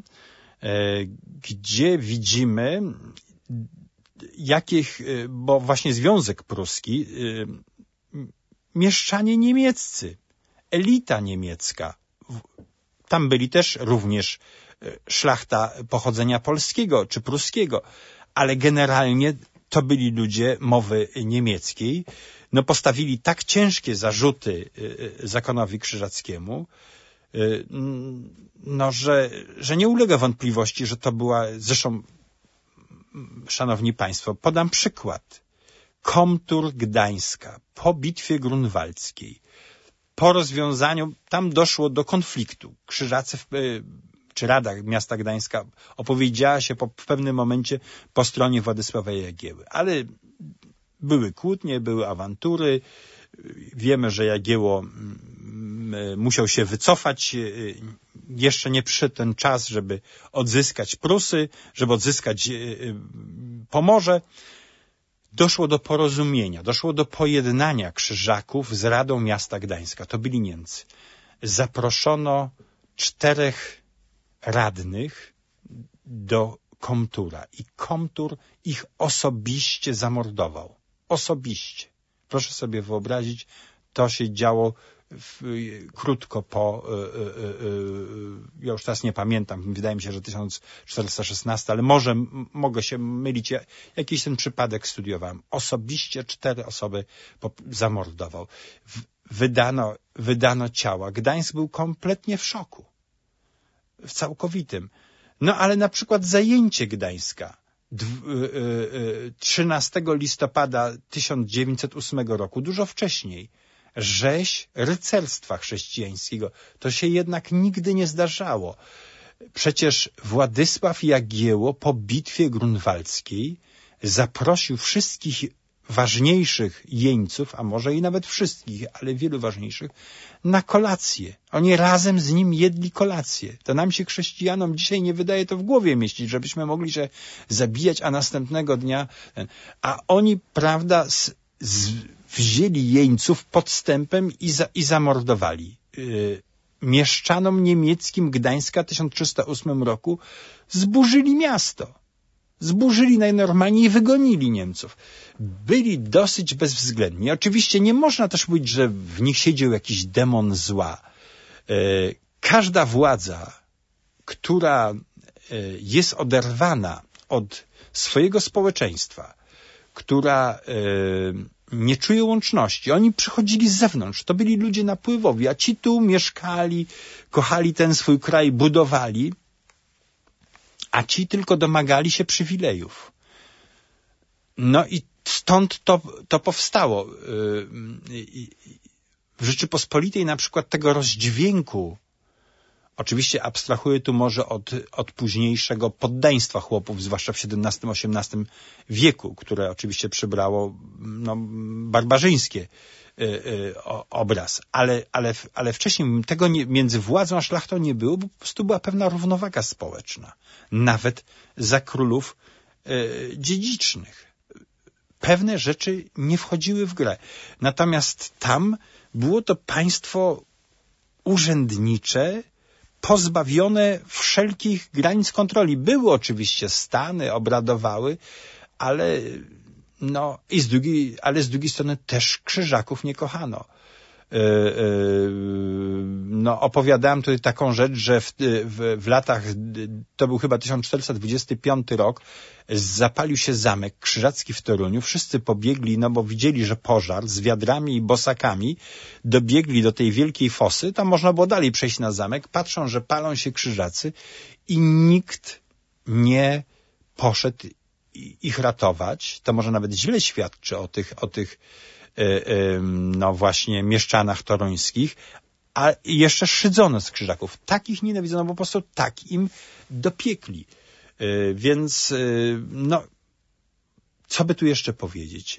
gdzie widzimy, jakich, bo właśnie Związek Pruski, mieszczanie niemieccy, elita niemiecka, tam byli też również szlachta pochodzenia polskiego czy pruskiego, ale generalnie to byli ludzie mowy niemieckiej, no postawili tak ciężkie zarzuty zakonowi krzyżackiemu, no, że, że nie ulega wątpliwości, że to była, zresztą, szanowni państwo, podam przykład. Komtur Gdańska po bitwie grunwaldzkiej, po rozwiązaniu, tam doszło do konfliktu. Krzyżacy, w, czy Rada Miasta Gdańska opowiedziała się po, w pewnym momencie po stronie Władysława Jagieły, ale były kłótnie, były awantury. Wiemy, że Jagiełło musiał się wycofać, jeszcze nie przyszedł ten czas, żeby odzyskać Prusy, żeby odzyskać Pomorze. Doszło do porozumienia, doszło do pojednania Krzyżaków z Radą Miasta Gdańska. To byli Niemcy. Zaproszono czterech radnych do Komtura i Komtur ich osobiście zamordował. Osobiście. Proszę sobie wyobrazić, to się działo w, krótko po, y, y, y, ja już teraz nie pamiętam, wydaje mi się, że tysiąc czterysta szesnasty, ale może m, mogę się mylić, ja, jakiś ten przypadek studiowałem. Osobiście cztery osoby po, zamordował. W, wydano, wydano ciała. Gdańsk był kompletnie w szoku. W całkowitym. No ale na przykład zajęcie Gdańska trzynastego listopada tysiąc dziewięćset ósmego roku, dużo wcześniej, rzeź rycerstwa chrześcijańskiego. To się jednak nigdy nie zdarzało. Przecież Władysław Jagiełło po bitwie grunwaldzkiej zaprosił wszystkich ważniejszych jeńców, a może i nawet wszystkich, ale wielu ważniejszych, na kolację. Oni razem z nim jedli kolację. To nam się chrześcijanom dzisiaj nie wydaje to w głowie mieścić, żebyśmy mogli się zabijać, a następnego dnia... A oni, prawda, z, z, wzięli jeńców podstępem i, za, i zamordowali. Yy, mieszczanom niemieckim Gdańska w tysiąc trzysta ósmym roku zburzyli miasto. Zburzyli najnormalniej i wygonili Niemców. Byli dosyć bezwzględni. Oczywiście nie można też mówić, że w nich siedział jakiś demon zła. Każda władza, która jest oderwana od swojego społeczeństwa, która nie czuje łączności, oni przychodzili z zewnątrz. To byli ludzie napływowi, a ci tu mieszkali, kochali ten swój kraj, budowali, a ci tylko domagali się przywilejów. No i stąd to, to powstało. W Rzeczypospolitej na przykład tego rozdźwięku, oczywiście abstrahuję tu może od, od późniejszego poddaństwa chłopów, zwłaszcza w siedemnastym osiemnastym wieku, które oczywiście przybrało no, barbarzyńskie y, y, o, obraz. Ale, ale, ale wcześniej tego nie, między władzą a szlachtą nie było, bo po prostu była pewna równowaga społeczna. Nawet za królów y, dziedzicznych. Pewne rzeczy nie wchodziły w grę. Natomiast tam było to państwo urzędnicze, pozbawione wszelkich granic kontroli. Były oczywiście stany, obradowały, ale, no, i z drugiej, ale z drugiej strony też krzyżaków nie kochano. Yy, yy, no, opowiadałem tutaj taką rzecz, że w, w, w latach, to był chyba tysiąc czterysta dwudziesty piąty rok, zapalił się zamek krzyżacki w Toruniu. Wszyscy pobiegli, no bo widzieli, że pożar z wiadrami i bosakami, dobiegli do tej wielkiej fosy, tam można było dalej przejść na zamek, patrzą, że palą się krzyżacy i nikt nie poszedł ich ratować. To może nawet źle świadczy o tych, o tych no właśnie mieszczanach toruńskich, a jeszcze szydzono z krzyżaków. Takich nienawidzono, bo po prostu tak im dopiekli. Więc no, co by tu jeszcze powiedzieć?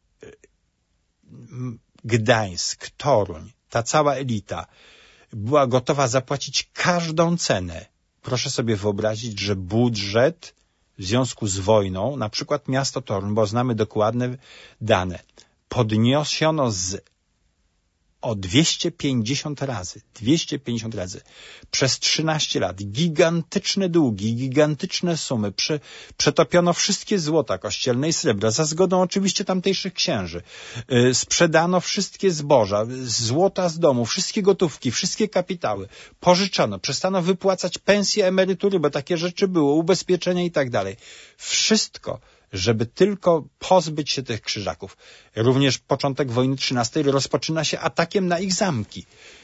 Gdańsk, Toruń, ta cała elita była gotowa zapłacić każdą cenę. Proszę sobie wyobrazić, że budżet w związku z wojną, na przykład miasto Toruń, bo znamy dokładne dane, podniesiono z, o dwieście pięćdziesiąt razy, dwieście pięćdziesiąt razy, przez trzynaście lat, gigantyczne długi, gigantyczne sumy, Prze, przetopiono wszystkie złota kościelne i srebra, za zgodą oczywiście tamtejszych księży, yy, sprzedano wszystkie zboża, złota z domu, wszystkie gotówki, wszystkie kapitały, pożyczano, przestano wypłacać pensje, emerytury, bo takie rzeczy było, ubezpieczenia i tak dalej. Wszystko, żeby tylko pozbyć się tych krzyżaków. Również początek wojny trzynastej rozpoczyna się atakiem na ich zamki.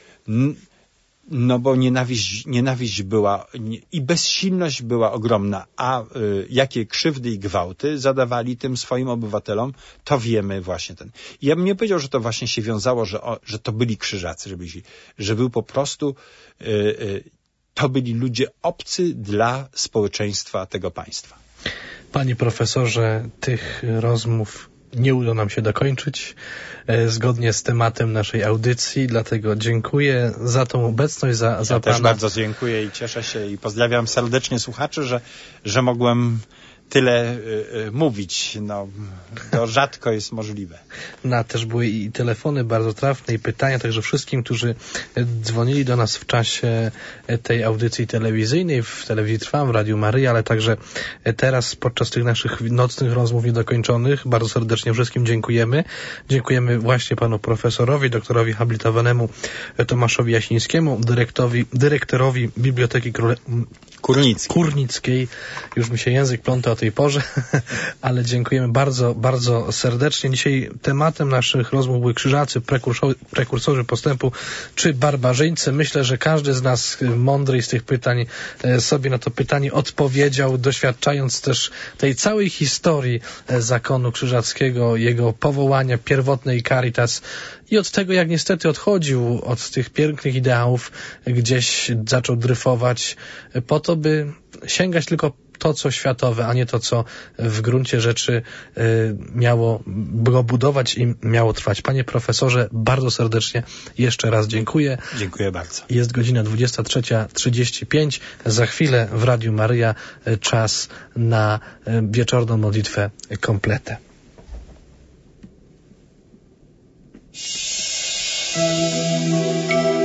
No bo nienawiść, nienawiść była i bezsilność była ogromna, a y, jakie krzywdy i gwałty zadawali tym swoim obywatelom, to wiemy właśnie ten. I ja bym nie powiedział, że to właśnie się wiązało, że, o, że to byli krzyżacy, że, byli, że był po prostu y, y, to byli ludzie obcy dla społeczeństwa tego państwa. Panie profesorze, tych rozmów nie uda nam się dokończyć e, zgodnie z tematem naszej audycji, dlatego dziękuję za tą obecność, za, za ja pana... też bardzo dziękuję i cieszę się i pozdrawiam serdecznie słuchaczy, że, że mogłem tyle y, y, mówić. No, to rzadko jest możliwe. No, też były i telefony bardzo trafne i pytania, także wszystkim, którzy dzwonili do nas w czasie tej audycji telewizyjnej, w Telewizji Trwam, w Radiu Maryja, ale także teraz podczas tych naszych nocnych rozmów niedokończonych. Bardzo serdecznie wszystkim dziękujemy. Dziękujemy właśnie panu profesorowi, doktorowi habilitowanemu Tomaszowi Jasińskiemu, dyrektorowi, dyrektorowi Biblioteki Króle... Kurnickiej. Kurnickiej. Już mi się język pląta o tej porze, ale dziękujemy bardzo, bardzo serdecznie. Dzisiaj tematem naszych rozmów były krzyżacy, prekursorzy, prekursorzy postępu czy barbarzyńcy. Myślę, że każdy z nas mądry z tych pytań sobie na to pytanie odpowiedział, doświadczając też tej całej historii zakonu krzyżackiego, jego powołania, pierwotnej Caritas i od tego, jak niestety odchodził od tych pięknych ideałów, gdzieś zaczął dryfować po to, by sięgać tylko to, co światowe, a nie to, co w gruncie rzeczy y, miało go budować i miało trwać. Panie profesorze, bardzo serdecznie jeszcze raz dziękuję. Dziękuję bardzo. Jest godzina dwudziesta trzecia trzydzieści pięć. Za chwilę w Radiu Maryja czas na wieczorną modlitwę kompletę. Thank you.